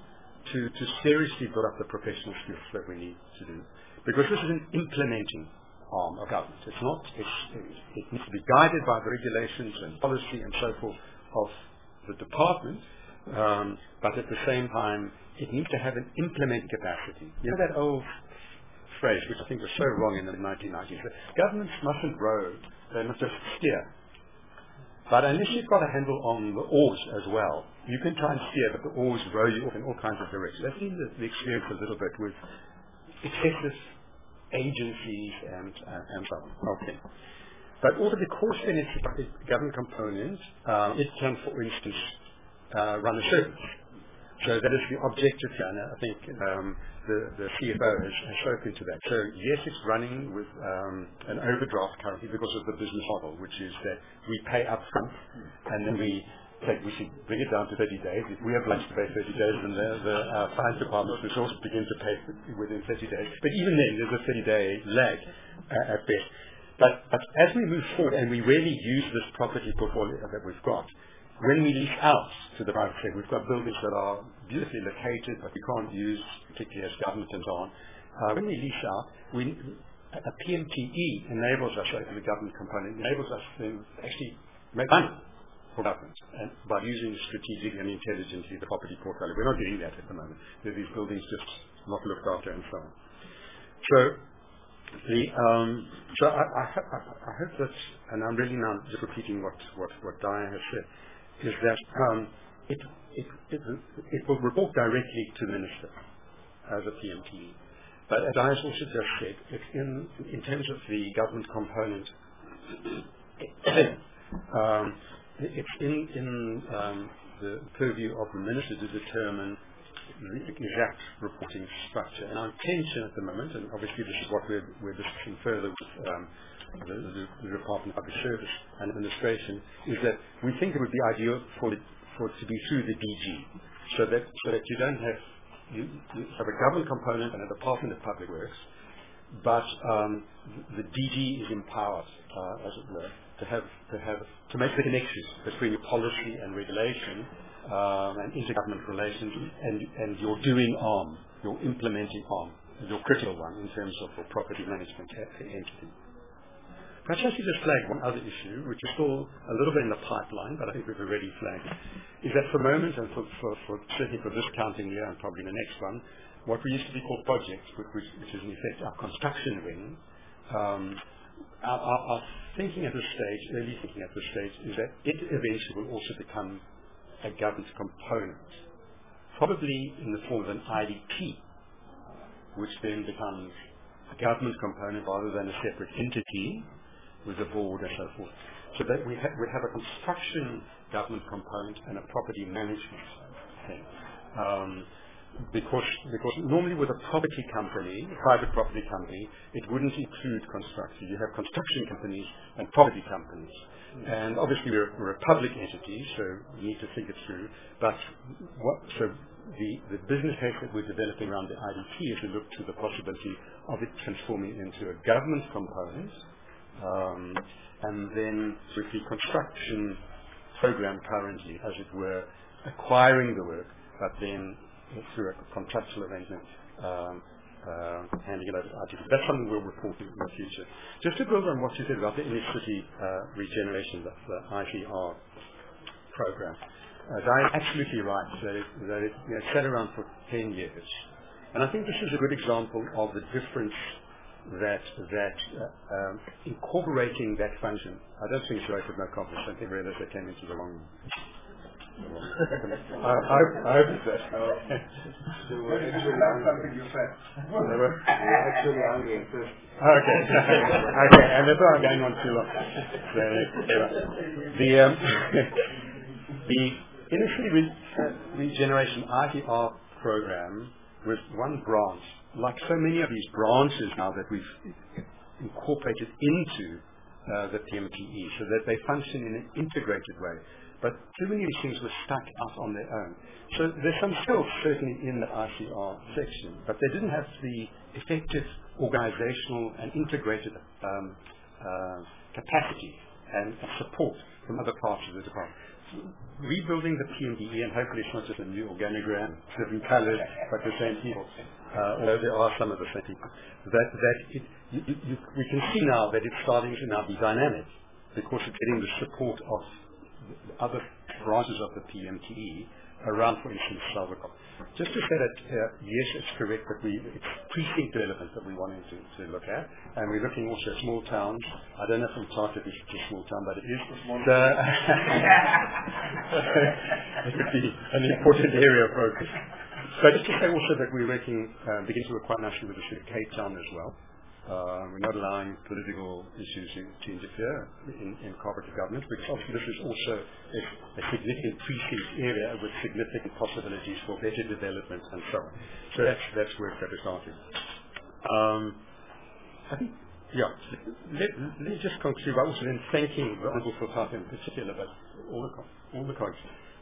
to seriously build up the professional skills that we need to do. Because this is an implementing arm of government. It's not, it needs to be guided by the regulations and policy and so forth of the department, but at the same time, it needs to have an implementing capacity. You know that old phrase, which I think was so wrong in the 1990s, that governments mustn't row, they must just steer. But unless you've got a handle on the oars as well, you can try and steer, but the oars row you off in all kinds of directions. That's been the experience a little bit with excessive agencies and so on. Okay. But also because then it's a government component, it can, for instance, run a service. So that is the objective here, and I think the CFO has spoken to that. So yes, it's running with an overdraft currently because of the business model, which is that we pay up front and then we should bring it down to 30 days. If we have lunch to pay 30 days, then the finance department will also begin to pay within 30 days. But even then, there's a 30-day lag at best. But as we move forward and we really use this property portfolio that we've got, when we lease out to the private sector, we've got buildings that are beautifully located, but we can't use, particularly as government and so on. When we lease out, a PMTE enables us, so the government component, enables us to actually make money for government and by using strategically and intelligently the property portfolio. We're not doing that at the moment. There are these buildings just not looked after and so on. So I hope that, and I'm really now just repeating what Daya has said, is that it will report directly to the Minister as a PMTE. But as I also just said, it's in terms of the government component, it's in the purview of the Minister to determine the exact reporting structure. And our intention at the moment, and obviously this is what we're discussing further with the Department of Public Service and Administration, is that we think it would be ideal for it to be through the DG, so that you don't have you have a government component and a Department of Public Works, but the DG is empowered, as it were, to make the connections between your policy and regulation and intergovernment relations and your doing arm, your implementing arm, your critical one in terms of your property management entity. Perhaps I should just flag one other issue, which is still a little bit in the pipeline, but I think we've already flagged, is that for the moment, and certainly for this counting year and probably the next one, what we used to be called projects, which is in effect our construction wing, our thinking at this stage, early thinking at this stage, is that it eventually will also become a government component, probably in the form of an IDP, which then becomes a government component rather than a separate entity with a board and so forth. So that we have a construction government component and a property management thing. Because normally with a property company, a private property company, it wouldn't include construction. You have construction companies and property companies. And obviously we're a public entity, so we need to think it through. But the business case that we're developing around the IDP is to look to the possibility of it transforming into a government component, and then with the construction program currently, as it were, acquiring the work, but then through a contractual arrangement, handing it over to IDP. That's something we'll report in the future. Just to build on what you said about the inner city regeneration, the ICR program. Diane is absolutely right that it sat around for 10 years. And I think this is a good example of the difference that incorporating that function. I don't think it's right with no confidence. I didn't realize I came into the wrong I hope it's that.
They were something you said.
They were
actually hungry first.
Okay. Okay, and that's not going on too long. The inner city regeneration ITR program was one branch, like so many of these branches now that we've incorporated into the PMTE, so that they function in an integrated way. But too many of these things were stuck out on their own. So there's some skills certainly in the ICR section, but they didn't have the effective organizational and integrated capacity and support from other parts of the department. Rebuilding the PMDE, and hopefully it's not just a new organogram, different colors, but the same people, although there are some of the same people, we can see now that it's starting to now be dynamic because it's getting the support of the other branches of the PMTE around, for instance, Salvacom. Just to say that, yes, it's correct that it's precinct development that we wanted to look at, and we're looking also at small towns. I don't know if Mthatha is a small town, but it is. It would be an important area of focus. But just to say also that we're working, beginning to work quite nicely with the city of Cape Town as well. We're not allowing political issues to interfere in cooperative government, because obviously this is also a significant precinct area with significant possibilities for better development and so on. So that's work that is starting. I think, yeah, let me just conclude by also then thanking the Honourable Mthatha in particular, but all the colleagues.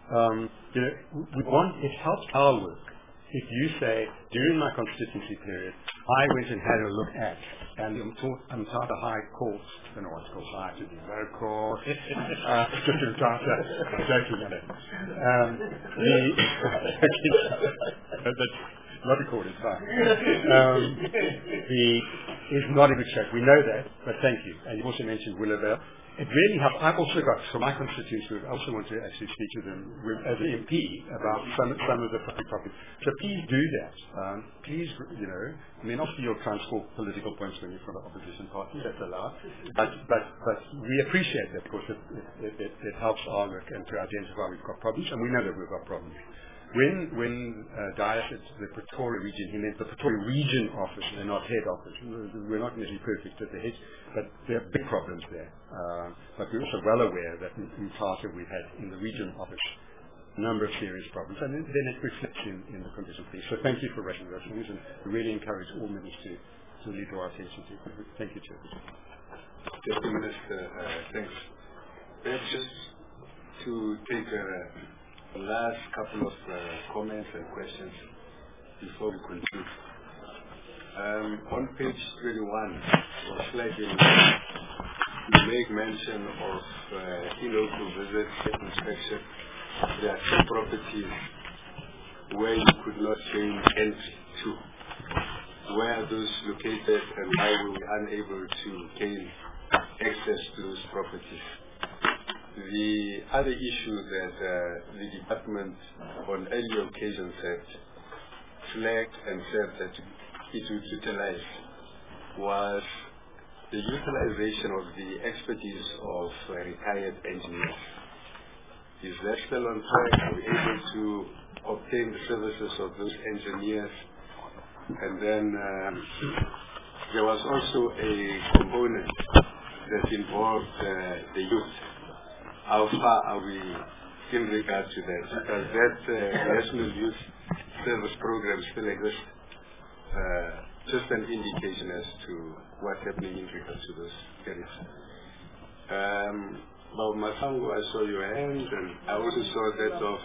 It helps our work if you say, during my constituency period, I went and had a look at, and Mthatha High Court, I don't know what's called high to be, low court, just Mthatha, I'm joking on it. Not recorded, fine. Is not a good shape. We know that, but thank you. And you also mentioned Willowvale. It really helps. I've also got, for my constituency, I also want to actually speak to them as an MP about some of the public property. So please do that. Please, I mean, obviously you'll try and score political points when you're from an opposition party, that's allowed. But we appreciate that because it helps our work and to identify we've got problems, and we know that we've got problems. When Dias said the Pretoria region, he meant the Pretoria region office and not head office. We're not necessarily perfect at the head, but there are big problems there. But we're also well aware that in Mthatha we've had in the region office a number of serious problems, and then it reflects in the condition of things. So thank you for raising those things, and we really encourage all members to lead our attention to. Thank you, Chair.
Just a minute, thanks. Perhaps just to take last couple of comments and questions before we conclude. On page 21, or slide 21, you make mention of in-local visit inspection. There are some properties where you could not gain entry to. Where are those located, and why were we unable to gain access to those properties? The other issue that the department on earlier occasions had flagged and said that it would utilize was the utilization of the expertise of retired engineers. Is that still on track? Are we able to obtain the services of those engineers? And then there was also a component that involved the youth. How far are we in regard to that? Does that National Youth Service Program still exist? Just an indication as to what's happening in regard to those areas. Masango, I saw your hand, and I also saw that of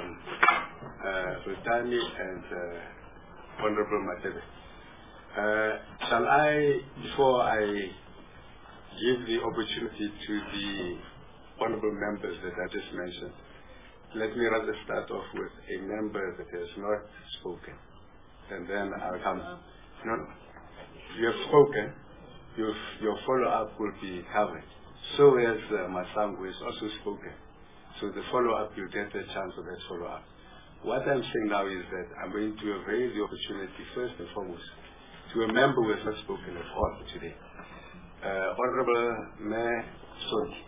Rutani and Honorable Matebe. Shall I, before I give the opportunity to the honorable members that I just mentioned, let me rather start off with a member that has not spoken, and then I'll come. No, you have spoken. Your follow-up will be covered. So has Masango has also spoken. So the follow-up, you get a chance of that follow-up. What I'm saying now is that I'm going to avail the opportunity first and foremost to a member who has not spoken at all today. Honorable Mayor Sodi.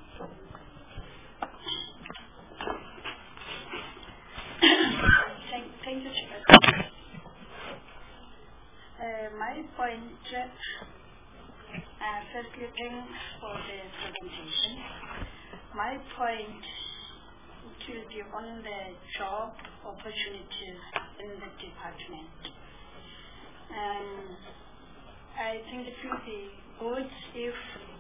Thank you, Chair. My point, firstly, thanks for the presentation. My point will be on the job opportunities in the department. I think it will be good if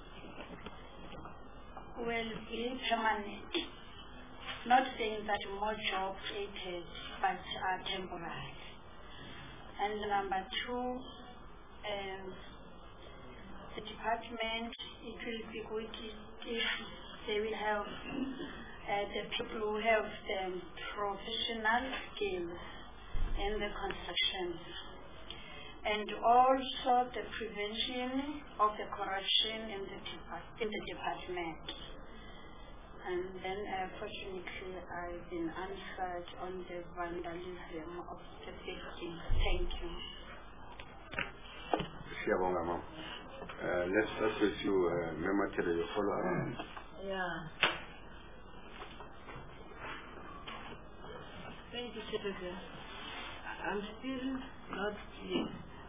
will be permanent. Not saying that more job created, but are temporary. And number two, the department it will be good if they will have the people who have the professional skills in the construction, and also the prevention of the corruption in the department. And then fortunately I've been answered on the vandalism of the building. Thank you.
Let's start with you, Mema Tere, your follow-up.
Yeah. Thank you, Secretary. I'm still not clear.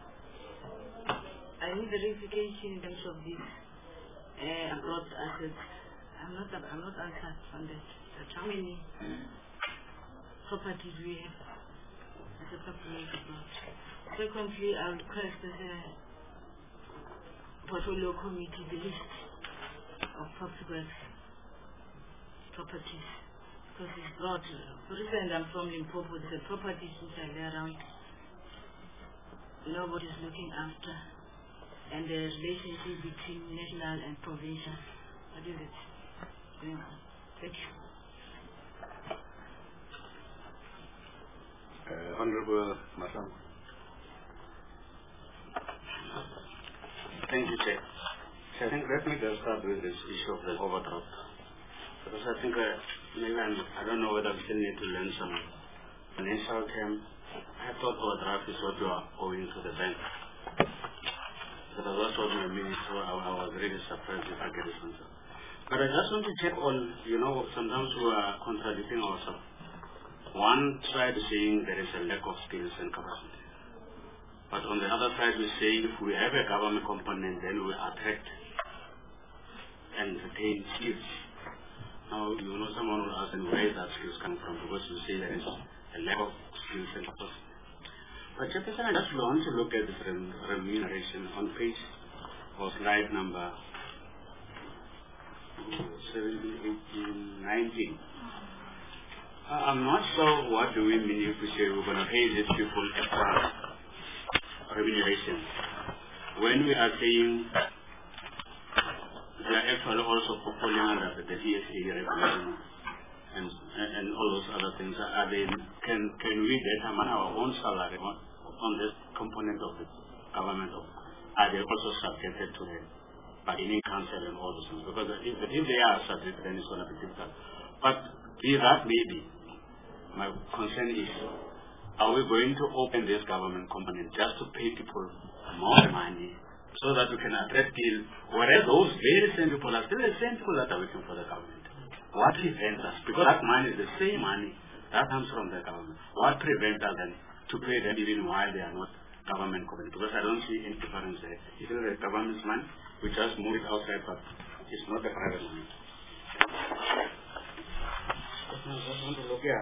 I need verification in terms of this abroad assets. I'm not answered on that. But how many properties we have as a supplement abroad? Secondly, I request that the portfolio committee the list of possible properties, because it's broad. For instance, I'm from Limpopo. The properties which are there around, nobody's looking after, and the relationship between national and provincial. What is it? Thank you.
Honorable Masam.
Thank you, Chair. So I think let me just start with this issue of the overdraft. Because I think maybe I don't know whether we still need to learn some financial term. I thought overdraft is what you are owing to the bank. But I was told my minutes, so I was really surprised if I get this answer. But I just want to check on, sometimes we are contradicting ourselves. One side is saying there is a lack of skills and capacity. But on the other side, we say if we have a government component, then we attract and retain skills. Now, someone will ask where that skills come from, because we say there is a lack of skills and capacity. But Chairperson, I just want to look at this remuneration on page or slide number 17, 18, 19. I'm not sure what do we mean if we say we're going to pay these people extra remuneration, when we are saying they are actually also falling under the DSA regulation and all those other things. Can we determine our own salary on this component of the government? Are they also subjected to the bargaining council and all those things? Because if they are subjected, then it's going to be difficult. But be that may be, my concern is, are we going to open this government component just to pay people more money so that we can attract people, whereas those very same people are still the same people that are working for the government? What prevents us? Because that money is the same money that comes from the government. What prevents us then to pay them even while they are not government component? Because I don't see any difference there. It's still the government's money. We just move it outside, but it's not the private money. I just want to look here.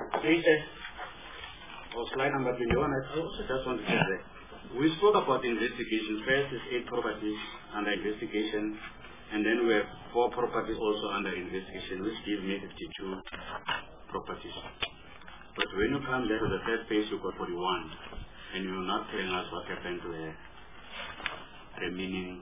Or slide number 21, I also just want to say that we spoke about investigation. First is 8 properties under investigation, and then we have 4 properties also under investigation, which gives me 52 properties. But when you come there to the third page, you got 41, and you're not telling us what happened to the remaining.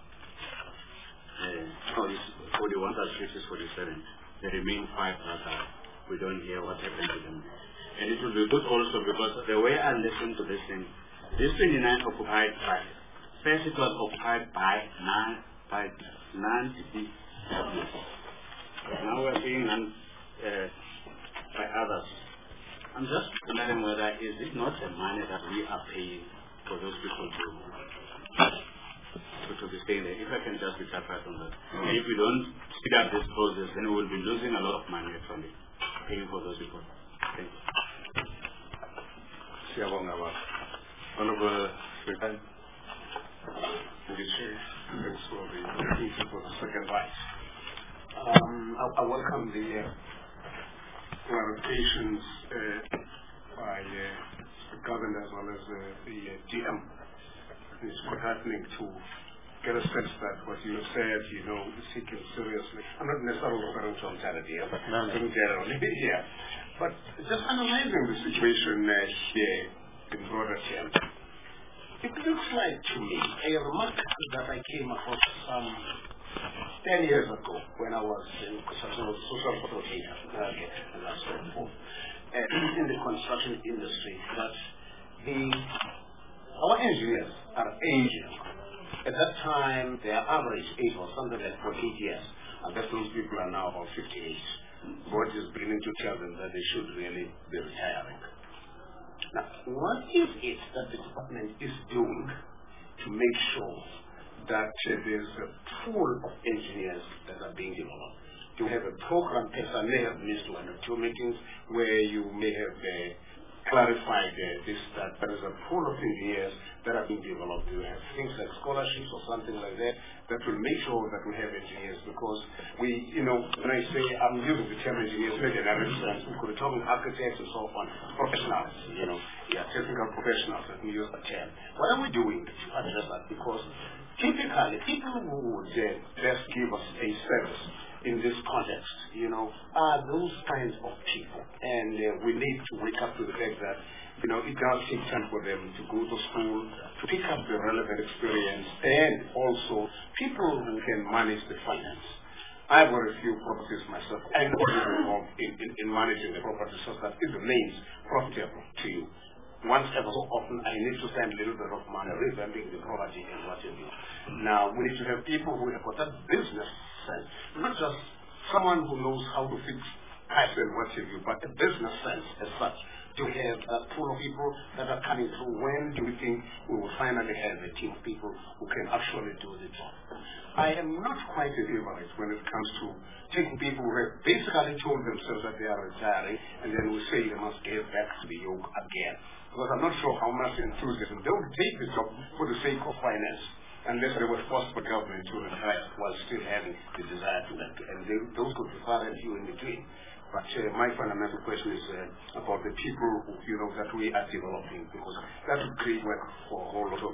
It's 41 plus 6 is 47. The remaining 5 we don't hear what happened to them. And it will be good also because the way I listen to this thing, this 29 occupied by, first it was occupied by non-city. Now we're seeing by others. I'm just wondering whether is it not the money that we are paying for those people to be staying there? If I can just be clarified on that. If we don't speed up this process, then we will be losing a lot of money actually paying for those people. Thank you.
Honorable Speaker, thanks for the opportunity for the second right. I welcome the clarifications by the governor as well as the GM. It's quite heartening to get a sense that what you have said, is taken seriously. I'm not necessarily referring to charity, but generally, yeah. But just analyzing the situation here in broader terms, it looks like to me a remark that I came across some
10 years ago, when I was in construction social facilitator, and that's so forth, in the construction industry, that our engineers are aging. At that time, their average age was something like 48 years, and that those people are now about 58. What is beginning to tell them that they should really be retiring. Now, what is it that the department is doing to make sure that there's a pool of engineers that are being developed? To have a program, as I may have missed one or two meetings where you may have clarified that there is a pool of engineers that are being developed. You have things like scholarships or something like that that will make sure that we have engineers, because we, when I say I'm using the term engineers, maybe in another sense, we could be talking architects and so on, professionals, technical professionals, let me use the term. What are we doing to address that? Because typically, people who would just give us a service in this context, are those kinds of people. And we need to wake up to the fact that, it does take time for them to go to school, to pick up the relevant experience, and also people who can manage the finance. I've got a few properties myself, and I'm involved in managing the property so that it remains profitable to you. Once ever so often, I need to spend a little bit of money revamping the property and what have you. Now, we need to have people who have got that business sense, not just someone who knows how to fix pipes and what have you, but a business sense as such, to have a pool of people that are coming through. When do we think we will finally have a team of people who can actually do the job? I am not quite a favorite when it comes to taking people who have basically told themselves that they are retiring, and then we say they must get back to the yoke again. Because I'm not sure how much enthusiasm they would take the job for the sake of finance, unless they were forced by government to retire while still having the desire to that. And those could be far and few in between. But my fundamental question is about the people that we are developing, because that will create work for a whole lot of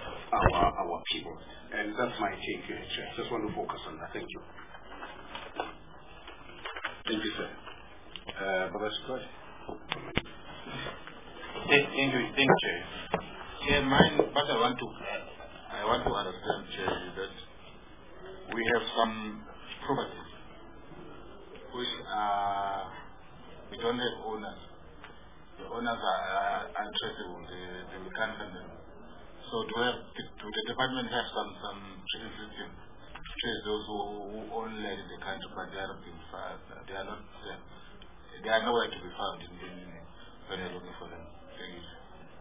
our people. And that's my take, Chair. Just want to focus on that. Thank you.
Thank you, sir. Baba Scott.
Thank you, Chair. Chair, what I want to understand, Chair, is that we have some properties which we don't have owners. The owners are untraceable. We can't find them. So do the department have some tracing system to trace those who own land in the country, but they are not being found? They are nowhere to be found when you're looking for them. Thank you.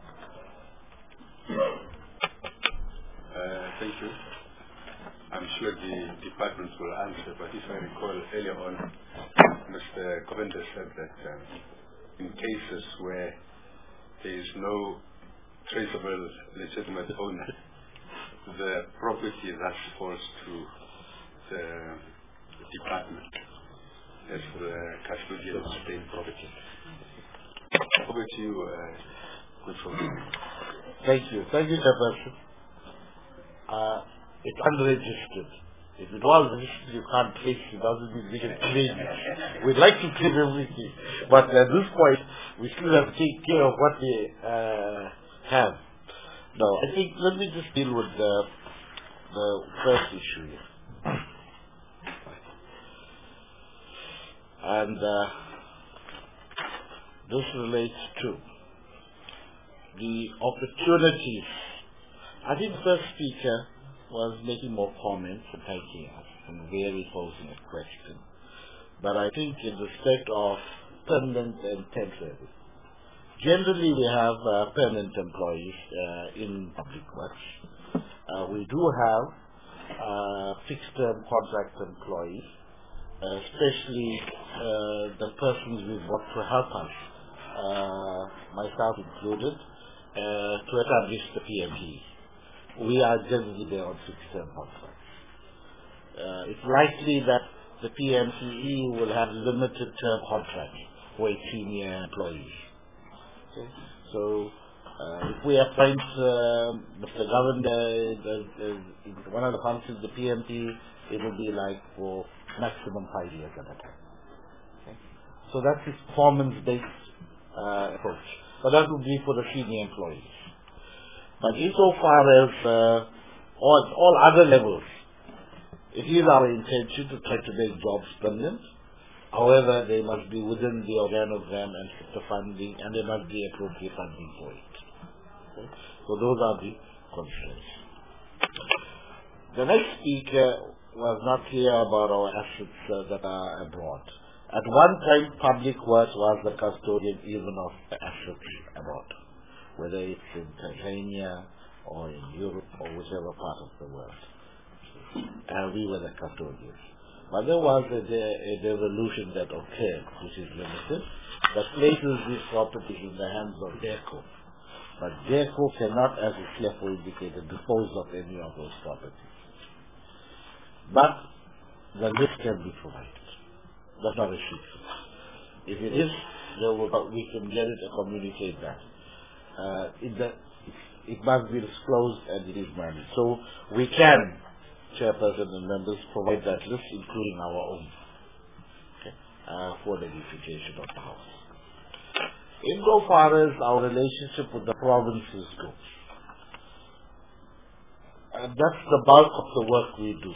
Thank you. I'm sure the department will answer, but if I recall earlier on, Mr. Govender said that in cases where there is no traceable legitimate owner, the property thus falls to the department as the custodian of state property. Over to you, good for me.
Thank you. Thank you, Chairperson. It's unregistered. If it was registered, you can't trace it. It doesn't mean we can claim it. We'd like to claim everything, but at this point, we still have to take care of what we have. Now, I think let me just deal with the first issue here. And this relates to the opportunities. I think the first speaker was making more comments and thanking us and really posing a question. But I think in respect of permanent and temporary, generally we have permanent employees in public works. We do have fixed-term contract employees, especially the persons we've got to help us, myself included, to establish the PMP. We are generally there on fixed-term contracts. It's likely that the PMCE will have limited-term contracts for its senior employees. Okay? So, if we appoint Mr. Governor, one of the functions of the PMP, it will be like for maximum 5 years at a time. Okay? So that's his performance-based approach. But that would be for the senior employees. But insofar as all other levels, It is our intention to try to make jobs permanent. However, they must be within the organogram and the funding, and there must be appropriate funding for it. Okay? So those are the constraints. The next speaker was not clear about our assets that are abroad. At one time, Public Works was the custodian even of the assets abroad, whether it's in Tanzania or in Europe or whichever part of the world. And we were the custodians. But there was a devolution that occurred, which is limited, that places these properties in the hands of DERCO. But DERCO cannot, as its CFO indicated, dispose of any of those properties. But the list can be provided. That's not a secret. If it is, we can get it and communicate that. It must be disclosed and it is managed. So we can, Chairperson and members, provide that list, including our own, for the edification of the House. Insofar as our relationship with the provinces goes, and that's the bulk of the work we do.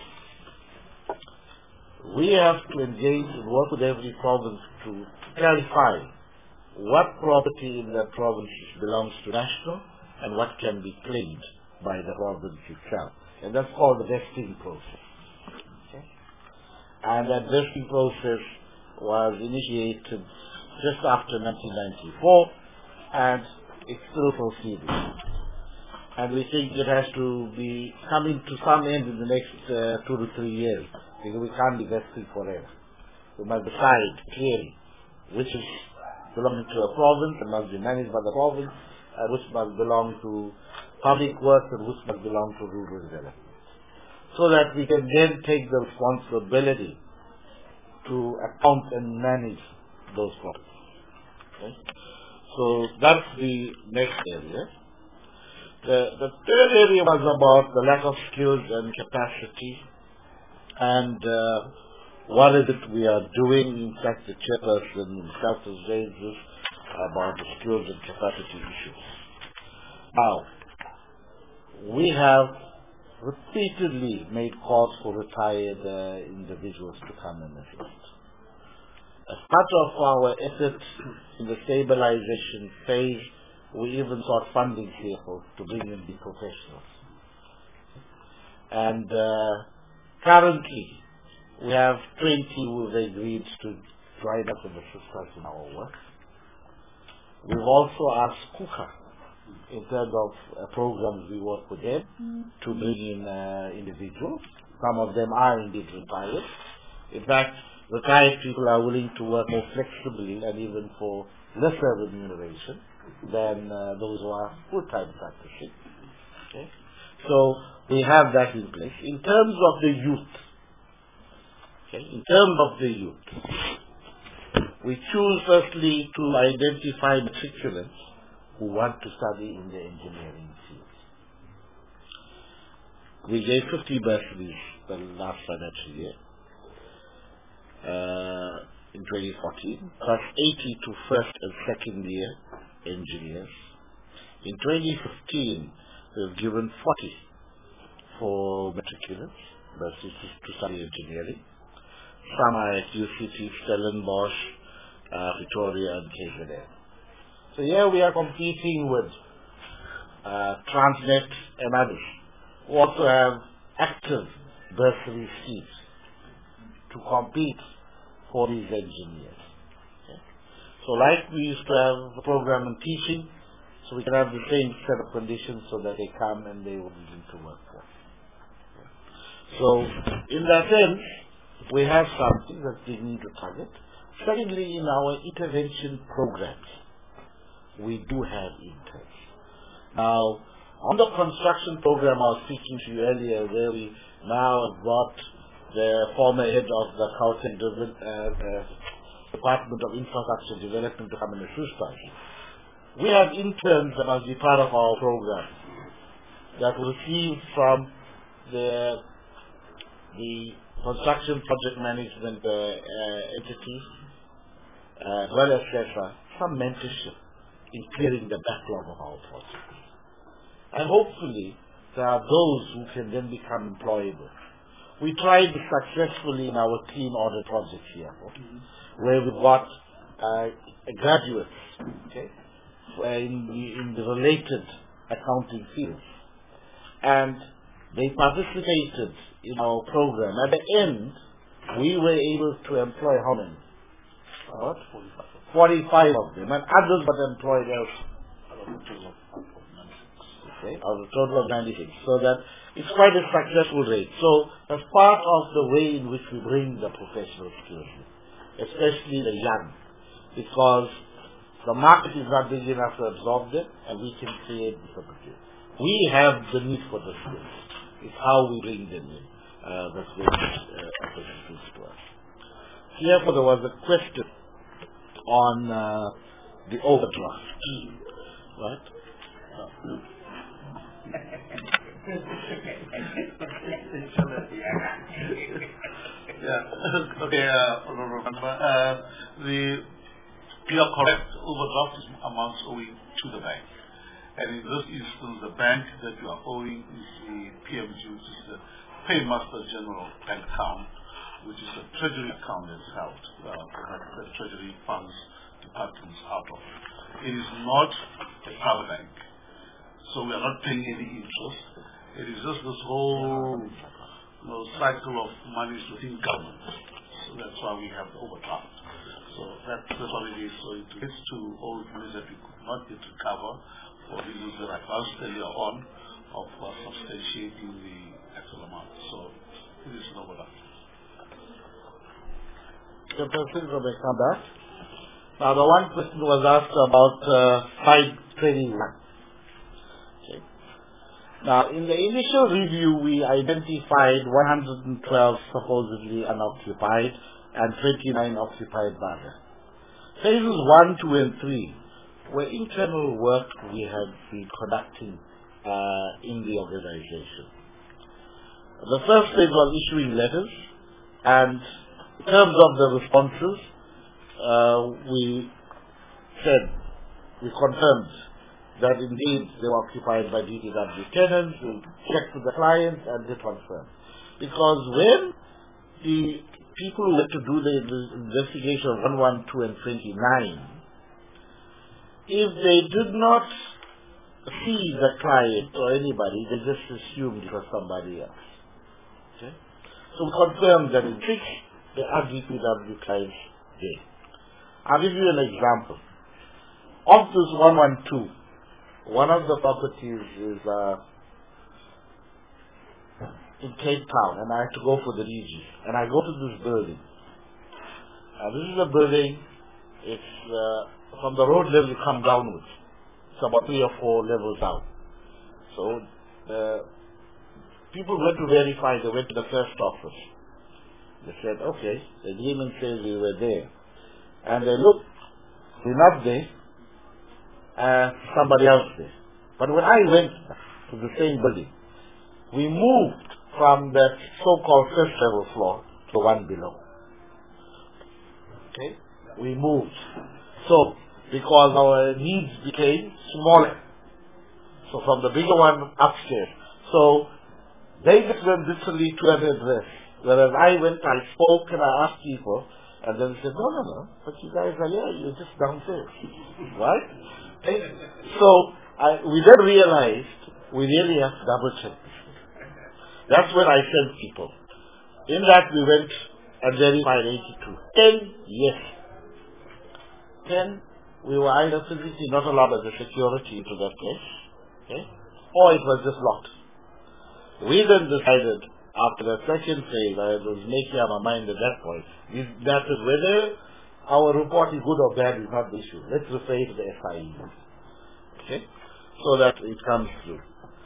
We have to engage and work with every province to clarify what property in that province belongs to national and what can be claimed by the province itself. And that's called the vesting process. Okay? And that vesting process was initiated just after 1994, and it's still proceeding. And we think it has to be coming to some end in the next 2 to 3 years, because we can't be vesting forever. We must decide clearly which is belonging to a province and must be managed by the province, and which must belong to Public Works and which must belong to rural development. So that we can then take the responsibility to account and manage those properties. Okay? So that's the next area. The third area was about the lack of skills and capacity, and what is it we are doing. In fact, the chairperson himself has raised this about the skills and capacity issues. Now, we have repeatedly made calls for retired individuals to come and assist. As part of our efforts in the stabilization phase, we even sought funding here to bring in the professionals. And currently, we have 20 who have agreed to join us and assist us in our work. We've also asked KUKA, in terms of programs we work with them, to bring in individuals. Some of them are indeed retired. In fact, retired people are willing to work more flexibly and even for lesser remuneration than those who are full-time practicing. Okay? So we have that in place. In terms of the youth, we choose firstly to identify matriculants who want to study in the engineering field. We gave 50 bursaries the last financial year. In 2014, plus 80 to first and second year engineers. In 2015, we've given 40 for matriculants, bursaries to study engineering. Some are at UCT, Stellenbosch, Victoria and KZN. So here we are competing with Transnet and others who also have active bursary schemes to compete for these engineers. Okay? So like we used to have a program in teaching, so we can have the same set of conditions so that they come and they will begin to work for us. Okay? So in that sense, we have something that we need to target. Secondly, in our intervention programs, we do have interns. Now, on the construction program I was speaking to you earlier, where we now have brought the former head of the Gauteng Department of Infrastructure Development to come and assist us. We have interns that must be part of our program that will receive from the construction project management entities, as well as some mentorship in clearing the backlog of our projects. And hopefully, there are those who can then become employable. We tried successfully in our clean audit project here, where we got graduates, okay, in the related accounting fields, and they participated in our program. At the end, we were able to employ how many? About 45 of them, and others were employed elsewhere. Okay, out of a total of 96. So that it's quite a successful rate. So as part of the way in which we bring the professional skills, especially the young, because the market is not big enough to absorb them, and we can create this opportunity. We have the need for the skills. It's how we bring them in. That's very opportunities to us. Therefore, there was a question on the overdraft, right?
Okay, you are correct. Overdraft amounts owing to the bank. And in this instance, the bank that you are owing is the PMG, which is the Paymaster General Bank account, which is a treasury account that's held, the treasury funds departments out of. It is not a private bank. So we are not paying any interest. It is just this whole cycle of money within government. So that's why we have the overdraft. So that's what it is. So it relates to all money that we could not yet recover for reasons that I asked earlier on of substantiating the actual amount. So it is an overdraft.
The person from Ekanda. Now the one question was asked about side trading. Okay. Now in the initial review we identified 112 supposedly unoccupied and 29 occupied rather. Phases 1, 2 and 3 were internal work we had been conducting in the organization. The first phase was issuing letters, and in terms of the responses, we confirmed that indeed they were occupied by DTW tenants. We checked with the clients and they confirmed. Because when the people who had to do the investigation of 1, 2 and 29, if they did not see the client or anybody, they just assumed it was somebody else. Okay? So we confirmed that in 6, there are DPW clients there. I'll give you an example. Of this 112, one of the properties is in Cape Town, and I had to go for the DG. And I go to this building. This is a building, it's from the road level you come downwards. It's about 3 or 4 levels down. So people went to verify, they went to the first office. They said, okay, the agreement says we were there. And they looked, we're not there, somebody else there. But when I went to the same building, we moved from that so-called first level floor to one below. Okay? We moved. So, because our needs became smaller. So from the bigger one upstairs. So, they just went literally to an address. Whereas I went, I spoke and I asked people, and then they said, no, but you guys are here, you're just downstairs. Right? Okay? So, we then realized we really have to double check this. That's when I sent people. In that we went and verified 82. 10, yes. 10, we were either physically not allowed as a security into that place, okay, or it was just locked. We then decided, after the second phase, I was making up my mind at that point, that is whether our report is good or bad is not the issue. Let's refer it to the SIE. Okay? So that it comes through.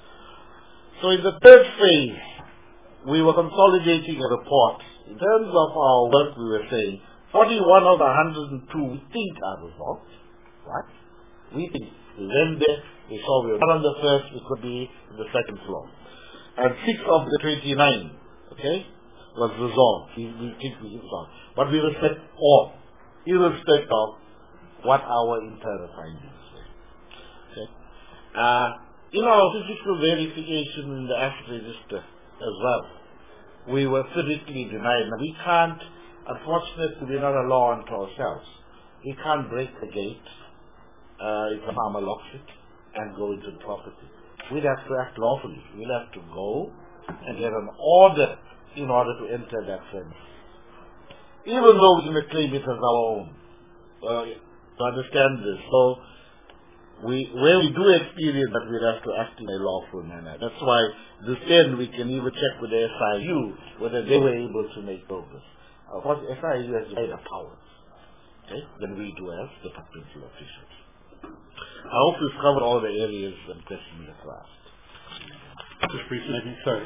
So in the third phase, we were consolidating a report. In terms of our work, we were saying 41 of the 102 we think are resolved. Right? We think. We went there, we saw we were not on the first, we could be in the second floor. And 6 of the 29, okay, was resolved. We think we resolved. But we respect all, irrespective of what our internal findings were. Okay? In our physical verification in the asset register as well, we were physically denied. Now we can't, unfortunately, we're not a law unto ourselves. We can't break the gate if a farmer locks it and go into the property. We'd have to act lawfully. We'll have to go and get an order in order to enter that fence. Even though we may claim it as our own. To understand this. So, where we do experience that, we have to act in a lawful manner. That's why this end we can even check with the SIU whether they were able to make progress. Of course, SIU has wider powers, okay, than we do as departmental officials. I hope we've covered all the areas and questions that were asked.
Just briefly, sorry,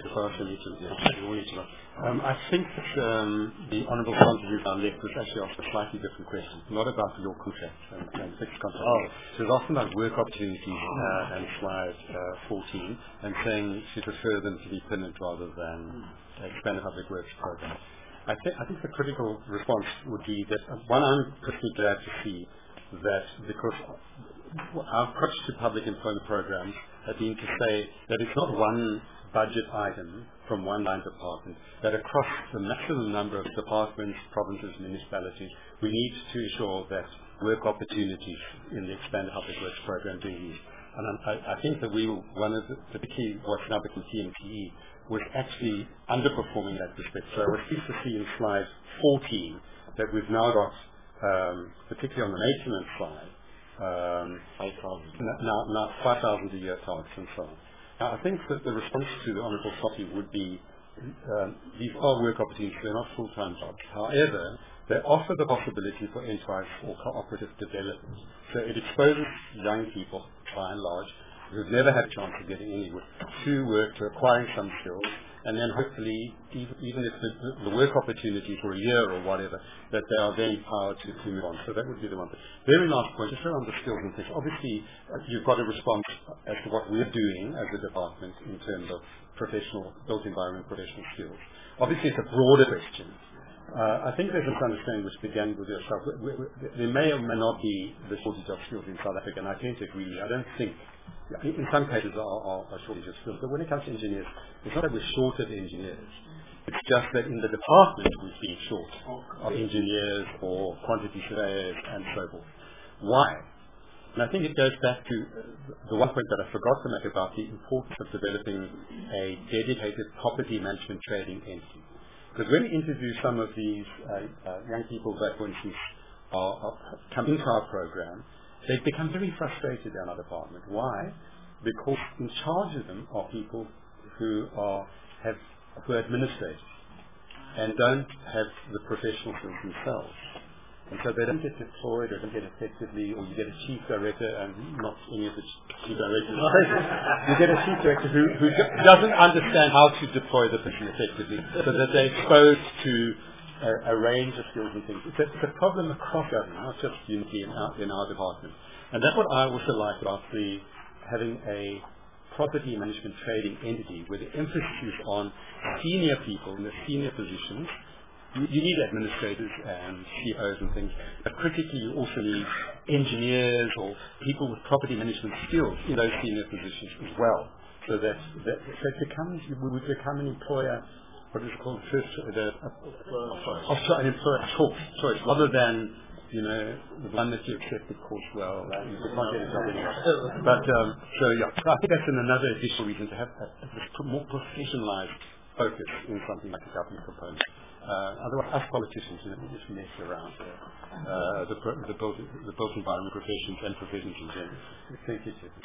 I think that the Honourable Contributor on left was actually asked a slightly different question, not about your contract and fixed contract. She was asking about work opportunities and slide 14, and saying she prefer them to be permanent rather than expand the public works program. I think the critical response would be that, one, I'm particularly glad to see that, because our approach to public employment programs has been to say that it's not one budget item from one line department, that across the maximum number of departments, provinces, municipalities, we need to ensure that work opportunities in the expanded public works program being used. And I think that one of the particularly what's now become TMTE was actually underperforming that respect. So I was pleased to see in slide 14 that we've now got, particularly on the maintenance side, 5,000 now 5,000 a year targets and so on. Now, I think that the response to the Honourable Sophie would be, these are work opportunities, they're not full-time jobs. However, they offer the possibility for enterprise or cooperative development. So it exposes young people, by and large, who've never had a chance of getting anywhere, to work, to acquiring some skills, and then hopefully, even if the work opportunity for a year or whatever, that they are then empowered to move on. So that would be the one thing. Very last point, just around the skills and things. Obviously, you've got a response as to what we're doing as a department in terms of professional, built environment, professional skills. Obviously, it's a broader question. I think there's a misunderstanding which began with yourself. There may or may not be the shortage of skills in South Africa, and I tend to agree. I don't think, in some cases, are a shortage of skills. But when it comes to engineers, it's not that we're short of engineers. It's just that in the department we've been short of engineers or quantity surveyors and so forth. Why? And I think it goes back to the one point that I forgot to make about the importance of developing a dedicated property management trading entity. Because when we interview some of these young people that, for instance, come into our program, they become very frustrated in our department. Why? Because in charge of them are people who are administrators and don't have the professional skills themselves. And so they don't get deployed, they don't get effectively, or you get a chief director, and not any of the chief directors. You get a chief director who doesn't understand how to deploy the person effectively, so that they're exposed to a range of skills and things. It's a problem across government, not just unity in our department. And that's what I also like about having a property management trading entity, where the emphasis is on senior people in the senior positions. You need administrators and CEOs and things, but critically you also need engineers or people with property management skills in those senior positions as well. So that we would become an employer, what is it called, an employer of choice, rather than, the one that you accept, of course, well, you can't get a job anywhere. But, so I think that's another additional reason to have a more professionalized focus in something like a government component. Otherwise, us politicians, we just mess around the built environment professions and professions in general. Thank you, Chair.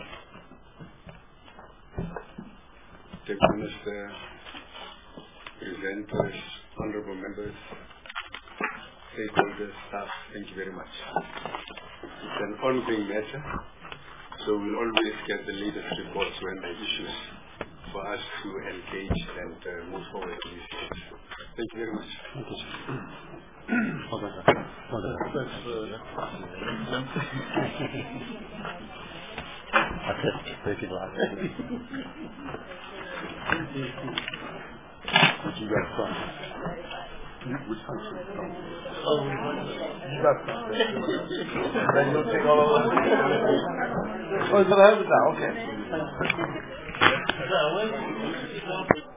Deputy Minister, presenters, honourable members, stakeholders, staff, thank you very much. It's an ongoing matter, so we'll always get the latest reports when there are issues for us to engage and move forward with these things. Thank you very much.
Thank you. Take it live. What you got from? Which country?
You got from. Then you'll take all of them. Oh, it's going to have it now, okay.